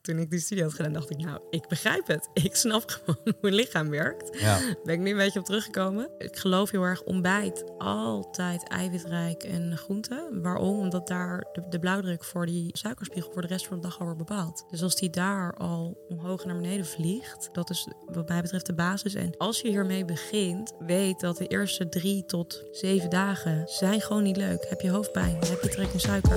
toen ik die studie had gedaan, dacht ik, nou, ik begrijp het. Ik snap gewoon hoe een lichaam werkt. Ja. Ben ik nu een beetje op teruggekomen. Ik geloof heel erg ontbijt. Altijd eiwitrijk en groenten. Waarom? Omdat daar de blauwdruk voor die suikerspiegel voor de rest van de dag al wordt bepaald. Dus als die daar al omhoog en naar beneden vliegt, dat is wat mij betreft de basis. En als je hiermee begint, weet dat de eerste 3 tot 7 dagen zijn gewoon niet leuk. Heb je hoofdpijn, heb je trek in suiker.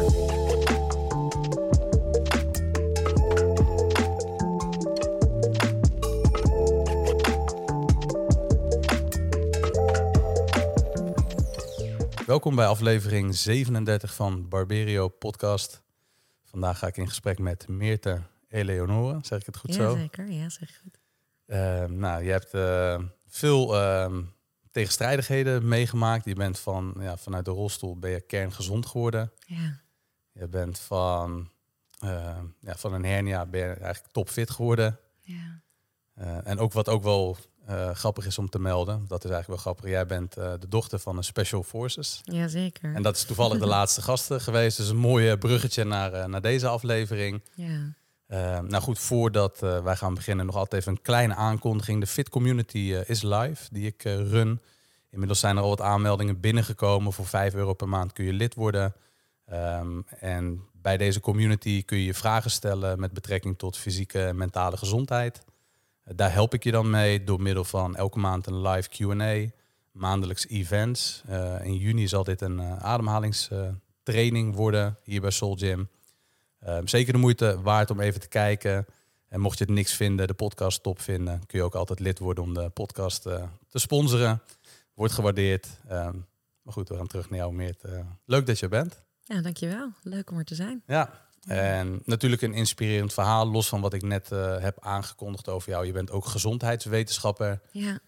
Welkom bij aflevering 37 van Barberio Podcast. Vandaag ga ik in gesprek met Meerte Eleonore. Zeg ik het goed zo? Zeker. Ja, zeg je goed. Je hebt veel tegenstrijdigheden meegemaakt. Je bent vanuit de rolstoel ben je kerngezond geworden. Ja. Je bent van een hernia ben je eigenlijk topfit geworden. Ja. En ook wat ook wel grappig is om te melden, dat is eigenlijk wel grappig. Jij bent de dochter van een Special Forces. Jazeker. En dat is toevallig de laatste gasten geweest. Dus een mooi bruggetje naar deze aflevering. Ja. Voordat wij gaan beginnen, nog altijd even een kleine aankondiging. De Fit Community is live, die ik run. Inmiddels zijn er al wat aanmeldingen binnengekomen. Voor €5 per maand kun je lid worden. En bij deze community kun je je vragen stellen met betrekking tot fysieke en mentale gezondheid. Daar help ik je dan mee door middel van elke maand een live Q&A, maandelijks events. In juni zal dit een ademhalingstraining worden hier bij Soul Gym. Zeker de moeite waard om even te kijken. En mocht je het niks vinden, de podcast top vinden, kun je ook altijd lid worden om de podcast te sponsoren. Wordt gewaardeerd. Maar goed, we gaan terug naar jou, Meert. Leuk dat je er bent. Ja, dankjewel. Leuk om er te zijn. Ja. En natuurlijk een inspirerend verhaal, los van wat ik net heb aangekondigd over jou. Je bent ook gezondheidswetenschapper. Ja.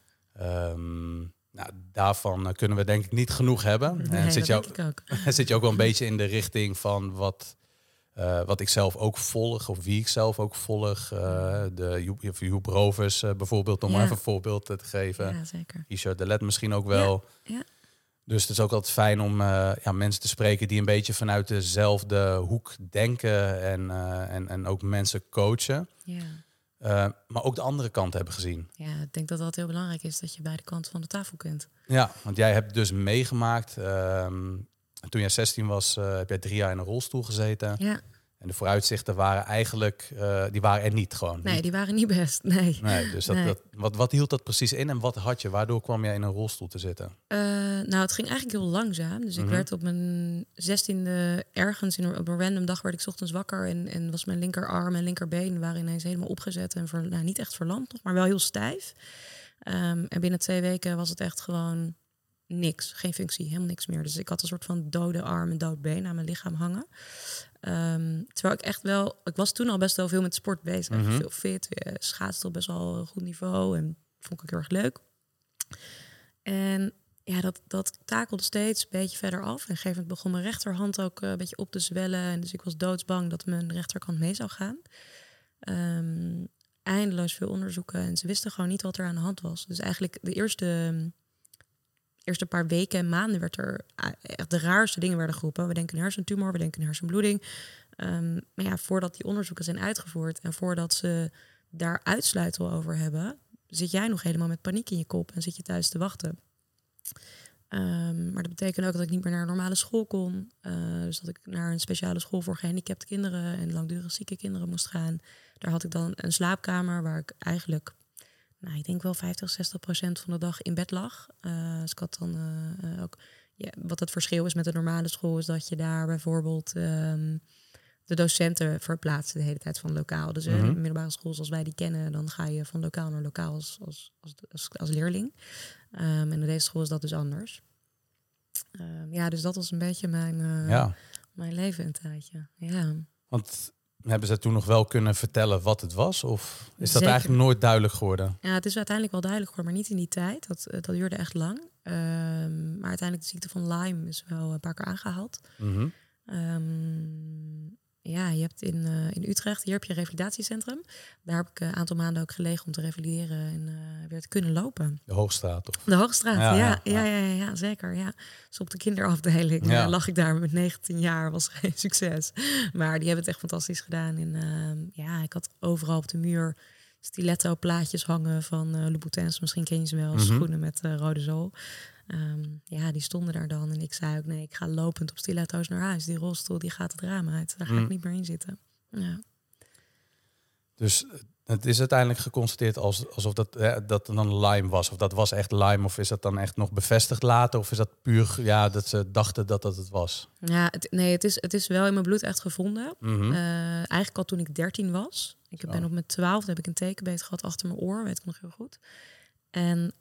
Daarvan kunnen we denk ik niet genoeg hebben. Nee, en dat denk ik ook. Zit je ook wel een beetje in de richting van wat ik zelf ook volg, of wie ik zelf ook volg. De Joep Rovers bijvoorbeeld, om maar even een voorbeeld te geven. Ja, zeker. Richard de Let misschien ook wel. Ja. Dus het is ook altijd fijn om mensen te spreken die een beetje vanuit dezelfde hoek denken en ook mensen coachen. Ja. Maar ook de andere kant hebben gezien. Ja, ik denk dat dat heel belangrijk is, dat je beide kanten van de tafel kunt. Ja, want jij hebt dus meegemaakt. Toen jij 16 was, heb jij 3 jaar in een rolstoel gezeten. Ja. En de vooruitzichten waren eigenlijk, die waren er niet gewoon. Nee, die waren niet best. Nee. Dus Nee. wat hield dat precies in en wat had je? Waardoor kwam jij in een rolstoel te zitten? Het ging eigenlijk heel langzaam. Dus ik werd op mijn 16e ergens op een random dag werd ik 's ochtends wakker en was mijn linkerarm en linkerbeen waren ineens helemaal opgezet en niet echt verlamd nog, maar wel heel stijf. En binnen 2 weken was het echt gewoon niks, geen functie, helemaal niks meer. Dus ik had een soort van dode arm en dood been aan mijn lichaam hangen. Terwijl ik was toen al best wel veel met sport bezig. Veel fit, schaatste op best wel een goed niveau en vond ik heel erg leuk. En ja, dat takelde steeds een beetje verder af. En op een gegeven moment begon mijn rechterhand ook een beetje op te zwellen. En dus ik was doodsbang dat mijn rechterkant mee zou gaan. Eindeloos veel onderzoeken. En ze wisten gewoon niet wat er aan de hand was. Dus eigenlijk de eerste paar weken en maanden werd er echt de raarste dingen werden geroepen. We denken een hersentumor, we denken een hersenbloeding. Maar ja, voordat die onderzoeken zijn uitgevoerd en voordat ze daar uitsluitsel over hebben, zit jij nog helemaal met paniek in je kop en zit je thuis te wachten. Maar dat betekent ook dat ik niet meer naar een normale school kon. Dus dat ik naar een speciale school voor gehandicapte kinderen en langdurig zieke kinderen moest gaan. Daar had ik dan een slaapkamer waar ik eigenlijk, ik denk wel 50-60% van de dag in bed lag. Dus ik had dan ook, wat het verschil is met de normale school, is dat je daar bijvoorbeeld de docenten verplaatsen de hele tijd van lokaal. Dus in de middelbare school zoals wij die kennen, dan ga je van lokaal naar lokaal als leerling. En in deze school is dat dus anders. Dus dat was een beetje mijn leven een tijdje. Ja. Want hebben ze toen nog wel kunnen vertellen wat het was? Of is dat Zeker. eigenlijk nooit duidelijk geworden? Ja, het is uiteindelijk wel duidelijk geworden, maar niet in die tijd. Dat duurde echt lang. Maar uiteindelijk de ziekte van Lyme is wel een paar keer aangehaald. ja, je hebt in Utrecht, hier heb je een revalidatiecentrum. Daar heb ik een aantal maanden ook gelegen om te revalideren en weer te kunnen lopen. De Hoogstraat, toch? De Hoogstraat, ja, zeker. Ja. Dus op de kinderafdeling lag ik daar met 19 jaar, was geen succes. Maar die hebben het echt fantastisch gedaan. En ik had overal op de muur stiletto-plaatjes hangen van Louboutins. Misschien ken je ze wel, schoenen met rode zool. Die stonden daar dan. En ik zei ook, nee, ik ga lopend op stiletto's naar huis. Die rolstoel, die gaat het raam uit. Daar ga ik niet meer in zitten. Ja. Dus het is uiteindelijk geconstateerd alsof dat dan Lyme was. Of dat was echt Lyme. Of is dat dan echt nog bevestigd later? Of is dat puur dat ze dachten dat het was? Ja, het is wel in mijn bloed echt gevonden. Eigenlijk al toen ik 13 was. Ik ben op mijn 12 heb ik een tekenbeet gehad achter mijn oor. Weet ik nog heel goed. En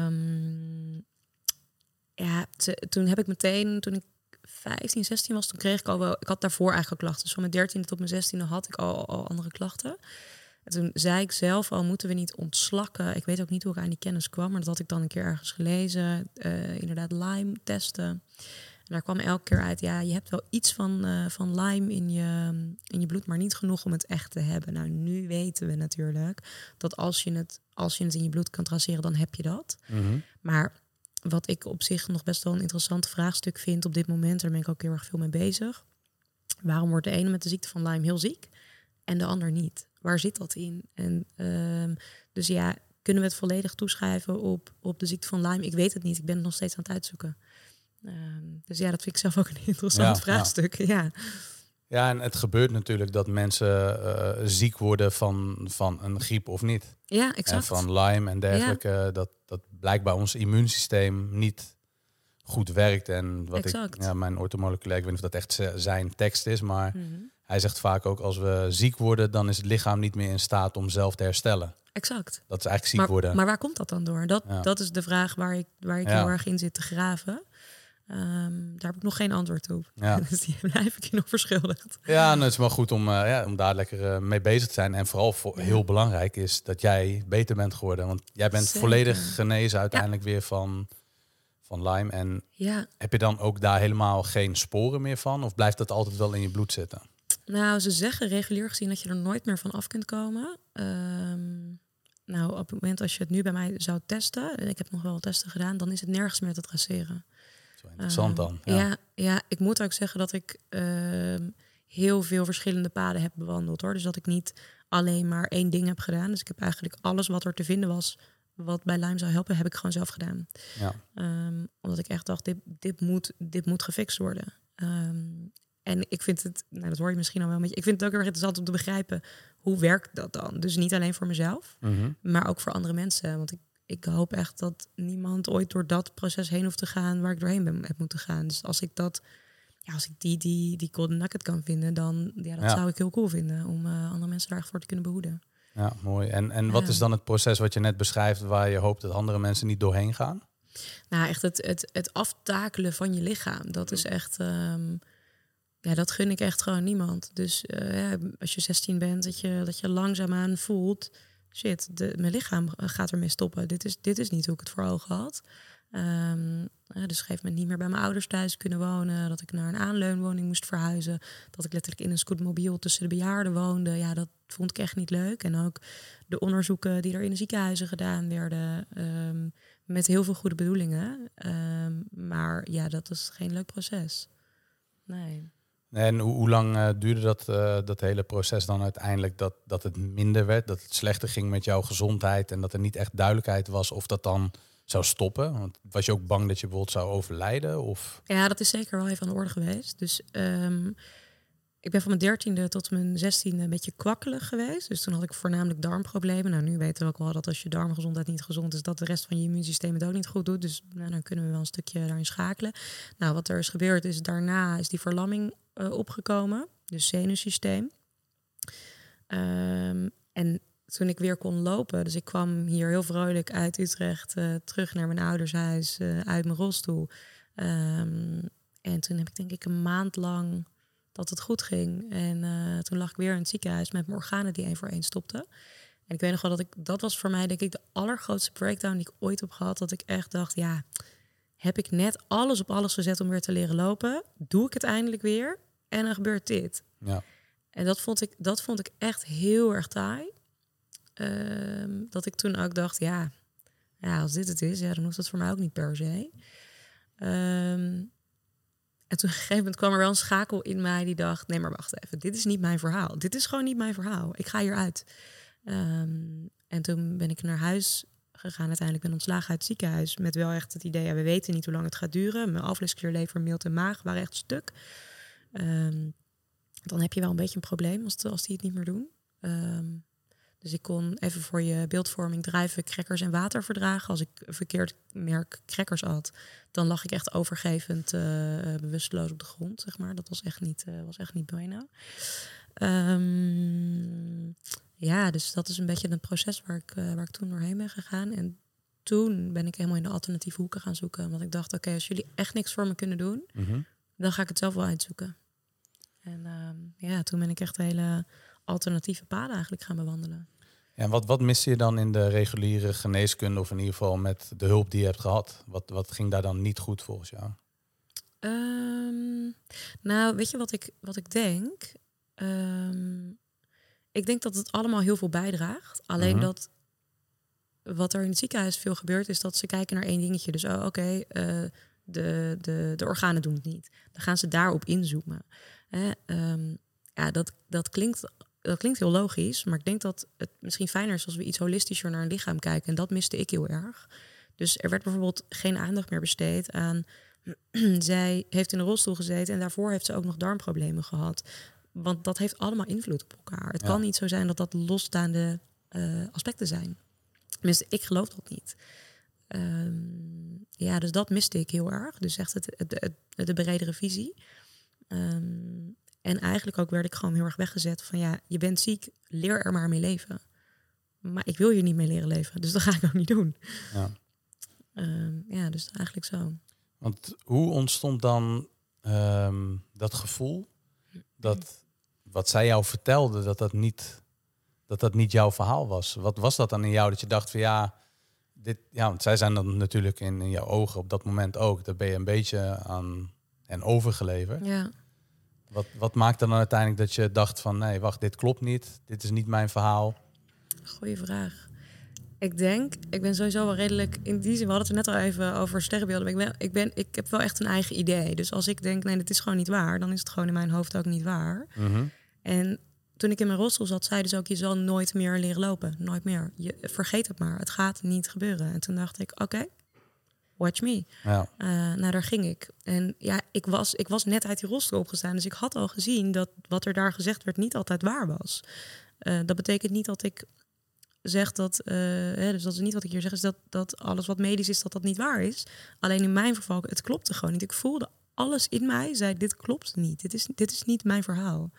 toen heb ik meteen, toen ik 15, 16 was, toen kreeg ik al wel... Ik had daarvoor eigenlijk al klachten. Dus van mijn 13e tot mijn 16e had ik al andere klachten. En toen zei ik zelf al, moeten we niet ontslakken? Ik weet ook niet hoe ik aan die kennis kwam, maar dat had ik dan een keer ergens gelezen. Inderdaad, Lyme testen. En daar kwam elke keer uit, ja, je hebt wel iets van Lyme in je bloed, maar niet genoeg om het echt te hebben. Nou, nu weten we natuurlijk dat als je het in je bloed kan traceren, dan heb je dat. Maar wat ik op zich nog best wel een interessant vraagstuk vind op dit moment, daar ben ik ook heel erg veel mee bezig. Waarom wordt de ene met de ziekte van Lyme heel ziek en de ander niet? Waar zit dat in? En dus ja, kunnen we het volledig toeschrijven op de ziekte van Lyme? Ik weet het niet. Ik ben het nog steeds aan het uitzoeken. Dus ja, dat vind ik zelf ook een interessant vraagstuk. Ja. Ja, en het gebeurt natuurlijk dat mensen ziek worden van een griep of niet. Ja, exact. En van Lyme en dergelijke. Dat blijkbaar ons immuunsysteem niet goed werkt. En wat mijn orthomoleculair, ik weet niet of dat echt zijn tekst is, maar hij zegt vaak ook, als we ziek worden, dan is het lichaam niet meer in staat om zelf te herstellen. Exact. Dat is eigenlijk ziek worden. Maar waar komt dat dan door? Dat is de vraag waar ik heel erg in zit te graven. Daar heb ik nog geen antwoord op. Ja. Dus die blijf ik je nog verschuldigd. Ja, nou, het is wel goed om daar lekker mee bezig te zijn. En vooral heel belangrijk is dat jij beter bent geworden. Want jij bent volledig genezen uiteindelijk weer van Lyme. En heb je dan ook daar helemaal geen sporen meer van? Of blijft dat altijd wel in je bloed zitten? Nou, ze zeggen regulier gezien dat je er nooit meer van af kunt komen. Nou, op het moment als je het nu bij mij zou testen, en ik heb nog wel testen gedaan, dan is het nergens meer te traceren. Zo interessant dan. Ja, ik moet ook zeggen dat ik heel veel verschillende paden heb bewandeld, hoor. Dus dat ik niet alleen maar één ding heb gedaan. Dus ik heb eigenlijk alles wat er te vinden was, wat bij Lyme zou helpen, heb ik gewoon zelf gedaan. Ja. Omdat ik echt dacht, dit moet gefixt worden. En ik vind het, nou dat hoor je misschien al wel, maar ik vind het ook heel erg interessant om te begrijpen, hoe werkt dat dan? Dus niet alleen voor mezelf, maar ook voor andere mensen. Want ik hoop echt dat niemand ooit door dat proces heen hoeft te gaan waar ik doorheen heb moeten gaan. Dus als ik die golden nugget kan vinden, dan zou ik heel cool vinden om andere mensen daar echt voor te kunnen behoeden. Ja, mooi. En wat is dan het proces wat je net beschrijft, waar je hoopt dat andere mensen niet doorheen gaan? Nou, echt het aftakelen van je lichaam. Dat is echt, dat gun ik echt gewoon niemand. Dus als je 16 bent, dat je langzaamaan voelt, shit, mijn lichaam gaat ermee stoppen. Dit is niet hoe ik het voor ogen had. Dus op een gegeven moment niet meer bij mijn ouders thuis kunnen wonen. Dat ik naar een aanleunwoning moest verhuizen. Dat ik letterlijk in een scootmobiel tussen de bejaarden woonde. Ja, dat vond ik echt niet leuk. En ook de onderzoeken die er in de ziekenhuizen gedaan werden. Met heel veel goede bedoelingen. Maar ja, dat is geen leuk proces. Nee. En hoe lang duurde dat hele proces dan uiteindelijk dat het minder werd? Dat het slechter ging met jouw gezondheid en dat er niet echt duidelijkheid was of dat dan zou stoppen? Want was je ook bang dat je bijvoorbeeld zou overlijden? Of? Ja, dat is zeker wel even aan de orde geweest. Dus ik ben van mijn 13e tot mijn 16e een beetje kwakkelig geweest. Dus toen had ik voornamelijk darmproblemen. Nou, nu weten we ook wel dat als je darmgezondheid niet gezond is, dat de rest van je immuunsysteem het ook niet goed doet. Dus dan kunnen we wel een stukje daarin schakelen. Nou, wat er is gebeurd is, daarna is die verlamming opgekomen. Dus zenuwsysteem. En toen ik weer kon lopen, dus ik kwam hier heel vrolijk uit Utrecht terug naar mijn ouders huis, uit mijn rolstoel. En toen heb ik denk ik een maand lang dat het goed ging. En toen lag ik weer in het ziekenhuis met mijn organen die 1 voor 1 stopten. En ik weet nog wel dat was voor mij denk ik de allergrootste breakdown die ik ooit heb gehad. Dat ik echt dacht, ja, heb ik net alles op alles gezet om weer te leren lopen? Doe ik het eindelijk weer? En dan gebeurt dit. Ja. En dat vond ik echt heel erg taai. Dat ik toen ook dacht, ja, als dit het is, dan hoeft het voor mij ook niet per se. En toen op een gegeven moment kwam er wel een schakel in mij die dacht, nee, maar wacht even, dit is niet mijn verhaal. Dit is gewoon niet mijn verhaal. Ik ga hieruit. En toen ben ik naar huis gegaan. Uiteindelijk ben ik ontslagen uit het ziekenhuis. Met wel echt het idee, we weten niet hoe lang het gaat duren. Mijn alvleesklierlever, milt en maag waren echt stuk. Dan heb je wel een beetje een probleem als die het niet meer doen. Dus ik kon even voor je beeldvorming druiven, crackers en water verdragen. Als ik een verkeerd merk crackers at, dan lag ik echt overgevend bewusteloos op de grond, zeg maar. Dat was echt niet bueno. Dus dat is een beetje een proces waar ik toen doorheen ben gegaan. En toen ben ik helemaal in de alternatieve hoeken gaan zoeken. Want ik dacht, oké, als jullie echt niks voor me kunnen doen, dan ga ik het zelf wel uitzoeken. En toen ben ik echt hele alternatieve paden eigenlijk gaan bewandelen. Ja, en wat miste je dan in de reguliere geneeskunde, of in ieder geval met de hulp die je hebt gehad? Wat ging daar dan niet goed volgens jou? Nou, weet je wat ik denk? Ik denk dat het allemaal heel veel bijdraagt. Alleen dat wat er in het ziekenhuis veel gebeurt, is dat ze kijken naar één dingetje. Dus de organen doen het niet. Dan gaan ze daarop inzoomen. Dat klinkt heel logisch, maar ik denk dat het misschien fijner is als we iets holistischer naar een lichaam kijken. En dat miste ik heel erg. Dus er werd bijvoorbeeld geen aandacht meer besteed aan... Zij heeft in een rolstoel gezeten en daarvoor heeft ze ook nog darmproblemen gehad. Want dat heeft allemaal invloed op elkaar. Het kan niet zo zijn dat dat losstaande aspecten zijn. Tenminste, ik geloof dat niet. Dus dat miste ik heel erg. Dus echt de bredere visie. En eigenlijk ook werd ik gewoon heel erg weggezet van je bent ziek, leer er maar mee leven. Maar ik wil hier niet mee leren leven, dus dat ga ik ook niet doen. Dus eigenlijk zo. Want hoe ontstond dan dat gevoel dat wat zij jou vertelde, dat niet jouw verhaal was? Wat was dat dan in jou dat je dacht van want zij zijn dan natuurlijk in jouw ogen op dat moment ook. Daar ben je een beetje aan en overgeleverd. Ja. Wat maakte dan uiteindelijk dat je dacht van nee, wacht, dit klopt niet. Dit is niet mijn verhaal. Goeie vraag. Ik ben sowieso wel redelijk, in die zin, we hadden het er net al even over sterrenbeelden. Maar ik heb wel echt een eigen idee. Dus als ik denk, nee, dit is gewoon niet waar, dan is het gewoon in mijn hoofd ook niet waar. En toen ik in mijn rolstoel zat, zeiden ze ook, je zal nooit meer leren lopen. Nooit meer. Vergeet het maar. Het gaat niet gebeuren. En toen dacht ik, oké, watch me. Ja. Daar ging ik. En ik was net uit die rolstoel opgestaan. Dus ik had al gezien dat wat er daar gezegd werd niet altijd waar was. Dat betekent niet dat ik zeg dat, dus dat is niet wat ik hier zeg, is dat alles wat medisch is, dat niet waar is. Alleen in mijn geval, het klopte gewoon niet. Ik voelde alles in mij, zei dit klopt niet. Dit is niet mijn verhaal.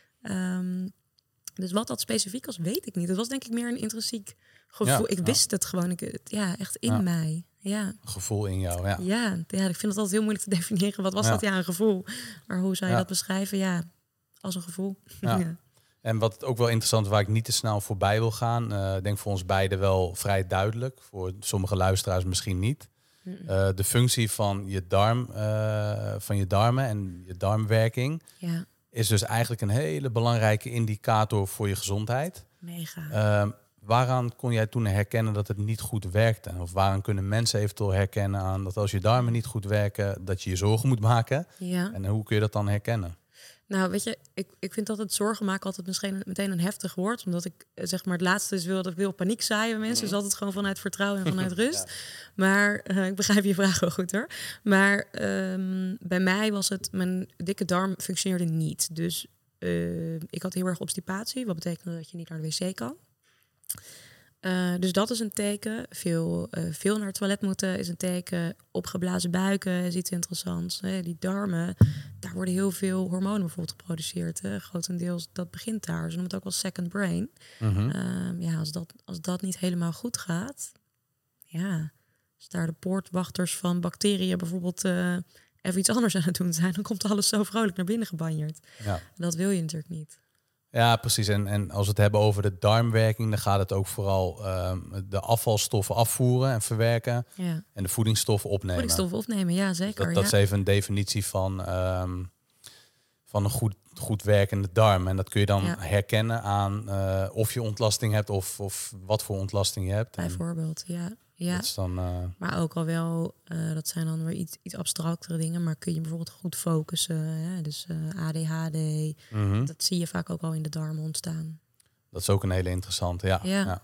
Dus wat dat specifiek was, weet ik niet. Het was denk ik meer een intrinsiek gevoel. Ik wist het gewoon. Echt in mij. Ja. Een gevoel in jou, ja. Ja, ik vind het altijd heel moeilijk te definiëren. Wat was dat? Ja, een gevoel. Maar hoe zou je dat beschrijven? Ja, als een gevoel. Ja. En wat ook wel interessant, waar ik niet te snel voorbij wil gaan, denk voor ons beiden wel vrij duidelijk. Voor sommige luisteraars misschien niet. De functie van je darmen en je darmwerking is dus eigenlijk een hele belangrijke indicator voor je gezondheid. Mega. Waaraan kon jij toen herkennen dat het niet goed werkte? Of waaraan kunnen mensen eventueel herkennen aan dat als je darmen niet goed werken, dat je je zorgen moet maken? Ja. En hoe kun je dat dan herkennen? Nou, weet je, ik vind dat het zorgen maken altijd misschien meteen een heftig woord. Omdat ik, zeg maar, het laatste is dat ik wil paniek zaaien bij mensen. Dus altijd gewoon vanuit vertrouwen en vanuit rust. Ja. Maar ik begrijp je vraag wel goed hoor. Maar bij mij was het, mijn dikke darm functioneerde niet. Dus ik had heel erg obstipatie. Wat betekent dat je niet naar de wc kan. Dus dat is een teken. Veel naar het toilet moeten is een teken. Opgeblazen buiken is iets interessants. Die darmen, daar worden heel veel hormonen bijvoorbeeld geproduceerd. Grotendeels, dat begint daar. Ze noemen het ook wel second brain. Als dat niet helemaal goed gaat... als daar de poortwachters van bacteriën bijvoorbeeld even iets anders aan het doen zijn... dan komt alles zo vrolijk naar binnen gebanjerd. Ja. Dat wil je natuurlijk niet. Ja, precies. En als we het hebben over de darmwerking, dan gaat het ook vooral de afvalstoffen afvoeren en verwerken. Ja. En de voedingsstoffen opnemen. Ja, zeker. Dat is even een definitie van van een goed werkende darm. En dat kun je dan herkennen aan of je ontlasting hebt of wat voor ontlasting je hebt. Bijvoorbeeld, ja. Dat is dan, maar ook al wel, dat zijn dan weer iets abstractere dingen, maar kun je bijvoorbeeld goed focussen. Hè? Dus ADHD, dat zie je vaak ook al in de darmen ontstaan. Dat is ook een hele interessante, ja.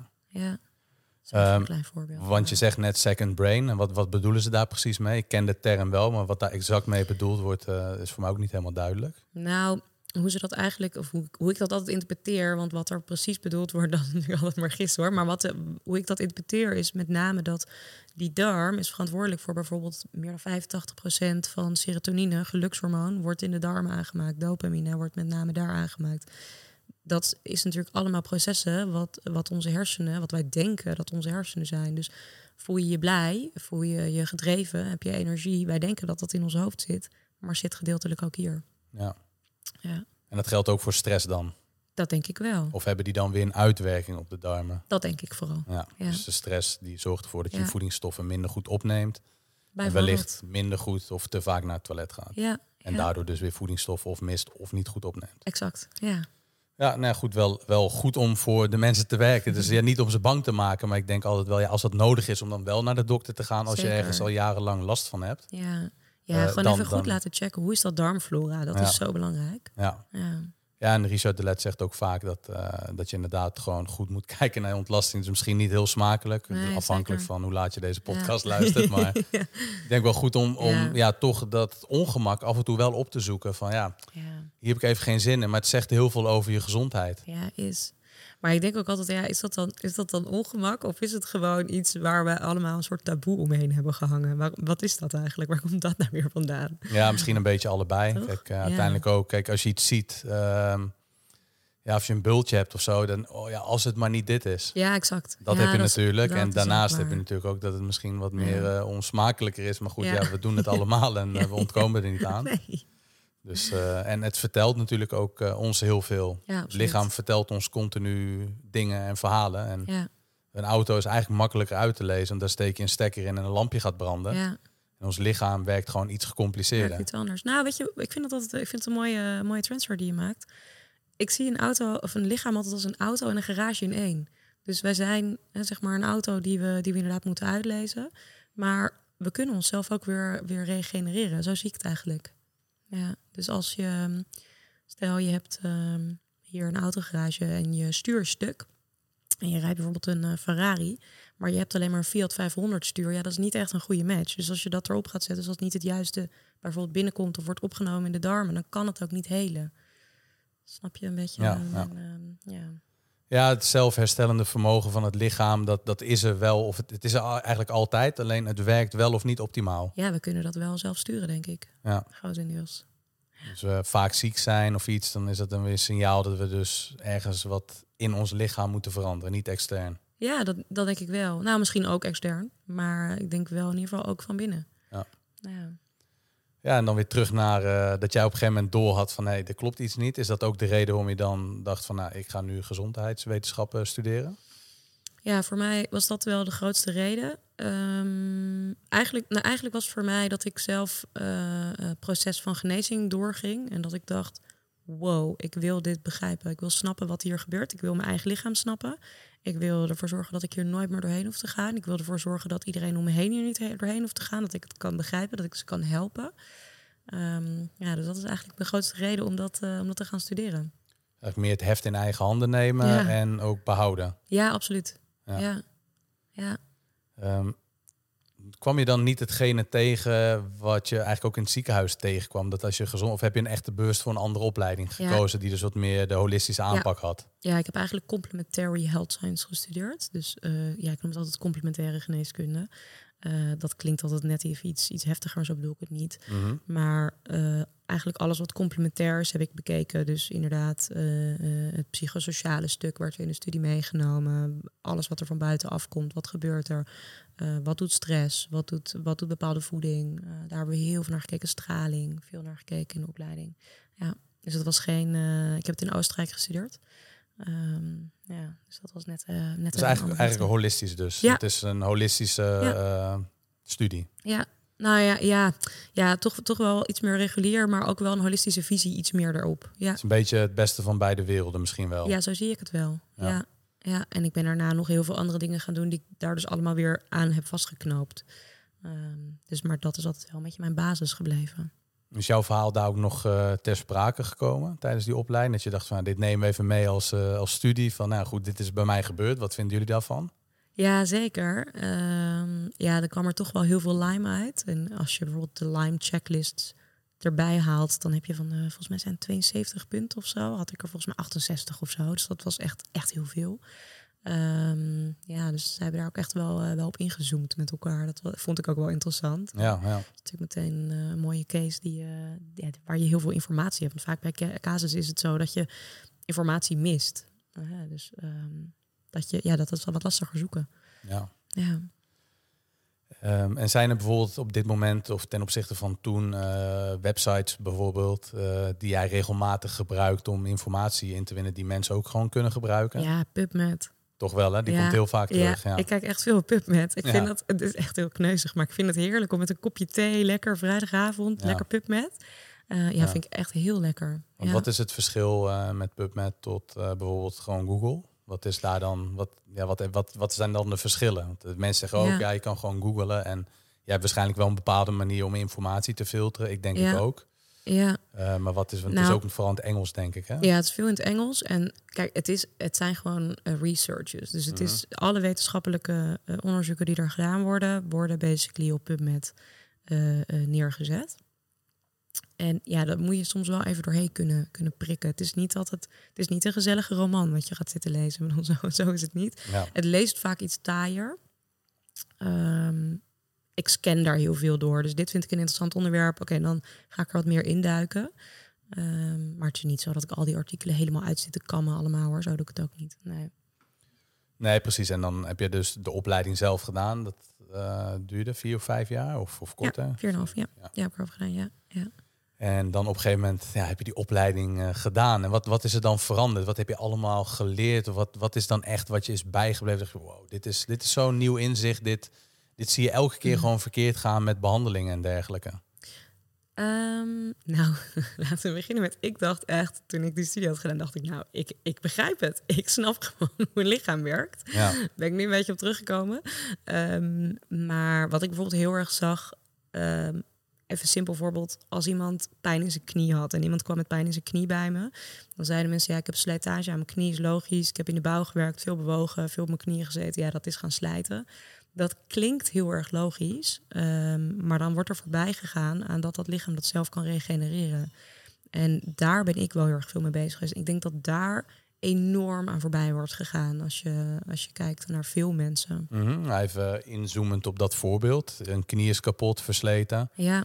Een klein voorbeeld. Want je zegt net second brain. En wat bedoelen ze daar precies mee? Ik ken de term wel, maar wat daar exact mee bedoeld wordt, is voor mij ook niet helemaal duidelijk. Nou, hoe ze dat eigenlijk, of hoe ik dat altijd interpreteer, want wat er precies bedoeld wordt, dan nu altijd maar gisteren hoor. Maar hoe ik dat interpreteer is met name dat die darm is verantwoordelijk voor bijvoorbeeld meer dan 85% van serotonine, gelukshormoon, wordt in de darm aangemaakt. Dopamine wordt met name daar aangemaakt. Dat is natuurlijk allemaal processen wat onze hersenen, wat wij denken dat onze hersenen zijn. Dus voel je je blij, voel je je gedreven, heb je energie. Wij denken dat dat in ons hoofd zit, maar zit gedeeltelijk ook hier. Ja. Ja. En dat geldt ook voor stress dan? Dat denk ik wel. Of hebben die dan weer een uitwerking op de darmen? Dat denk ik vooral. Ja. Dus de stress die zorgt ervoor dat je voedingsstoffen minder goed opneemt. En wellicht minder goed of te vaak naar het toilet gaat. Ja. En daardoor dus weer voedingsstoffen of mist of niet goed opneemt. Exact, ja. Ja, nou goed, wel goed om voor de mensen te werken. Dus niet om ze bang te maken, maar ik denk altijd wel, als dat nodig is om dan wel naar de dokter te gaan als je ergens al jarenlang last van hebt. Ja, gewoon even goed laten checken. Hoe is dat darmflora? Dat is zo belangrijk. Ja, en Richard de Let zegt ook vaak dat je inderdaad gewoon goed moet kijken naar je ontlasting. Het is misschien niet heel smakelijk, afhankelijk van hoe laat je deze podcast luistert. Maar ik denk wel goed om toch dat ongemak af en toe wel op te zoeken. Van hier heb ik even geen zin in, maar het zegt heel veel over je gezondheid. Ja, is. Maar ik denk ook altijd, is dat dan ongemak? Of is het gewoon iets waar we allemaal een soort taboe omheen hebben gehangen? Wat is dat eigenlijk? Waar komt dat nou weer vandaan? Ja, misschien een beetje allebei. Kijk, uiteindelijk ook. Kijk, als je iets ziet, als je een bultje hebt of zo, dan als het maar niet dit is. Ja, exact. Dat heb je natuurlijk. En daarnaast heb je natuurlijk ook dat het misschien wat meer onsmakelijker is. Maar goed, we doen het allemaal en we ontkomen er niet aan. Nee. Dus, en het vertelt natuurlijk ook ons heel veel. Ja, het lichaam vertelt ons continu dingen en verhalen. En een auto is eigenlijk makkelijker uit te lezen. Want daar steek je een stekker in en een lampje gaat branden. Ja. En ons lichaam werkt gewoon iets gecompliceerder. Iets anders. Nou, weet je, ik vind het een mooie transfer die je maakt. Ik zie een auto of een lichaam altijd als een auto en een garage in één. Dus wij zijn zeg maar een auto die we inderdaad moeten uitlezen. Maar we kunnen onszelf ook weer regenereren. Zo zie ik het eigenlijk. Ja, dus als stel je hebt hier een autogarage en je stuur is stuk en je rijdt bijvoorbeeld een Ferrari, maar je hebt alleen maar een Fiat 500 stuur, dat is niet echt een goede match. Dus als je dat erop gaat zetten, dus als niet het juiste bijvoorbeeld binnenkomt of wordt opgenomen in de darmen, dan kan het ook niet helen. Snap je een beetje? Ja, het zelfherstellende vermogen van het lichaam, dat is er wel, of het is er eigenlijk altijd, alleen het werkt wel of niet optimaal. Ja, we kunnen dat wel zelf sturen, denk ik. Ja. Grotendeels. Dus we vaak ziek zijn of iets, dan is dat dan weer een signaal dat we dus ergens wat in ons lichaam moeten veranderen, niet extern. Ja, dat denk ik wel. Nou, misschien ook extern, maar ik denk wel in ieder geval ook van binnen. Ja, en dan weer terug naar dat jij op een gegeven moment door had van er klopt iets niet. Is dat ook de reden waarom je dan dacht van ik ga nu gezondheidswetenschappen studeren? Ja, voor mij was dat wel de grootste reden. Eigenlijk was het voor mij dat ik zelf het proces van genezing doorging. En dat ik dacht, wow, ik wil dit begrijpen. Ik wil snappen wat hier gebeurt. Ik wil mijn eigen lichaam snappen. Ik wil ervoor zorgen dat ik hier nooit meer doorheen hoef te gaan. Ik wil ervoor zorgen dat iedereen om me heen hier niet doorheen hoeft te gaan. Dat ik het kan begrijpen, dat ik ze kan helpen. Dus dat is eigenlijk de grootste reden om dat te gaan studeren. Eigenlijk meer het heft in eigen handen nemen en ook behouden. Ja, absoluut. Ja. Kwam je dan niet hetgene tegen wat je eigenlijk ook in het ziekenhuis tegenkwam? Dat als je gezond, of heb je een echte bewust voor een andere opleiding gekozen die dus wat meer de holistische aanpak had? Ja, ik heb eigenlijk complementary health science gestudeerd. Dus ik noem het altijd complementaire geneeskunde. Dat klinkt altijd net even iets heftiger, maar zo bedoel ik het niet. Mm-hmm. Maar eigenlijk alles wat complementair is, heb ik bekeken. Dus inderdaad het psychosociale stuk werd in de studie meegenomen. Alles wat er van buiten afkomt, wat gebeurt er? Wat doet stress? Wat doet bepaalde voeding? Daar hebben we heel veel naar gekeken. Straling, veel naar gekeken in de opleiding. Ja, dus het was geen... ik heb het in Oostenrijk gestudeerd. Dus dat was net het is eigenlijk holistisch dus. Ja. Het is een holistische studie. Ja, Nou ja, toch wel iets meer regulier, maar ook wel een holistische visie iets meer erop. Ja, Het is een beetje het beste van beide werelden misschien wel. ja, zo zie ik het wel. Ja. Ja, en ik ben daarna nog heel veel andere dingen gaan doen die ik daar dus allemaal weer aan heb vastgeknoopt. Dus maar dat is altijd wel een beetje mijn basis gebleven. Is jouw verhaal daar ook nog ter sprake gekomen tijdens die opleiding? Dat je dacht van dit nemen we even mee als studie. Van nou goed, dit is bij mij gebeurd. Wat vinden jullie daarvan? Ja, zeker. Ja, er kwam er toch wel heel veel Lyme uit. En als je bijvoorbeeld de Lyme checklist erbij haalt, dan heb je van, volgens mij zijn 72 punten of zo. Had ik er volgens mij 68 of zo. Dus dat was echt heel veel. Ja, dus ze hebben daar ook echt wel op ingezoomd met elkaar. Vond ik ook wel interessant. Ja. Dat is natuurlijk meteen een mooie case waar je heel veel informatie hebt. Want vaak bij casus is het zo dat je informatie mist. Dus dat is wel wat lastiger zoeken. Ja. Ja. En zijn er bijvoorbeeld op dit moment of ten opzichte van toen websites bijvoorbeeld die jij regelmatig gebruikt om informatie in te winnen die mensen ook gewoon kunnen gebruiken? Ja, PubMed. Toch wel, hè? Die komt heel vaak terug. Ja. Ik kijk echt veel op PubMed. Ik vind dat, het is echt heel kneuzig, maar ik vind het heerlijk om met een kopje thee, lekker vrijdagavond, lekker PubMed. Vind ik echt heel lekker. Want wat is het verschil met PubMed tot bijvoorbeeld gewoon Google? Wat is daar dan? Wat zijn dan de verschillen? Want de mensen zeggen ook, je kan gewoon googlen en je hebt waarschijnlijk wel een bepaalde manier om informatie te filteren. Ik denk ik ook. Ja. Maar wat is? Want het is ook vooral in het Engels, denk ik. Hè? Ja, het is veel in het Engels. En kijk, het zijn gewoon researches. Dus het is alle wetenschappelijke onderzoeken die er gedaan worden basically op PubMed neergezet. En ja, dat moet je soms wel even doorheen kunnen prikken. Het is niet een gezellige roman wat je gaat zitten lezen. Zo is het niet. Ja. Het leest vaak iets taaier. Ik scan daar heel veel door. Dus dit vind ik een interessant onderwerp. Oké, dan ga ik er wat meer induiken. Maar het is niet zo dat ik al die artikelen helemaal uit zit te kammen allemaal hoor. Zo doe ik het ook niet. Nee, precies. En dan heb je dus de opleiding zelf gedaan. Dat duurde 4 of 5 jaar of korter? Ja, 4,5 jaar. Ja, heb ik erover gedaan, ja. En dan op een gegeven moment heb je die opleiding gedaan. En wat is er dan veranderd? Wat heb je allemaal geleerd? Of wat is dan echt wat je is bijgebleven? Zeg je, wow, dit is zo'n nieuw inzicht. Dit zie je elke keer gewoon verkeerd gaan met behandelingen en dergelijke. Nou, laten we beginnen met... Ik dacht echt, toen ik die studie had gedaan, dacht ik... Nou, ik begrijp het. Ik snap gewoon hoe een lichaam werkt. Ja. Daar ben ik nu een beetje op teruggekomen. Maar wat ik bijvoorbeeld heel erg zag... even een simpel voorbeeld. Als iemand pijn in zijn knie had... en iemand kwam met pijn in zijn knie bij me... dan zeiden mensen, ja, ik heb slijtage aan mijn knie, is logisch. Ik heb in de bouw gewerkt, veel bewogen, veel op mijn knieën gezeten. Ja, dat is gaan slijten. Dat klinkt heel erg logisch, maar dan wordt er voorbij gegaan aan dat lichaam dat zelf kan regenereren. En daar ben ik wel heel erg veel mee bezig geweest. Ik denk dat daar enorm aan voorbij wordt gegaan als je kijkt naar veel mensen. Mm-hmm. Even inzoomend op dat voorbeeld. Een knie is kapot, versleten. Ja.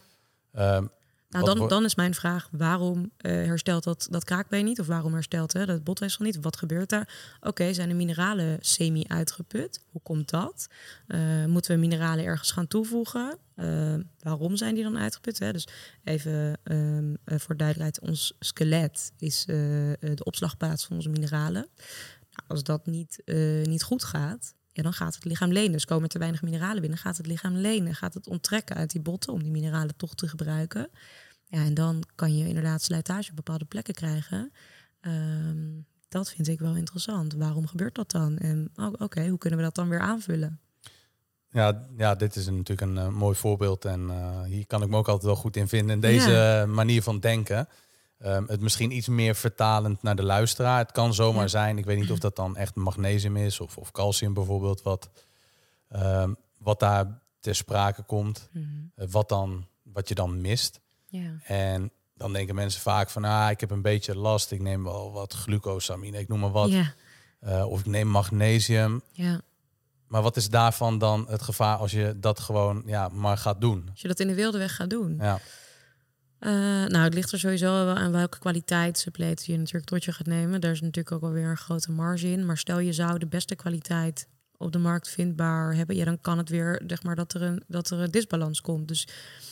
Nou, dan is mijn vraag, waarom herstelt dat kraakbeen niet? Of waarom herstelt dat botweefsel niet? Wat gebeurt daar? Oké, zijn de mineralen semi-uitgeput? Hoe komt dat? Moeten we mineralen ergens gaan toevoegen? Waarom zijn die dan uitgeput? Dus even voor duidelijkheid, ons skelet is de opslagplaats van onze mineralen. Nou, als dat niet goed gaat... Ja, dan gaat het lichaam lenen. Dus komen er te weinig mineralen binnen, gaat het lichaam lenen. Gaat het onttrekken uit die botten om die mineralen toch te gebruiken. Ja, en dan kan je inderdaad slijtage op bepaalde plekken krijgen. Dat vind ik wel interessant. Waarom gebeurt dat dan? En oké, hoe kunnen we dat dan weer aanvullen? Ja, dit is natuurlijk een mooi voorbeeld. En hier kan ik me ook altijd wel goed in vinden. In deze manier van denken. Het misschien iets meer vertalend naar de luisteraar. Het kan zomaar zijn, ik weet niet of dat dan echt magnesium is of calcium bijvoorbeeld, wat daar ter sprake komt, wat je dan mist. Ja. En dan denken mensen vaak van, ik heb een beetje last, ik neem wel wat glucosamine, ik noem maar wat. Ja. Of ik neem magnesium. Ja. Maar wat is daarvan dan het gevaar als je dat gewoon maar gaat doen? Als je dat in de wilde weg gaat doen? Ja. Nou, het ligt er sowieso wel aan welke kwaliteit suppleet je natuurlijk tot je gaat nemen. Daar is natuurlijk ook wel weer een grote marge in. Maar stel je zou de beste kwaliteit op de markt vindbaar hebben, dan kan het weer, zeg maar, dat er een disbalans komt. Dus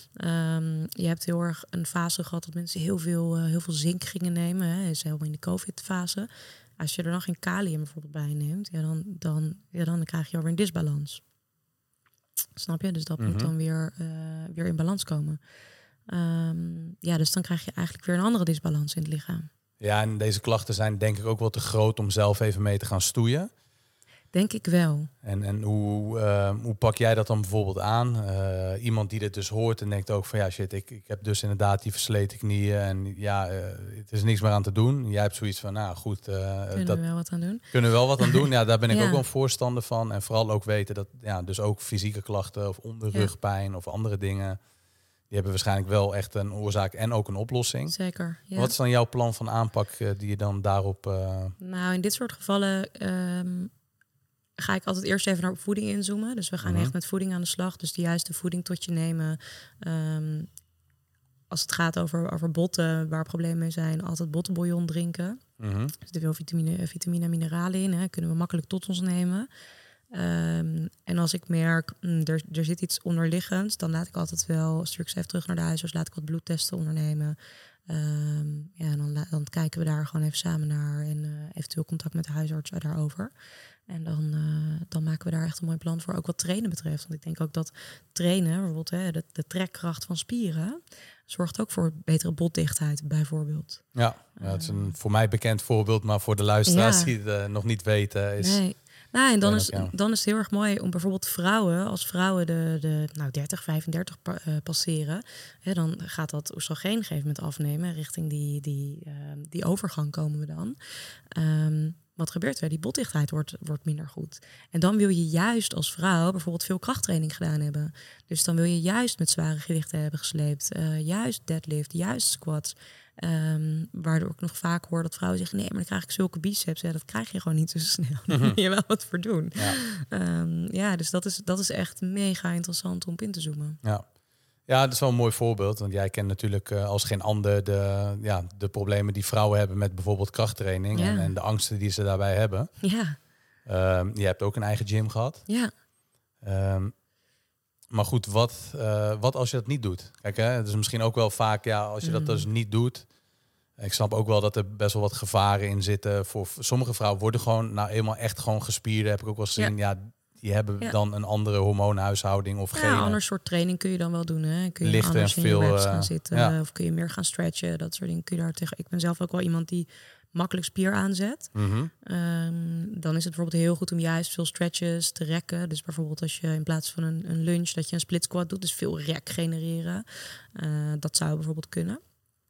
je hebt heel erg een fase gehad dat mensen heel veel zink gingen nemen. Hè. Dat is helemaal in de COVID-fase. Als je er dan geen kalium bijvoorbeeld bij neemt, dan krijg je alweer een disbalans. Snap je? Dus dat moet dan weer in balans komen. Dus dan krijg je eigenlijk weer een andere disbalans in het lichaam. Ja, en deze klachten zijn denk ik ook wel te groot om zelf even mee te gaan stoeien. Denk ik wel. En hoe pak jij dat dan bijvoorbeeld aan? Iemand die dit dus hoort en denkt ook van ja shit, ik heb dus inderdaad die versleten knieën en het is niks meer aan te doen. Jij hebt zoiets van nou goed. Kunnen we wel wat aan doen? Kunnen we wel wat aan doen? Ja, daar ben ik ook wel een voorstander van. En vooral ook weten dat dus ook fysieke klachten of onderrugpijn of andere dingen, die hebben waarschijnlijk wel echt een oorzaak en ook een oplossing. Zeker. Ja. Wat is dan jouw plan van aanpak die je dan daarop... Nou, in dit soort gevallen ga ik altijd eerst even naar voeding inzoomen. Dus we gaan echt met voeding aan de slag. Dus de juiste voeding tot je nemen. Als het gaat over botten, waar problemen mee zijn, altijd bottenbouillon drinken. Er zitten veel vitamine en mineralen in. Hè. Kunnen we makkelijk tot ons nemen. En als ik merk, er zit iets onderliggends, dan laat ik altijd wel, stuur ik ze even terug naar de huisarts, laat ik wat bloedtesten ondernemen. En dan kijken we daar gewoon even samen naar en eventueel contact met de huisarts daarover. En dan maken we daar echt een mooi plan voor, ook wat trainen betreft. Want ik denk ook dat trainen, bijvoorbeeld de trekkracht van spieren, zorgt ook voor betere botdichtheid bijvoorbeeld. Ja, het is een voor mij bekend voorbeeld, maar voor de luisteraars die het nog niet weten is... Nee. Nou, en dan is het heel erg mooi om bijvoorbeeld vrouwen, als vrouwen de 30, 35 passeren, dan gaat dat oestrogeen op een gegeven moment afnemen. Richting die overgang komen we dan. Wat gebeurt er? Die botdichtheid wordt minder goed. En dan wil je juist als vrouw bijvoorbeeld veel krachttraining gedaan hebben. Dus dan wil je juist met zware gewichten hebben gesleept. Juist deadlift, juist squats. Waardoor ik nog vaak hoor dat vrouwen zeggen, nee, maar dan krijg ik zulke biceps. Ja, dat krijg je gewoon niet zo snel. Daar moet je wel wat voor doen. Ja. Dus dat is echt mega interessant om in te zoomen. Ja, dat is wel een mooi voorbeeld. Want jij kent natuurlijk als geen ander de problemen die vrouwen hebben met bijvoorbeeld krachttraining. En de angsten die ze daarbij hebben. Ja. Je hebt ook een eigen gym gehad. Ja. Maar goed, wat als je dat niet doet? Kijk, het is misschien ook wel vaak, als je dat dus niet doet. Ik snap ook wel dat er best wel wat gevaren in zitten. Voor sommige vrouwen worden gewoon eenmaal echt gewoon gespierde. Heb ik ook wel gezien. Die hebben dan een andere hormoonhuishouding of geen. Een ander soort training kun je dan wel doen. Hè? Kun je lichter anders en in je veel reps gaan zitten. Of kun je meer gaan stretchen. Dat soort dingen kun je daar tegen. Ik ben zelf ook wel iemand die makkelijk spier aanzet. Dan is het bijvoorbeeld heel goed om juist veel stretches te rekken. Dus bijvoorbeeld als je in plaats van een lunge dat je een split squat doet, dus veel rek genereren. Dat zou bijvoorbeeld kunnen.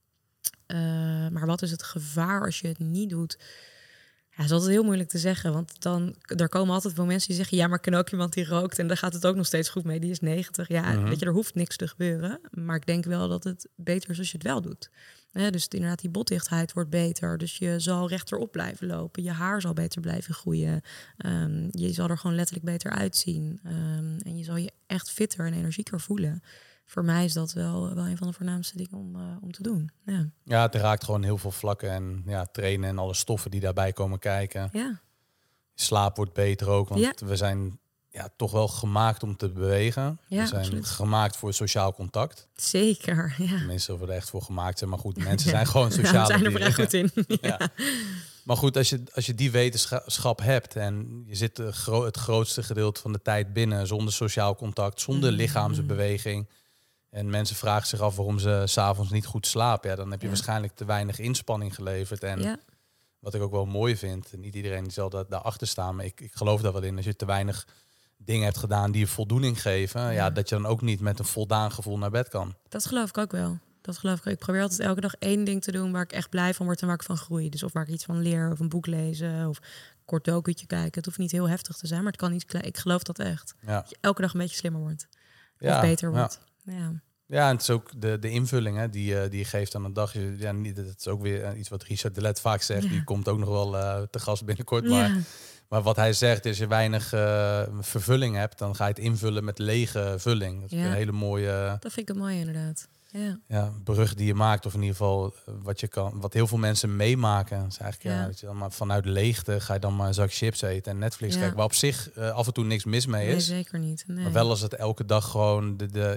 Maar wat is het gevaar als je het niet doet? Ja, dat is altijd heel moeilijk te zeggen. Want er komen altijd wel mensen die zeggen, ja, maar ik ken ook iemand die rookt en daar gaat het ook nog steeds goed mee. Die is 90. Ja, weet je, er hoeft niks te gebeuren. Maar ik denk wel dat het beter is als je het wel doet. Dus inderdaad, die botdichtheid wordt beter. Dus je zal rechterop blijven lopen. Je haar zal beter blijven groeien. Je zal er gewoon letterlijk beter uitzien. En je zal je echt fitter en energieker voelen. Voor mij is dat wel een van de voornaamste dingen om te doen. Ja, het raakt gewoon heel veel vlakken. En trainen en alle stoffen die daarbij komen kijken. Ja. Slaap wordt beter ook. Want we zijn toch wel gemaakt om te bewegen. Ja, we zijn absoluut gemaakt voor sociaal contact. Zeker, ja. Tenminste, we er echt voor gemaakt zijn. Maar goed, mensen zijn gewoon sociale we zijn er vrij goed in. Maar goed, als je die wetenschap hebt en je zit het grootste gedeelte van de tijd binnen zonder sociaal contact, zonder lichaamsbeweging. En mensen vragen zich af waarom ze 's avonds niet goed slapen. Ja, dan heb je waarschijnlijk te weinig inspanning geleverd. En wat ik ook wel mooi vind, niet iedereen zal daarachter staan, maar ik geloof daar wel in. Als je te weinig dingen hebt gedaan die je voldoening geven, dat je dan ook niet met een voldaan gevoel naar bed kan. Dat geloof ik ook wel. Ik probeer altijd elke dag 1 ding te doen waar ik echt blij van word en waar ik van groei. Dus of waar ik iets van leer, of een boek lezen, of een kort docu'tje kijken. Het hoeft niet heel heftig te zijn, maar het kan niet klein. Ik geloof dat echt. Dat je elke dag een beetje slimmer wordt. Of beter wordt. Ja, en het is ook de invulling die je geeft aan een dag. Dat is ook weer iets wat Richard de Let vaak zegt. Die komt ook nog wel te gast binnenkort. Maar wat hij zegt is, als je weinig vervulling hebt, dan ga je het invullen met lege vulling. Dat is een hele mooie. Dat vind ik mooi inderdaad. Brug die je maakt, of in ieder geval wat heel veel mensen meemaken. Dat is eigenlijk dat je dan maar vanuit leegte ga je dan maar een zak chips eten en Netflix kijken. Waar op zich af en toe niks mis mee is. Nee, zeker niet. Nee. Maar wel als het elke dag gewoon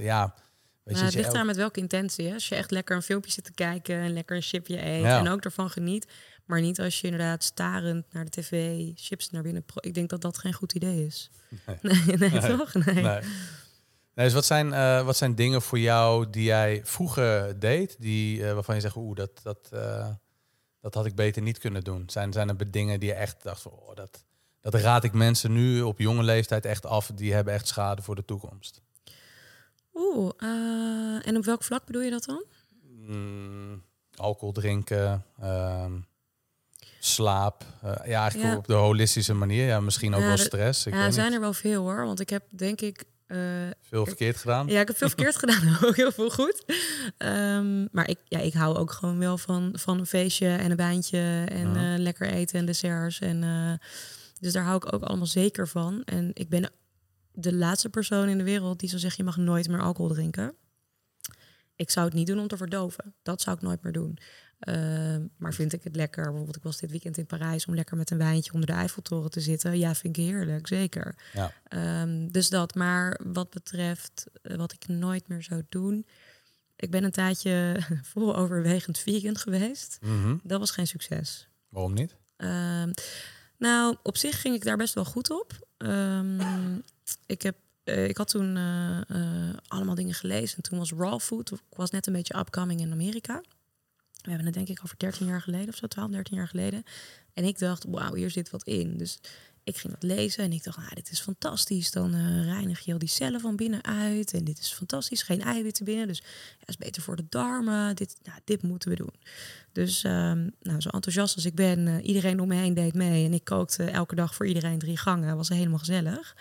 het ligt daar met welke intentie. Hè? Als je echt lekker een filmpje zit te kijken en lekker een chipje eet en ook ervan geniet. Maar niet als je inderdaad starend naar de tv chips naar binnen. Ik denk dat dat geen goed idee is. Nee, toch? Nee. Nee, dus wat zijn dingen voor jou die jij vroeger deed, waarvan je zegt, dat had ik beter niet kunnen doen? Zijn er dingen die je echt dacht van, dat raad ik mensen nu op jonge leeftijd echt af, die hebben echt schade voor de toekomst? En op welk vlak bedoel je dat dan? Alcohol drinken, slaap. Eigenlijk op de holistische manier. Ja, misschien ook wel stress. Er zijn er wel veel hoor. Want ik heb denk ik... veel verkeerd gedaan? Ja, ik heb veel verkeerd gedaan. Ook heel veel goed. Maar ik hou ook gewoon wel van een feestje en een wijntje. En lekker eten en desserts. Dus daar hou ik ook allemaal zeker van. En ik ben de laatste persoon in de wereld die zou zeggen, je mag nooit meer alcohol drinken. Ik zou het niet doen om te verdoven. Dat zou ik nooit meer doen. Maar vind ik het lekker? Bijvoorbeeld, ik was dit weekend in Parijs om lekker met een wijntje onder de Eiffeltoren te zitten. Ja, vind ik heerlijk, zeker. Ja. Dus dat. Maar wat betreft wat ik nooit meer zou doen. Ik ben een tijdje vol overwegend vegan geweest. Mm-hmm. Dat was geen succes. Waarom niet? Nou, op zich ging ik daar best wel goed op. Ik had toen allemaal dingen gelezen. En toen was raw food. Ik was net een beetje upcoming in Amerika. We hebben het denk ik over 13 jaar geleden of zo, 12, 13 jaar geleden. En ik dacht, wauw, hier zit wat in. Dus ik ging dat lezen en ik dacht, dit is fantastisch. Dan reinig je al die cellen van binnenuit. En dit is fantastisch, geen eiwitten binnen. Dus ja, is beter voor de darmen. Dit moeten we doen. Dus zo enthousiast als ik ben, iedereen om me heen deed mee. En ik kookte elke dag voor iedereen 3 gangen. Was helemaal gezellig.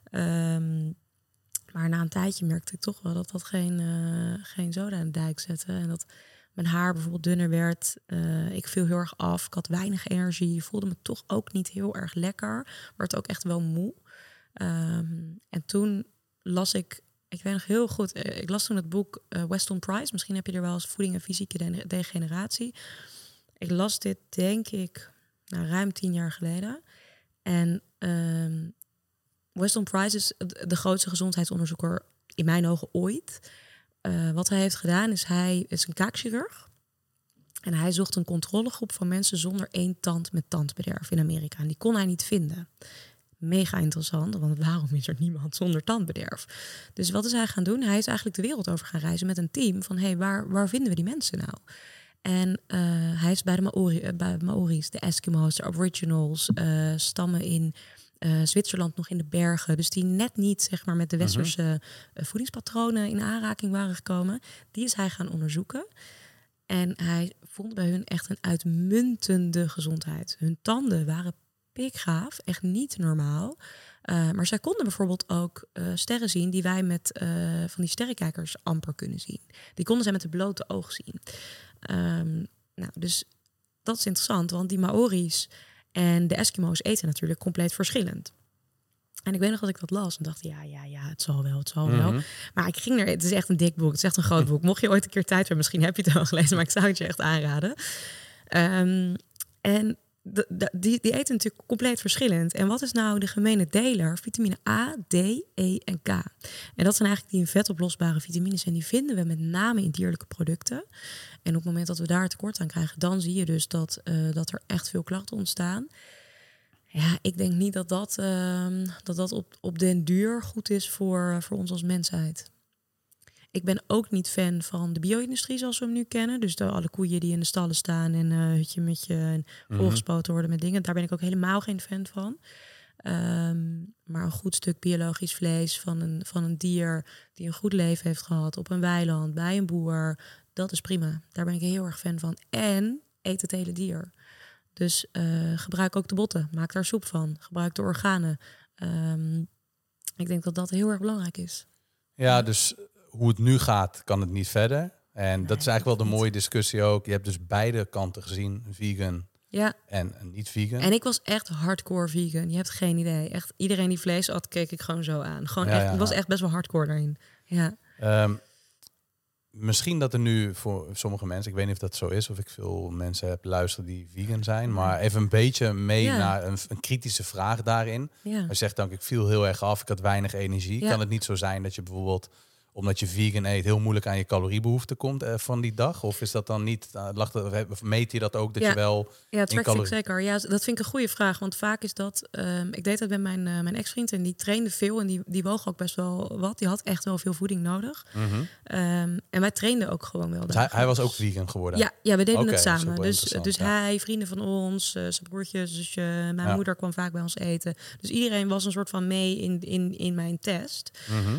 Maar na een tijdje merkte ik toch wel dat geen zoden aan de dijk zette. En dat mijn haar bijvoorbeeld dunner werd. Ik viel heel erg af. Ik had weinig energie. Voelde me toch ook niet heel erg lekker. Werd ook echt wel moe. En toen las ik weet nog heel goed. Ik las toen het boek Weston Price. Misschien heb je er wel eens Voeding en Fysieke Degeneratie. Ik las dit denk ik ruim 10 jaar geleden. En Weston Price is de grootste gezondheidsonderzoeker in mijn ogen ooit. Wat hij heeft gedaan hij is een kaakchirurg. En hij zocht een controlegroep van mensen zonder 1 tand met tandbederf in Amerika. En die kon hij niet vinden. Mega interessant, want waarom is er niemand zonder tandbederf? Dus wat is hij gaan doen? Hij is eigenlijk de wereld over gaan reizen met een team van waar vinden we die mensen nou? En hij is bij de Maori's, de Eskimo's, de Aboriginals, stammen in Zwitserland nog in de bergen. Dus die net niet zeg maar met de westerse voedingspatronen in aanraking waren gekomen. Die is hij gaan onderzoeken. En hij vond bij hun echt een uitmuntende gezondheid. Hun tanden waren pikgaaf, echt niet normaal. Maar zij konden bijvoorbeeld ook sterren zien die wij met van die sterrenkijkers amper kunnen zien. Die konden zij met de blote oog zien. Dus dat is interessant, want die Maori's en de Eskimo's eten natuurlijk compleet verschillend. En ik weet nog dat ik dat las en dacht, ja, het zal wel. Maar ik ging het is echt een dik boek, het is echt een groot boek. Mocht je ooit een keer tijd hebben, misschien heb je het al gelezen, maar ik zou het je echt aanraden. En die eten natuurlijk compleet verschillend. En wat is nou de gemene deler? Vitamine A, D, E en K. En dat zijn eigenlijk die in vet oplosbare vitamines. En die vinden we met name in dierlijke producten. En op het moment dat we daar tekort aan krijgen, dan zie je dus dat er echt veel klachten ontstaan. Ja, ik denk niet dat op den duur goed is voor ons als mensheid. Ik ben ook niet fan van de bio-industrie zoals we hem nu kennen. Dus alle koeien die in de stallen staan en hutje mutje en volgespoten worden met dingen. Daar ben ik ook helemaal geen fan van. Maar een goed stuk biologisch vlees van een dier die een goed leven heeft gehad op een weiland, bij een boer, dat is prima. Daar ben ik heel erg fan van. En eet het hele dier. Dus gebruik ook de botten. Maak daar soep van. Gebruik de organen. Ik denk dat dat heel erg belangrijk is. Ja, dus hoe het nu gaat, kan het niet verder. En dat is eigenlijk wel de mooie discussie ook. Je hebt dus beide kanten gezien, vegan en niet vegan. En ik was echt hardcore vegan. Je hebt geen idee. Echt iedereen die vlees at, keek ik gewoon zo aan. Ik was echt best wel hardcore daarin. Ja. Misschien dat er nu voor sommige mensen, ik weet niet of dat zo is, of ik veel mensen heb luisteren die vegan zijn, maar even een beetje naar een kritische vraag daarin. Ja. Hij zegt dan, ik viel heel erg af, ik had weinig energie. Kan het niet zo zijn dat je bijvoorbeeld omdat je vegan eet heel moeilijk aan je caloriebehoefte komt van die dag? Of is dat dan niet, meet je dat ook dat je wel Ja, in track ik zeker. Ja, dat vind ik een goede vraag. Want vaak is dat... ik deed dat met mijn ex-vriend en die trainde veel. En die woog ook best wel wat. Die had echt wel veel voeding nodig. En wij trainden ook gewoon wel. Dus hij was ook vegan geworden? Ja, we deden het samen. Dus ja. hij, vrienden van ons, zijn broertje, zusje, mijn moeder kwam vaak bij ons eten. Dus iedereen was een soort van mee in mijn test.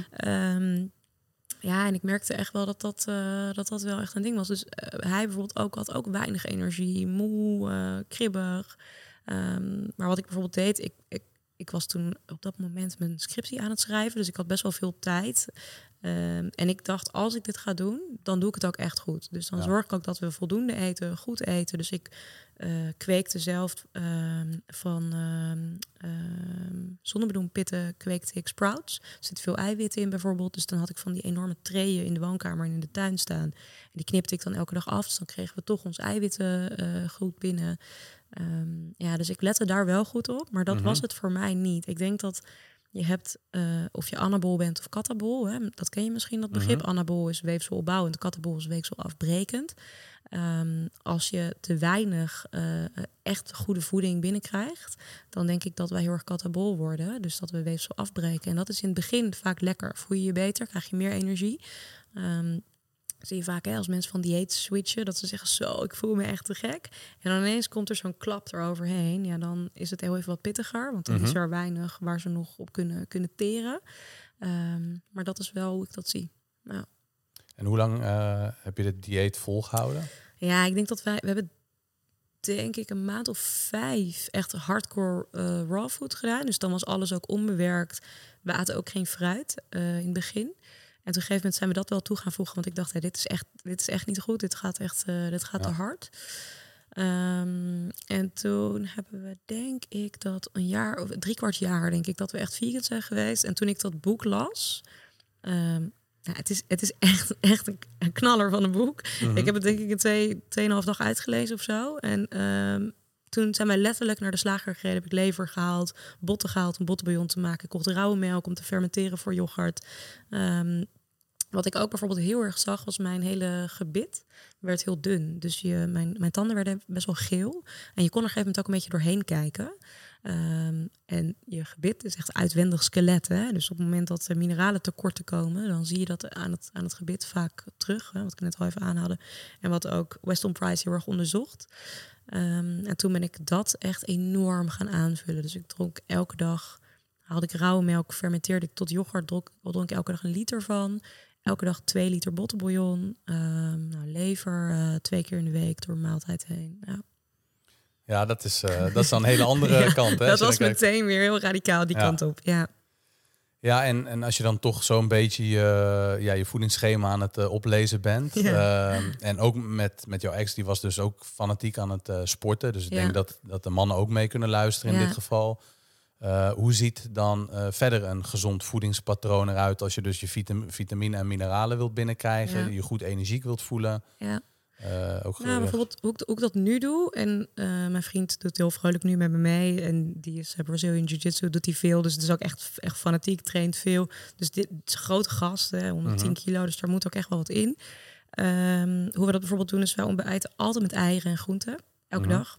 Ja, en ik merkte echt wel dat wel echt een ding was. Dus hij bijvoorbeeld had ook weinig energie, moe, kribbig. Maar wat ik bijvoorbeeld deed, ik was toen op dat moment mijn scriptie aan het schrijven. Dus ik had best wel veel tijd. En ik dacht, als ik dit ga doen, dan doe ik het ook echt goed. Dus dan zorg ik ook dat we voldoende eten, goed eten. Dus ik kweekte zelf van zonnebloempitten kweekte ik sprouts. Er zit veel eiwitten in bijvoorbeeld. Dus dan had ik van die enorme trayen in de woonkamer en in de tuin staan. En die knipte ik dan elke dag af. Dus dan kregen we toch ons eiwitten goed binnen. Dus ik lette daar wel goed op. Maar dat was het voor mij niet. Ik denk dat je hebt, of je anabol bent of katabol. Hè, dat ken je misschien, dat begrip. Anabol is weefselopbouwend, katabol is weefselafbrekend. Als je te weinig echt goede voeding binnenkrijgt, dan denk ik dat wij heel erg katabol worden. Dus dat we weefsel afbreken. En dat is in het begin vaak lekker. Voel je je beter, krijg je meer energie. Zie je vaak als mensen van dieet switchen, dat ze zeggen zo, ik voel me echt te gek. En dan ineens komt er zo'n klap eroverheen. Ja, dan is het heel even wat pittiger, want dan is er weinig waar ze nog op kunnen teren. Maar dat is wel hoe ik dat zie. Nou. En hoe lang heb je dit dieet volgehouden? Ja, ik denk dat we hebben denk ik een maand of 5 echt hardcore raw food gedaan. Dus dan was alles ook onbewerkt. We aten ook geen fruit in het begin. En op een gegeven moment zijn we dat wel toe gaan voegen. Want ik dacht, dit is echt niet goed. Dit gaat te hard. En toen hebben we, denk ik, dat een jaar of 3/4 jaar, denk ik, dat we echt vegan zijn geweest. En toen ik dat boek las, het is echt een knaller van een boek. Ik heb het denk ik in 2,5 dag uitgelezen of zo. En toen zijn wij letterlijk naar de slager gereden. Heb ik lever gehaald, botten gehaald om bottenbouillon te maken. Ik kocht rauwe melk om te fermenteren voor yoghurt. Wat ik ook bijvoorbeeld heel erg zag, was mijn hele gebit werd heel dun. Dus mijn tanden werden best wel geel. En je kon er op een gegeven moment ook een beetje doorheen kijken. En je gebit is echt uitwendig skelet. Hè? Dus op het moment dat er mineralen tekorten komen, dan zie je dat aan het gebit vaak terug. Hè? Wat ik net al even aanhaalde. En wat ook Weston Price heel erg onderzocht. En toen ben ik dat echt enorm gaan aanvullen. Dus ik dronk elke dag, haalde ik rauwe melk, fermenteerde ik tot yoghurt, dronk ik elke dag 1 liter van. Elke dag 2 liter bottenbouillon, lever 2 keer in de week door een maaltijd heen. Ja, dat is dan een hele andere kant. Hè, dat was meteen weer heel radicaal die kant op. Ja, en als je dan toch zo'n beetje je voedingsschema aan het oplezen bent. En ook met jouw ex, die was dus ook fanatiek aan het sporten. Dus ik denk dat de mannen ook mee kunnen luisteren in dit geval. Hoe ziet dan verder een gezond voedingspatroon eruit als je dus je vitamine en mineralen wilt binnenkrijgen, je goed energiek wilt voelen? Ja. Ook bijvoorbeeld hoe ik dat nu doe. En mijn vriend doet heel vrolijk nu met me mee. En die is Brazilian Jiu-Jitsu, doet hij veel. Dus het is ook echt fanatiek, traint veel. Dus dit is een grote gast, 110 kilo. Dus daar moet ook echt wel wat in. Hoe we dat bijvoorbeeld doen is, wij ontbijten altijd met eieren en groenten. Elke dag.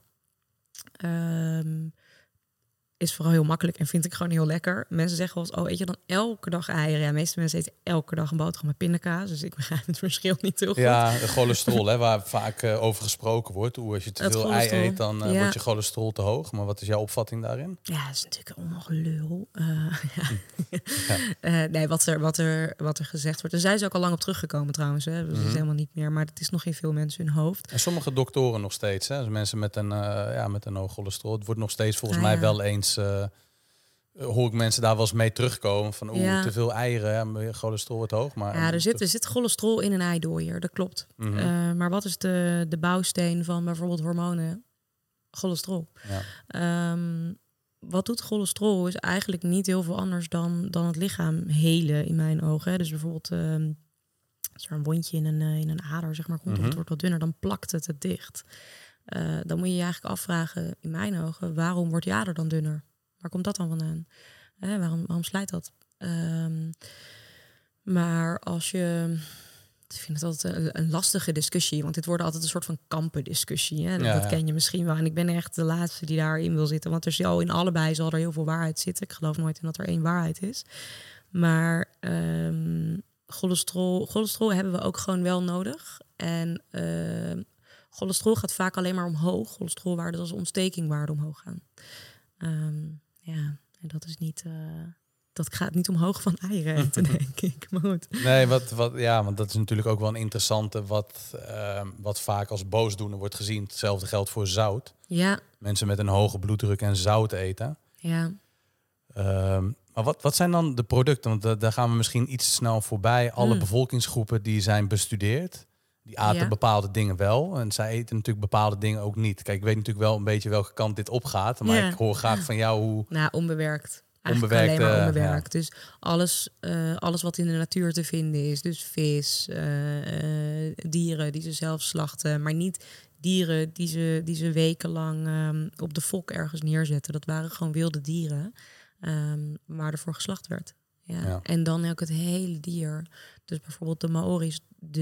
Is vooral heel makkelijk en vind ik gewoon heel lekker. Mensen zeggen wel eens, eet je dan elke dag eieren? Ja, de meeste mensen eten elke dag een boterham met pindakaas. Dus ik begrijp het verschil niet heel goed. Ja, de cholesterol, waar vaak over gesproken wordt. Hoe als je te veel ei eet, dan wordt je cholesterol te hoog. Maar wat is jouw opvatting daarin? Ja, dat is natuurlijk allemaal gelul. Nee, wat er gezegd wordt. Daar zijn ze ook al lang op teruggekomen trouwens. Hè. Dus dat is helemaal niet meer. Maar het is nog in veel mensen hun hoofd. En sommige doktoren nog steeds. Hè. Dus mensen met een hoog cholesterol. Het wordt nog steeds volgens mij wel eens... hoor ik mensen daar wel eens mee terugkomen van te veel eieren, cholesterol wordt hoog. Maar er zit cholesterol in een eidooier, dat klopt. Maar wat is de bouwsteen van bijvoorbeeld hormonen? Cholesterol. Ja. Wat doet cholesterol is eigenlijk niet heel veel anders dan het lichaam helen in mijn ogen. Hè. Dus bijvoorbeeld als er een wondje in een ader zeg maar komt, of het wordt wat dunner, dan plakt het dicht. Dan moet je je eigenlijk afvragen, in mijn ogen, waarom wordt die ader dan dunner? Waar komt dat dan vandaan? Waarom slijt dat? Maar als je... Ik vind het altijd een lastige discussie. Want dit wordt altijd een soort van kampendiscussie. Hè? Dat ken je misschien wel. En ik ben echt de laatste die daarin wil zitten. Want er zal in allebei zal er heel veel waarheid zitten. Ik geloof nooit in dat er één waarheid is. Maar cholesterol hebben we ook gewoon wel nodig. En cholesterol gaat vaak alleen maar omhoog. Cholesterolwaarden als ontstekingwaarden omhoog gaan. En dat is niet... Dat gaat niet omhoog van eieren eten, denk ik. Maar goed. Nee, want dat is natuurlijk ook wel een interessante... wat vaak als boosdoener wordt gezien. Hetzelfde geldt voor zout. Ja. Mensen met een hoge bloeddruk en zout eten. Ja. Maar wat zijn dan de producten? Want daar gaan we misschien iets te snel voorbij. Alle bevolkingsgroepen die zijn bestudeerd... die aten bepaalde dingen wel. En zij eten natuurlijk bepaalde dingen ook niet. Kijk, ik weet natuurlijk wel een beetje welke kant dit opgaat. Maar ik hoor graag van jou hoe... Nou, onbewerkt. Onbewerkt, alleen maar onbewerkt. Dus alles wat in de natuur te vinden is. Dus vis, dieren die ze zelf slachten. Maar niet dieren die ze wekenlang op de fok ergens neerzetten. Dat waren gewoon wilde dieren waar ervoor geslacht werd. Ja. En dan ook het hele dier. Dus bijvoorbeeld de Maori's,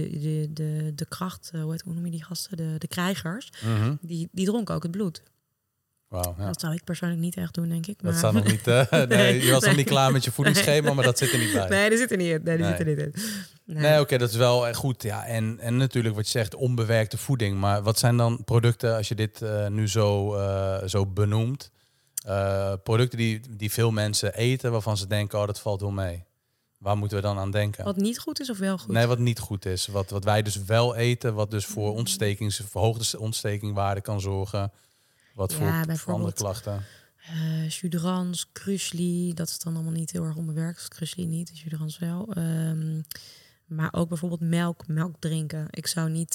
de kracht, hoe noem je die gasten? De krijgers, die dronken ook het bloed. Wow, ja. Dat zou ik persoonlijk niet echt doen, denk ik. Maar... Dat staat nog niet... je was nog niet klaar met je voedingsschema, maar dat zit er niet bij. Nee, dat zit er niet in. Zit er niet in. Nee, oké, dat is wel goed. Ja, en natuurlijk wat je zegt, onbewerkte voeding. Maar wat zijn dan producten, als je dit nu zo benoemt... producten die veel mensen eten, waarvan ze denken, dat valt wel mee. Waar moeten we dan aan denken? Wat niet goed is of wel goed? Nee, wat niet goed is. Wat wij dus wel eten, wat dus voor verhoogde ontstekingwaarde kan zorgen... Wat voor andere klachten? Judrans, Krusli, dat is dan allemaal niet heel erg onbewerkt. Krusli niet, Judrans wel. Maar ook bijvoorbeeld melk drinken. Ik zou niet...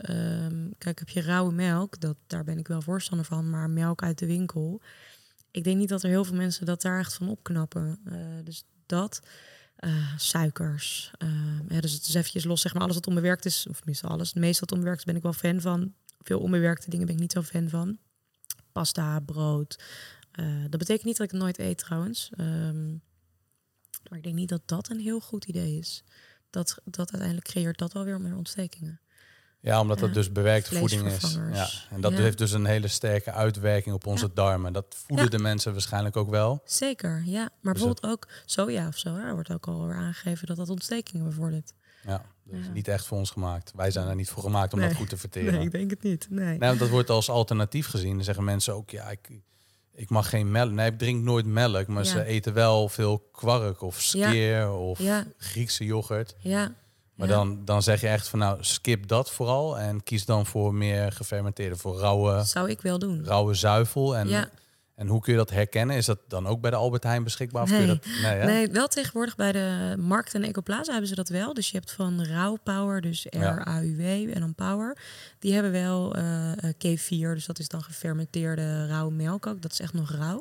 kijk, heb je rauwe melk, daar ben ik wel voorstander van. Maar melk uit de winkel... Ik denk niet dat er heel veel mensen dat daar echt van opknappen. Dus dat... suikers. Dus het is eventjes los, zeg maar, alles wat onbewerkt is. Of tenminste alles. Het meeste wat onbewerkt is, ben ik wel fan van. Veel onbewerkte dingen ben ik niet zo fan van. Pasta, brood. Dat betekent niet dat ik het nooit eet trouwens. Maar ik denk niet dat dat een heel goed idee is. Dat uiteindelijk creëert dat wel weer meer ontstekingen. Ja, omdat het dus bewerkte voeding is. Ja. En dat heeft dus een hele sterke uitwerking op onze darmen. Dat voelen de mensen waarschijnlijk ook wel. Zeker, ja. Maar dus bijvoorbeeld ook soja of zo. Er wordt ook al aangegeven dat ontstekingen bevordert. Ja, dus niet echt voor ons gemaakt. Wij zijn er niet voor gemaakt om dat goed te verteren. Nee, ik denk het niet. Nee, want dat wordt als alternatief gezien. Dan zeggen mensen ook, ik mag geen melk. Nee, ik drink nooit melk. Maar ze eten wel veel kwark of skyr of Griekse yoghurt. Ja. Maar dan zeg je echt van, nou, skip dat vooral. En kies dan voor meer gefermenteerde, voor rauwe... Zou ik wel doen. Rauwe zuivel. En hoe kun je dat herkennen? Is dat dan ook bij de Albert Heijn beschikbaar? Of kun je dat, nee, wel tegenwoordig bij de Markt en Ecoplaza hebben ze dat wel. Dus je hebt van Rauw Power, dus RAUW en dan Power. Die hebben wel kefir, dus dat is dan gefermenteerde rauwe melk ook. Dat is echt nog rauw.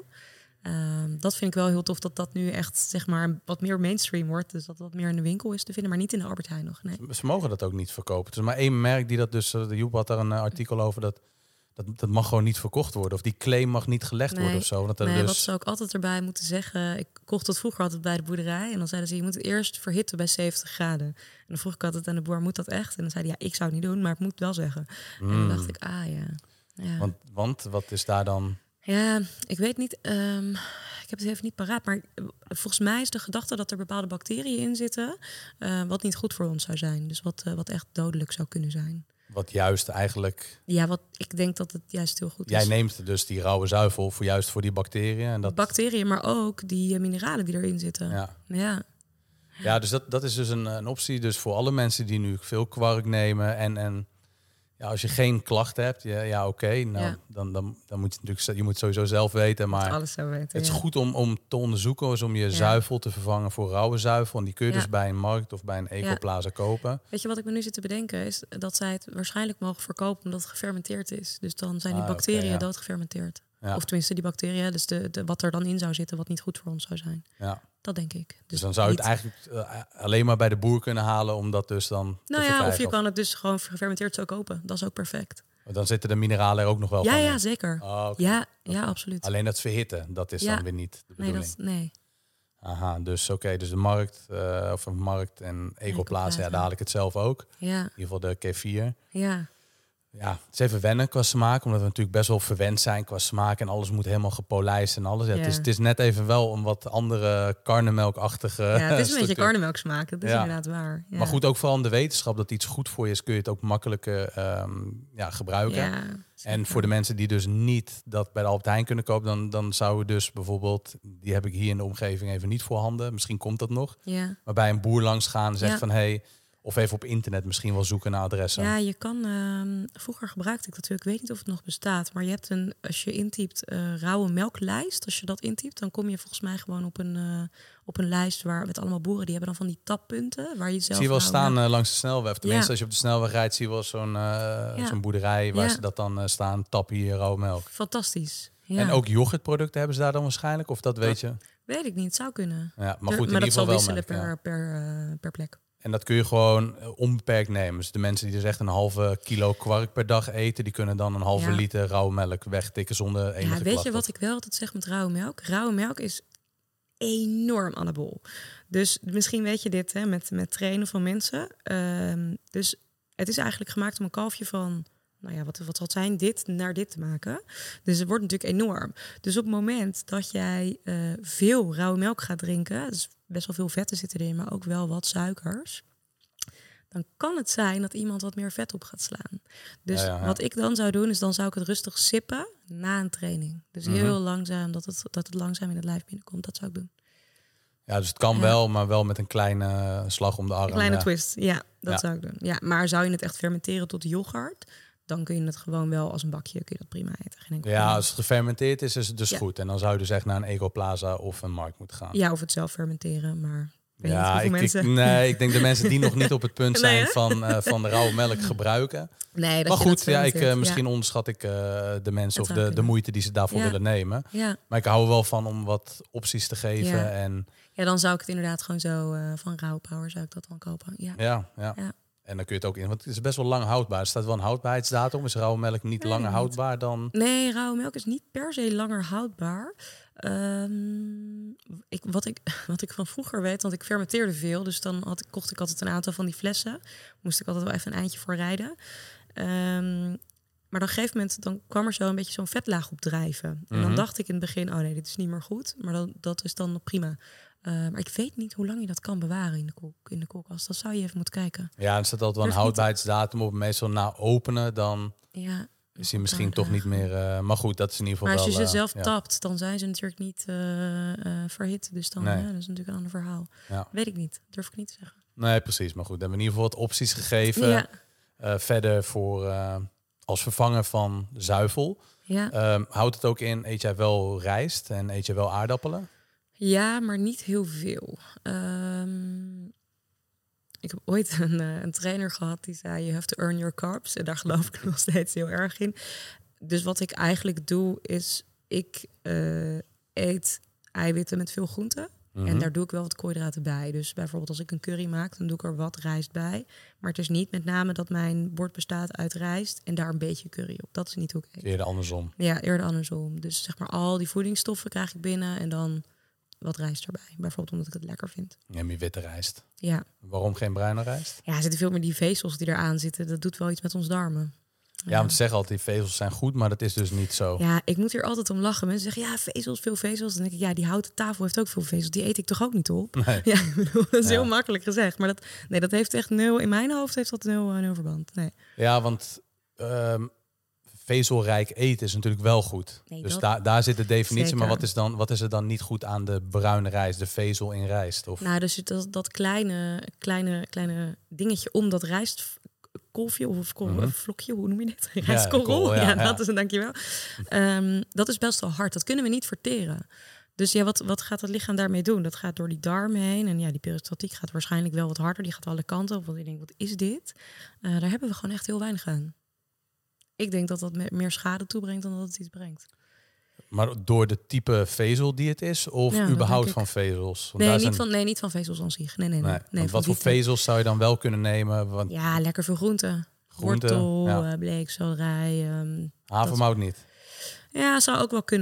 Dat vind ik wel heel tof dat dat nu echt, zeg maar, wat meer mainstream wordt. Dus dat meer in de winkel is te vinden, maar niet in de Albert Heijn nog. Nee. Ze mogen dat ook niet verkopen. Het is maar één merk die dat dus... De Joep had daar een artikel over dat mag gewoon niet verkocht worden. Of die claim mag niet gelegd worden of zo. Wat ze ook altijd erbij moeten zeggen... Ik kocht het vroeger altijd bij de boerderij. En dan zeiden ze, je moet het eerst verhitten bij 70 graden. En dan vroeg ik altijd aan de boer, moet dat echt? En dan zei hij, ik zou het niet doen, maar ik moet wel zeggen. En dan dacht ik, ja. Want wat is daar dan... Ja, ik weet niet. Ik heb het even niet paraat. Maar volgens mij is de gedachte dat er bepaalde bacteriën in zitten... wat niet goed voor ons zou zijn. Dus wat echt dodelijk zou kunnen zijn. Wat juist eigenlijk... Ja, ik denk dat het juist heel goed is. Jij neemt dus die rauwe zuivel juist voor die bacteriën. En dat... Bacteriën, maar ook die mineralen die erin zitten. Ja, dus dat is dus een optie. Dus voor alle mensen die nu veel kwark nemen en als je geen klachten hebt, dan moet je natuurlijk, je moet sowieso zelf weten, maar alles zelf weten, het is goed om te onderzoeken, dus om je zuivel te vervangen voor rauwe zuivel. En die kun je dus bij een markt of bij een ecoplaza kopen. Weet je wat ik me nu zit te bedenken, is dat zij het waarschijnlijk mogen verkopen omdat het gefermenteerd is. Dus dan zijn die bacteriën doodgefermenteerd. Ja. Of tenminste die bacteriën, dus wat er dan in zou zitten, wat niet goed voor ons zou zijn. Ja. Dat denk ik. Dus dan zou je het eigenlijk alleen maar bij de boer kunnen halen, om dat dus dan te verkrijgen. Of je kan het dus gewoon gefermenteerd zo kopen. Dat is ook perfect. Maar dan zitten de mineralen er ook nog wel van in. Ja, zeker. Oh, okay. Ja, absoluut. Alleen dat verhitten, dat is dan weer niet de bedoeling. Nee. Aha, dus dus de markt, of een markt en Ecoplaza, ja, daar haal ik het zelf ook. Ja, In ieder geval de kefir. ja, Ja, het is even wennen qua smaak, omdat we natuurlijk best wel verwend zijn qua smaak en alles moet helemaal gepolijst en alles. Ja, Ja. het is net even wel een wat andere karnemelkachtige ja. Het is een beetje structuur. karnemelk smaak. Dat is Ja. inderdaad waar. Ja. Maar goed, ook vooral in de wetenschap dat iets goed voor je is, kun je het ook makkelijker gebruiken. Ja, zeker. En voor de mensen die dus niet dat bij de Albert Heijn kunnen kopen, dan zouden we dus bijvoorbeeld, die heb ik hier in de omgeving even niet voorhanden, misschien komt dat nog, Ja. maar bij een boer langs gaan en zegt Ja. van hey, of even op internet misschien wel zoeken naar adressen. Ja, je kan. Vroeger gebruikte ik dat natuurlijk. Ik weet niet of het nog bestaat. Maar je hebt als je intypt rauwe melklijst. Als je dat intypt, dan kom je volgens mij gewoon op een lijst waar met allemaal boeren. Die hebben dan van die tappunten waar je zelf. Zie je wel rauwe staan melk- langs de snelweg. Tenminste, Ja. als je op de snelweg rijdt, zie je wel zo'n boerderij waar Ja. ze dat dan staan. Tap hier rauwe melk. Fantastisch. Ja. En ook yoghurtproducten hebben ze daar dan waarschijnlijk? Of dat weet je? Weet ik niet. Zou kunnen. Ja, maar goed, in maar ieder dat geval zal wel wisselen melk, ja. per plek. En dat kun je gewoon onbeperkt nemen. Dus de mensen die dus echt een halve kilo kwark per dag eten, die kunnen dan een halve Ja. liter rauwe melk wegtikken zonder enige Ja, weet je klacht. wat ik wel altijd zeg met rauwe melk? Rauwe melk is enorm anabol. Dus misschien weet je dit met trainen van mensen. Dus het is eigenlijk gemaakt om een kalfje van, nou ja, wat zal het zijn, dit naar dit te maken. Dus het wordt natuurlijk enorm. Dus op het moment dat jij veel rauwe melk gaat drinken, dus best wel veel vetten zitten erin, maar ook wel wat suikers, dan kan het zijn dat iemand wat meer vet op gaat slaan. Dus Ja. wat ik dan zou doen, is dan zou ik het rustig sippen na een training. Dus heel langzaam, dat het langzaam in het lijf binnenkomt. Dat zou ik doen. Ja, dus het kan Ja. wel, maar wel met een kleine slag om de arm. Een kleine ja. twist, ja, dat Ja. zou ik doen. Ja, maar zou je het echt fermenteren tot yoghurt, dan kun je het gewoon wel als een bakje, kun je dat prima eten. Geen enkel Ja, probleem. als het gefermenteerd is het dus Ja. goed. En dan zou je dus echt naar een Ecoplaza of een markt moeten gaan. Ja, of het zelf fermenteren, maar ik weet niet Ja, hoeveel mensen... nee, ik denk de mensen die nog niet op het punt zijn Nee, hè? van de rauwe melk gebruiken. Nee, dat Maar je goed, dat ja, fermenteert. misschien onderschat ik de mensen Het of zou de kunnen. moeite die ze daarvoor Ja. willen nemen. Ja. Maar ik hou er wel van om wat opties te geven. Ja. En Ja, dan zou ik het inderdaad gewoon zo van Rauw Power zou ik dat dan kopen. Ja. ja. Ja. En dan kun je het ook in, want het is best wel lang houdbaar. Er staat wel een houdbaarheidsdatum. Is rauwe melk niet Weet langer ik houdbaar dan? Nee, rauwe melk is niet per se langer houdbaar. Wat ik van vroeger weet, want ik fermenteerde veel, dus dan kocht ik altijd een aantal van die flessen. Moest ik altijd wel even een eindje voor rijden. Maar op een gegeven moment dan kwam er zo een beetje zo'n vetlaag op drijven. En dan dacht ik in het begin, oh nee, dit is niet meer goed. Maar dat is dan nog prima. Maar ik weet niet hoe lang je dat kan bewaren in de koelkast. Dat zou je even moeten kijken. Ja, er staat altijd wel een Durf niet. houdbaarheidsdatum op. Meestal na openen, dan Ja, is hij misschien toch niet meer... maar goed, dat is in ieder geval maar als je wel... ze zelf ja. tapt, dan zijn ze natuurlijk niet verhit. Dus dan Nee. dat is natuurlijk een ander verhaal. Ja. Weet ik niet. Durf ik niet te zeggen. Nee, precies. Maar goed, we hebben in ieder geval wat opties gegeven. Ja, Verder voor als vervanger van zuivel. ja. Houdt het ook in, eet jij wel rijst en eet je wel aardappelen? Ja, maar niet heel veel. Ik heb ooit een trainer gehad die zei, you have to earn your carbs. En daar geloof ik nog steeds heel erg in. Dus wat ik eigenlijk doe, is ik eet eiwitten met veel groenten. En daar doe ik wel wat koolhydraten bij. Dus bijvoorbeeld als ik een curry maak, dan doe ik er wat rijst bij. Maar het is niet met name dat mijn bord bestaat uit rijst en daar een beetje curry op. Dat is niet hoe ik eet. Eerder andersom. Ja, eerder andersom. Dus zeg maar al die voedingsstoffen krijg ik binnen en dan wat rijst erbij. Bijvoorbeeld omdat ik het lekker vind. Neem je witte rijst. Ja, Waarom geen bruine rijst? ja, er zitten veel meer die vezels die eraan zitten. Dat doet wel iets met ons darmen. Ja, want ze zeggen altijd, die vezels zijn goed, maar dat is dus niet zo. Ja, ik moet hier altijd om lachen. Mensen zeggen, ja, vezels, veel vezels. Dan denk ik, ja, die houten tafel heeft ook veel vezels. Die eet ik toch ook niet op? Nee. Ja, ik bedoel, dat is Ja. heel makkelijk gezegd. Maar dat heeft echt nul... In mijn hoofd heeft dat nul verband. Nee. Ja, want vezelrijk eten is natuurlijk wel goed. Nee, dus dat- daar zit de definitie. Zeker. Maar wat is er dan niet goed aan de bruine rijst, de vezel in rijst? Of... Nou, dus dat kleine dingetje om dat rijstkolfje of vlokje, hoe noem je dit? Rijstkorrel, kool, ja, ja. dat is een dankjewel. Dat is best wel hard. Dat kunnen we niet verteren. Dus ja, wat gaat het lichaam daarmee doen? Dat gaat door die darmen heen. En ja, die peristaltiek gaat waarschijnlijk wel wat harder. Die gaat alle kanten op. Want ik denk, wat is dit? Daar hebben we gewoon echt heel weinig aan. Ik denk dat dat meer schade toebrengt dan dat het iets brengt. Maar door de type vezel die het is? Of Ja, dat überhaupt denk ik. van vezels? Want Nee, daar niet van vezels aan zich. Nee, want van wat voor witte. vezels zou je dan wel kunnen nemen? Want Ja, lekker veel groenten. Groenten, Wortel, ja. bleekselderij. havermout niet. Ja, zou ook wel kunnen.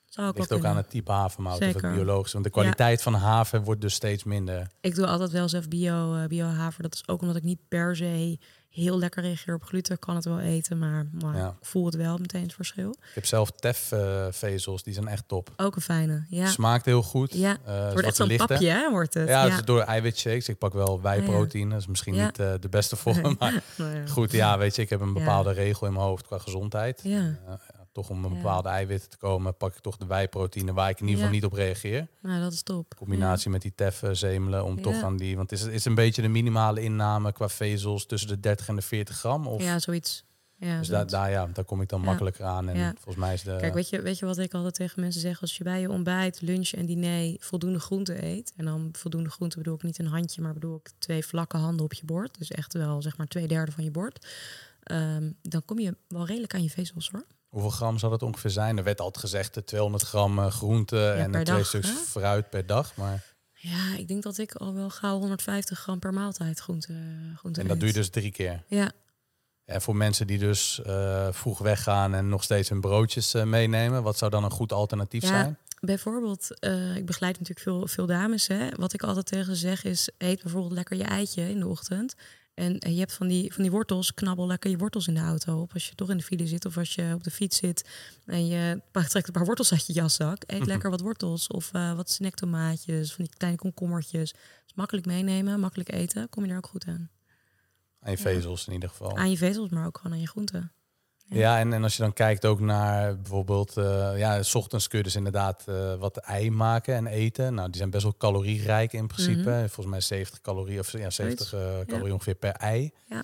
Zou ook Ligt wel ook aan kunnen. het type havermout of Zeker. het biologisch. Want de kwaliteit van haver wordt dus steeds minder. Ik doe altijd wel zelf bio-haver. Dat is ook omdat ik niet per se heel lekker reageer op gluten. Ik kan het wel eten, maar Ja. ik voel het wel meteen het verschil. Ik heb zelf tefvezels, die zijn echt top. Ook een fijne, ja. Smaakt heel goed. Ja, is het wordt wat echt zo'n lichter. papje, hè, wordt het. Ja, dus door eiwitshakes. Ik pak wel wijproteïne. Dat is misschien Ja. niet de beste vorm. Maar Nou ja. goed, ja, weet je, ik heb een bepaalde regel in mijn hoofd qua gezondheid. Ja. Toch om een bepaalde eiwitten te komen, pak ik toch de wijproteïne waar ik in ieder geval niet op reageer. Nou, dat is top. Combinatie met die teffen-zemelen om toch aan die... Want is een beetje de minimale inname qua vezels tussen de 30 en de 40 gram? Of, Ja, zoiets. Ja, dus zoiets. daar kom ik dan makkelijker aan. En volgens mij is de... Kijk, weet je wat ik altijd tegen mensen zeg? Als je bij je ontbijt, lunch en diner voldoende groente eet... en dan voldoende groente bedoel ik niet een handje... maar bedoel ik 2 vlakke handen op je bord. Dus echt wel zeg maar 2/3 van je bord. Dan kom je wel redelijk aan je vezels, hoor. Hoeveel gram zal het ongeveer zijn? Er werd altijd gezegd 200 gram groente en 2 dag, stuks hè? fruit per dag. Maar... Ja, ik denk dat ik al wel gauw 150 gram per maaltijd groente En dat eet. doe je dus 3 keer. Ja. En voor mensen die dus vroeg weggaan en nog steeds hun broodjes meenemen, wat zou dan een goed alternatief zijn? Bijvoorbeeld, ik begeleid natuurlijk veel dames. Hè. Wat ik altijd tegen ze zeg is, eet bijvoorbeeld lekker je eitje in de ochtend. En je hebt van die wortels, knabbel lekker je wortels in de auto op. Als je toch in de file zit of als je op de fiets zit en je trekt een paar wortels uit je jaszak. Eet lekker wat wortels of wat snacktomaatjes, van die kleine komkommertjes. Dus makkelijk meenemen, makkelijk eten, kom je er ook goed aan. Aan je vezels in ieder geval. Aan je vezels, maar ook gewoon aan je groenten. Ja, en als je dan kijkt ook naar bijvoorbeeld... 's ochtends kun je dus inderdaad wat ei maken en eten. Nou, die zijn best wel calorierijk in principe. Volgens mij 70 calorieën of 70 calorieën ongeveer per ei. Ja.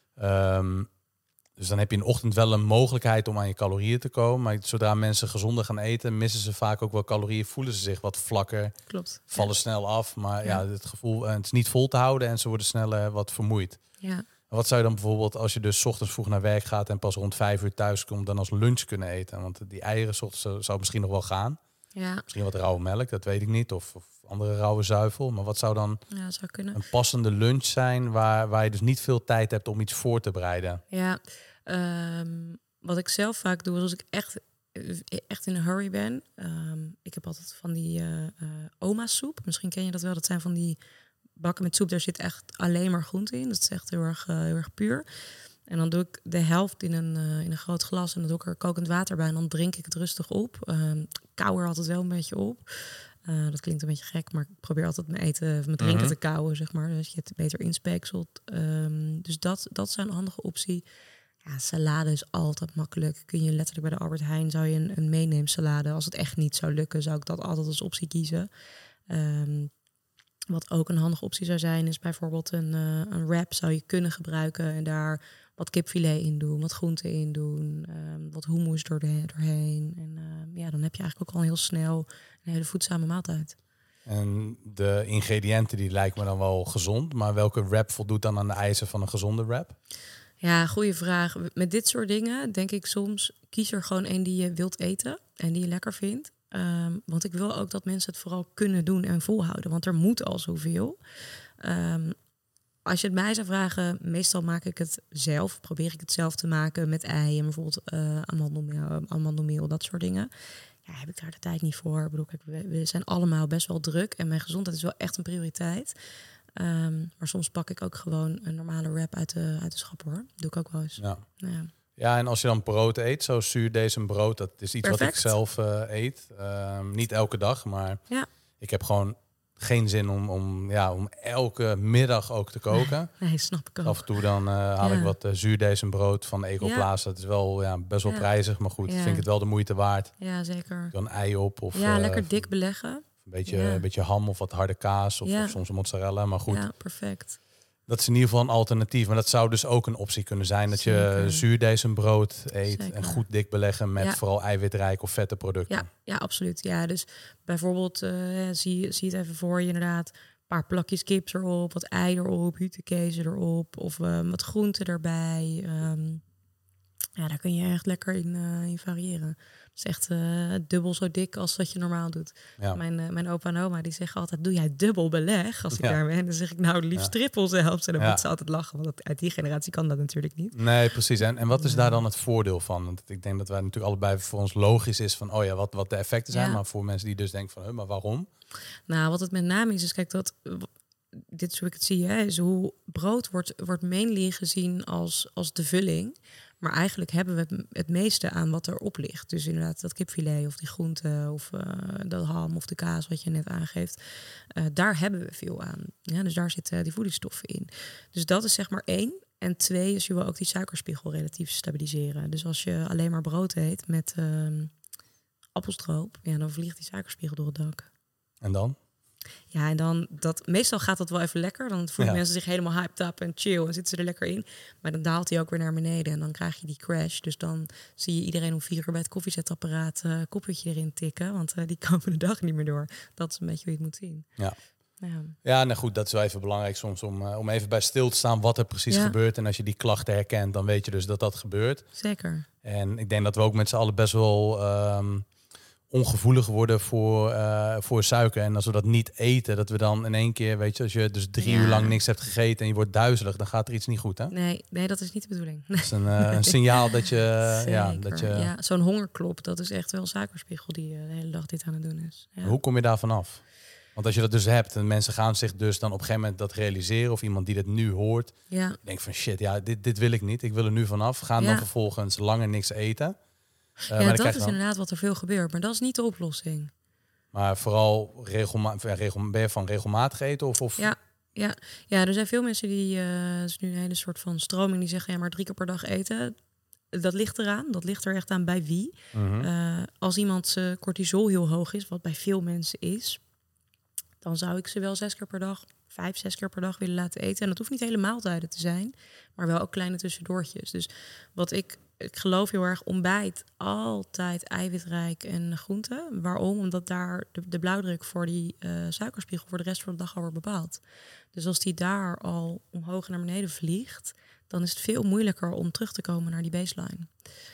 Dus dan heb je in de ochtend wel een mogelijkheid om aan je calorieën te komen. Maar zodra mensen gezonder gaan eten, missen ze vaak ook wel calorieën. Voelen ze zich wat vlakker. Klopt. Vallen snel af. Maar het gevoel, het is niet vol te houden en ze worden snel wat vermoeid. Ja. Wat zou je dan bijvoorbeeld, als je dus 's ochtends vroeg naar werk gaat en pas rond 5 uur thuis komt, dan als lunch kunnen eten? Want die eieren 's ochtends zou misschien nog wel gaan. Ja. Misschien wat rauwe melk, dat weet ik niet. Of andere rauwe zuivel. Maar wat zou dan Zou kunnen. een passende lunch zijn waar je dus niet veel tijd hebt om iets voor te bereiden? Ja, wat ik zelf vaak doe, is als ik echt in een hurry ben. Ik heb altijd van die oma soep. Misschien ken je dat wel. Dat zijn van die bakken met soep. Daar zit echt alleen maar groente in. Dat is echt heel erg puur. En dan doe ik de helft in een groot glas. En dan doe ik er kokend water bij. En dan drink ik het rustig op. Kauw er altijd wel een beetje op. Dat klinkt een beetje gek, maar ik probeer altijd mijn drinken te kauwen, zeg maar. Dus je het beter inspekselt. Dus dat zou een handige optie. Ja, salade is altijd makkelijk. Kun je letterlijk bij de Albert Heijn zou je een meeneemsalade. Als het echt niet zou lukken, zou ik dat altijd als optie kiezen. Wat ook een handige optie zou zijn, is bijvoorbeeld een wrap zou je kunnen gebruiken. En daar wat kipfilet in doen, wat groenten in doen, wat hummus doorheen. En dan heb je eigenlijk ook al heel snel een hele voedzame maaltijd. En de ingrediënten die lijken me dan wel gezond. Maar welke wrap voldoet dan aan de eisen van een gezonde wrap? Ja, goede vraag. Met dit soort dingen denk ik soms, kies er gewoon een die je wilt eten en die je lekker vindt. Want ik wil ook dat mensen het vooral kunnen doen en volhouden. Want er moet al zoveel. Als je het mij zou vragen, meestal maak ik het zelf. Probeer ik het zelf te maken met ei en bijvoorbeeld amandelmeel, dat soort dingen. Ja, heb ik daar de tijd niet voor. Ik bedoel, kijk, we zijn allemaal best wel druk. En mijn gezondheid is wel echt een prioriteit. Maar soms pak ik ook gewoon een normale wrap uit de schap, hoor. Doe ik ook wel eens. Ja. Ja. Ja, en als je dan brood eet, zo zuurdees brood, dat is iets wat ik zelf eet. Niet elke dag, maar ik heb gewoon geen zin om elke middag ook te koken. Nee, snap ik ook. Af en toe dan haal ik wat zuurdezenbrood van Ecoplaza. Dat is wel best wel prijzig, maar goed, vind ik het wel de moeite waard. Ja, zeker. Dan ei op of lekker dik beleggen. Een beetje ham of wat harde kaas of soms mozzarella, maar goed. Ja, perfect. Dat is in ieder geval een alternatief. Maar dat zou dus ook een optie kunnen zijn. Dat je zuurdezenbrood eet en goed dik beleggen met vooral eiwitrijk of vette producten. Ja, absoluut. Ja, dus bijvoorbeeld zie het even voor je inderdaad. Een paar plakjes kip erop, wat ei erop, hüttekäse erop of wat groenten erbij. Ja, daar kun je echt lekker in variëren. Het is echt dubbel zo dik als dat je normaal doet. Ja. Mijn opa en oma die zeggen altijd, doe jij dubbel beleg als ik Ja. daar ben? Dan zeg ik nou liefst trippel zelfs. En dan Ja. moet ze altijd lachen, want uit die generatie kan dat natuurlijk niet. Nee, precies. En wat is daar dan het voordeel van? Want ik denk dat wij natuurlijk allebei voor ons logisch is van, oh ja, wat de effecten zijn. Ja. Maar voor mensen die dus denken van, maar waarom? Nou, wat het met name is kijk, dit is hoe ik het zie, hè, is hoe brood wordt mainly gezien als de vulling. Maar eigenlijk hebben we het meeste aan wat erop ligt. Dus inderdaad dat kipfilet of die groente of de ham of de kaas wat je net aangeeft. Daar hebben we veel aan. Ja, dus daar zitten die voedingsstoffen in. Dus dat is zeg maar 1. En 2 is je wil ook die suikerspiegel relatief stabiliseren. Dus als je alleen maar brood eet met appelstroop, ja, dan vliegt die suikerspiegel door het dak. En dan? Ja, en dan meestal gaat dat wel even lekker. Dan voelen mensen zich helemaal hyped up en chill en zitten ze er lekker in. Maar dan daalt hij ook weer naar beneden en dan krijg je die crash. Dus dan zie je iedereen om 4 uur bij het koffiezetapparaat koffietje erin tikken. Want die komen de dag niet meer door. Dat is een beetje hoe je het moet zien. Ja. Ja. Ja, nou goed, dat is wel even belangrijk soms om even bij stil te staan wat er precies gebeurt. En als je die klachten herkent, dan weet je dus dat dat gebeurt. Zeker. En ik denk dat we ook met z'n allen best wel ongevoelig worden voor suiker. En als we dat niet eten, dat we dan in één keer, weet je, als je dus 3 uur lang niks hebt gegeten en je wordt duizelig, dan gaat er iets niet goed, hè? Nee, dat is niet de bedoeling. Dat is een signaal dat je... Ja, zo'n hongerklop, dat is echt wel een suikerspiegel die de hele dag dit aan het doen is. Ja. Hoe kom je daarvan af? Want als je dat dus hebt en mensen gaan zich dus dan op een gegeven moment dat realiseren, of iemand die dat nu hoort, denkt van shit, ja, dit wil ik niet. Ik wil er nu vanaf. Gaan dan vervolgens langer niks eten. Maar dat is inderdaad wat er veel gebeurt, maar dat is niet de oplossing. Maar vooral ben je van regelmatig eten? Of? Ja, er zijn veel mensen die, is nu een hele soort van stroming, die zeggen, ja, maar 3 keer per dag eten. Dat ligt eraan, dat ligt er echt aan bij wie. Mm-hmm. Als iemand cortisol heel hoog is, wat bij veel mensen is, dan zou ik ze wel 6 keer per dag, 5, 6 keer per dag willen laten eten. En dat hoeft niet hele maaltijden te zijn, maar wel ook kleine tussendoortjes. Dus wat ik geloof heel erg, ontbijt altijd eiwitrijk en groenten. Waarom? Omdat daar de blauwdruk voor die suikerspiegel voor de rest van de dag al wordt bepaald. Dus als die daar al omhoog naar beneden vliegt, dan is het veel moeilijker om terug te komen naar die baseline.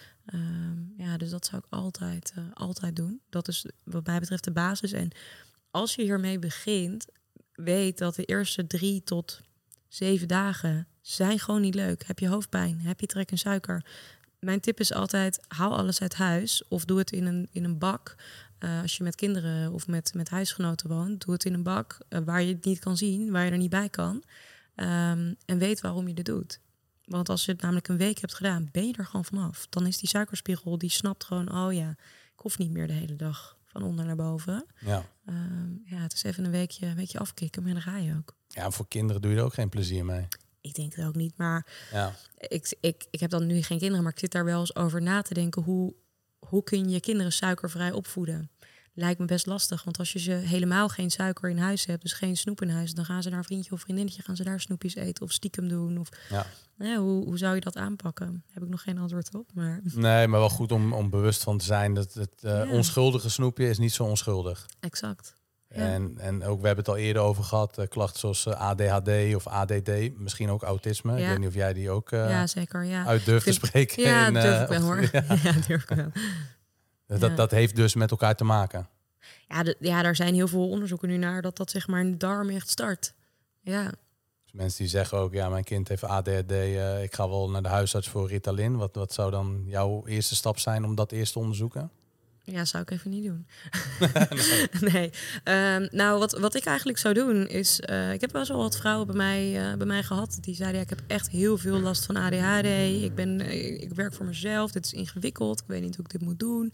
Dus dat zou ik altijd doen. Dat is wat mij betreft de basis. En als je hiermee begint, weet dat de eerste 3 tot 7 dagen zijn gewoon niet leuk. Heb je hoofdpijn, heb je trek in suiker. Mijn tip is altijd, haal alles uit huis of doe het in een bak. Als je met kinderen of met huisgenoten woont, doe het in een bak waar je het niet kan zien, waar je er niet bij kan. En weet waarom je dit doet. Want als je het namelijk een week hebt gedaan, ben je er gewoon vanaf. Dan is die suikerspiegel, die snapt gewoon, oh ja, ik hoef niet meer de hele dag van onder naar boven. Ja. Het is even een weekje afkicken, maar dan ga je ook. Ja, voor kinderen doe je er ook geen plezier mee. Ik denk het ook niet, maar ja. Ik heb dan nu geen kinderen, maar ik zit daar wel eens over na te denken. Hoe kun je je kinderen suikervrij opvoeden? Lijkt me best lastig, want als je ze helemaal geen suiker in huis hebt, dus geen snoep in huis, dan gaan ze naar een vriendje of vriendinnetje, gaan ze daar snoepjes eten of stiekem doen. Of, hoe zou je dat aanpakken? Heb ik nog geen antwoord op. Maar... Nee, maar wel goed om bewust van te zijn dat het onschuldige snoepje is niet zo onschuldig. Exact. Ja. En ook, we hebben het al eerder over gehad, klachten zoals ADHD of ADD, misschien ook autisme. Ik weet niet of jij die ook zeker, uit durft te spreken. Ja, durf ik wel hoor. Ja, durf ik wel. Dat heeft dus met elkaar te maken. Ja, daar zijn heel veel onderzoeken nu naar dat zeg maar in de darm echt start. Ja. Dus mensen die zeggen ook, ja, mijn kind heeft ADHD, ik ga wel naar de huisarts voor Ritalin. Wat zou dan jouw eerste stap zijn om dat eerst te onderzoeken? Ja, zou ik even niet doen. Nee. Wat ik eigenlijk zou doen is... ik heb wel zo wat vrouwen bij mij gehad. Die zeiden, ik heb echt heel veel last van ADHD. Ik werk voor mezelf. Dit is ingewikkeld. Ik weet niet hoe ik dit moet doen.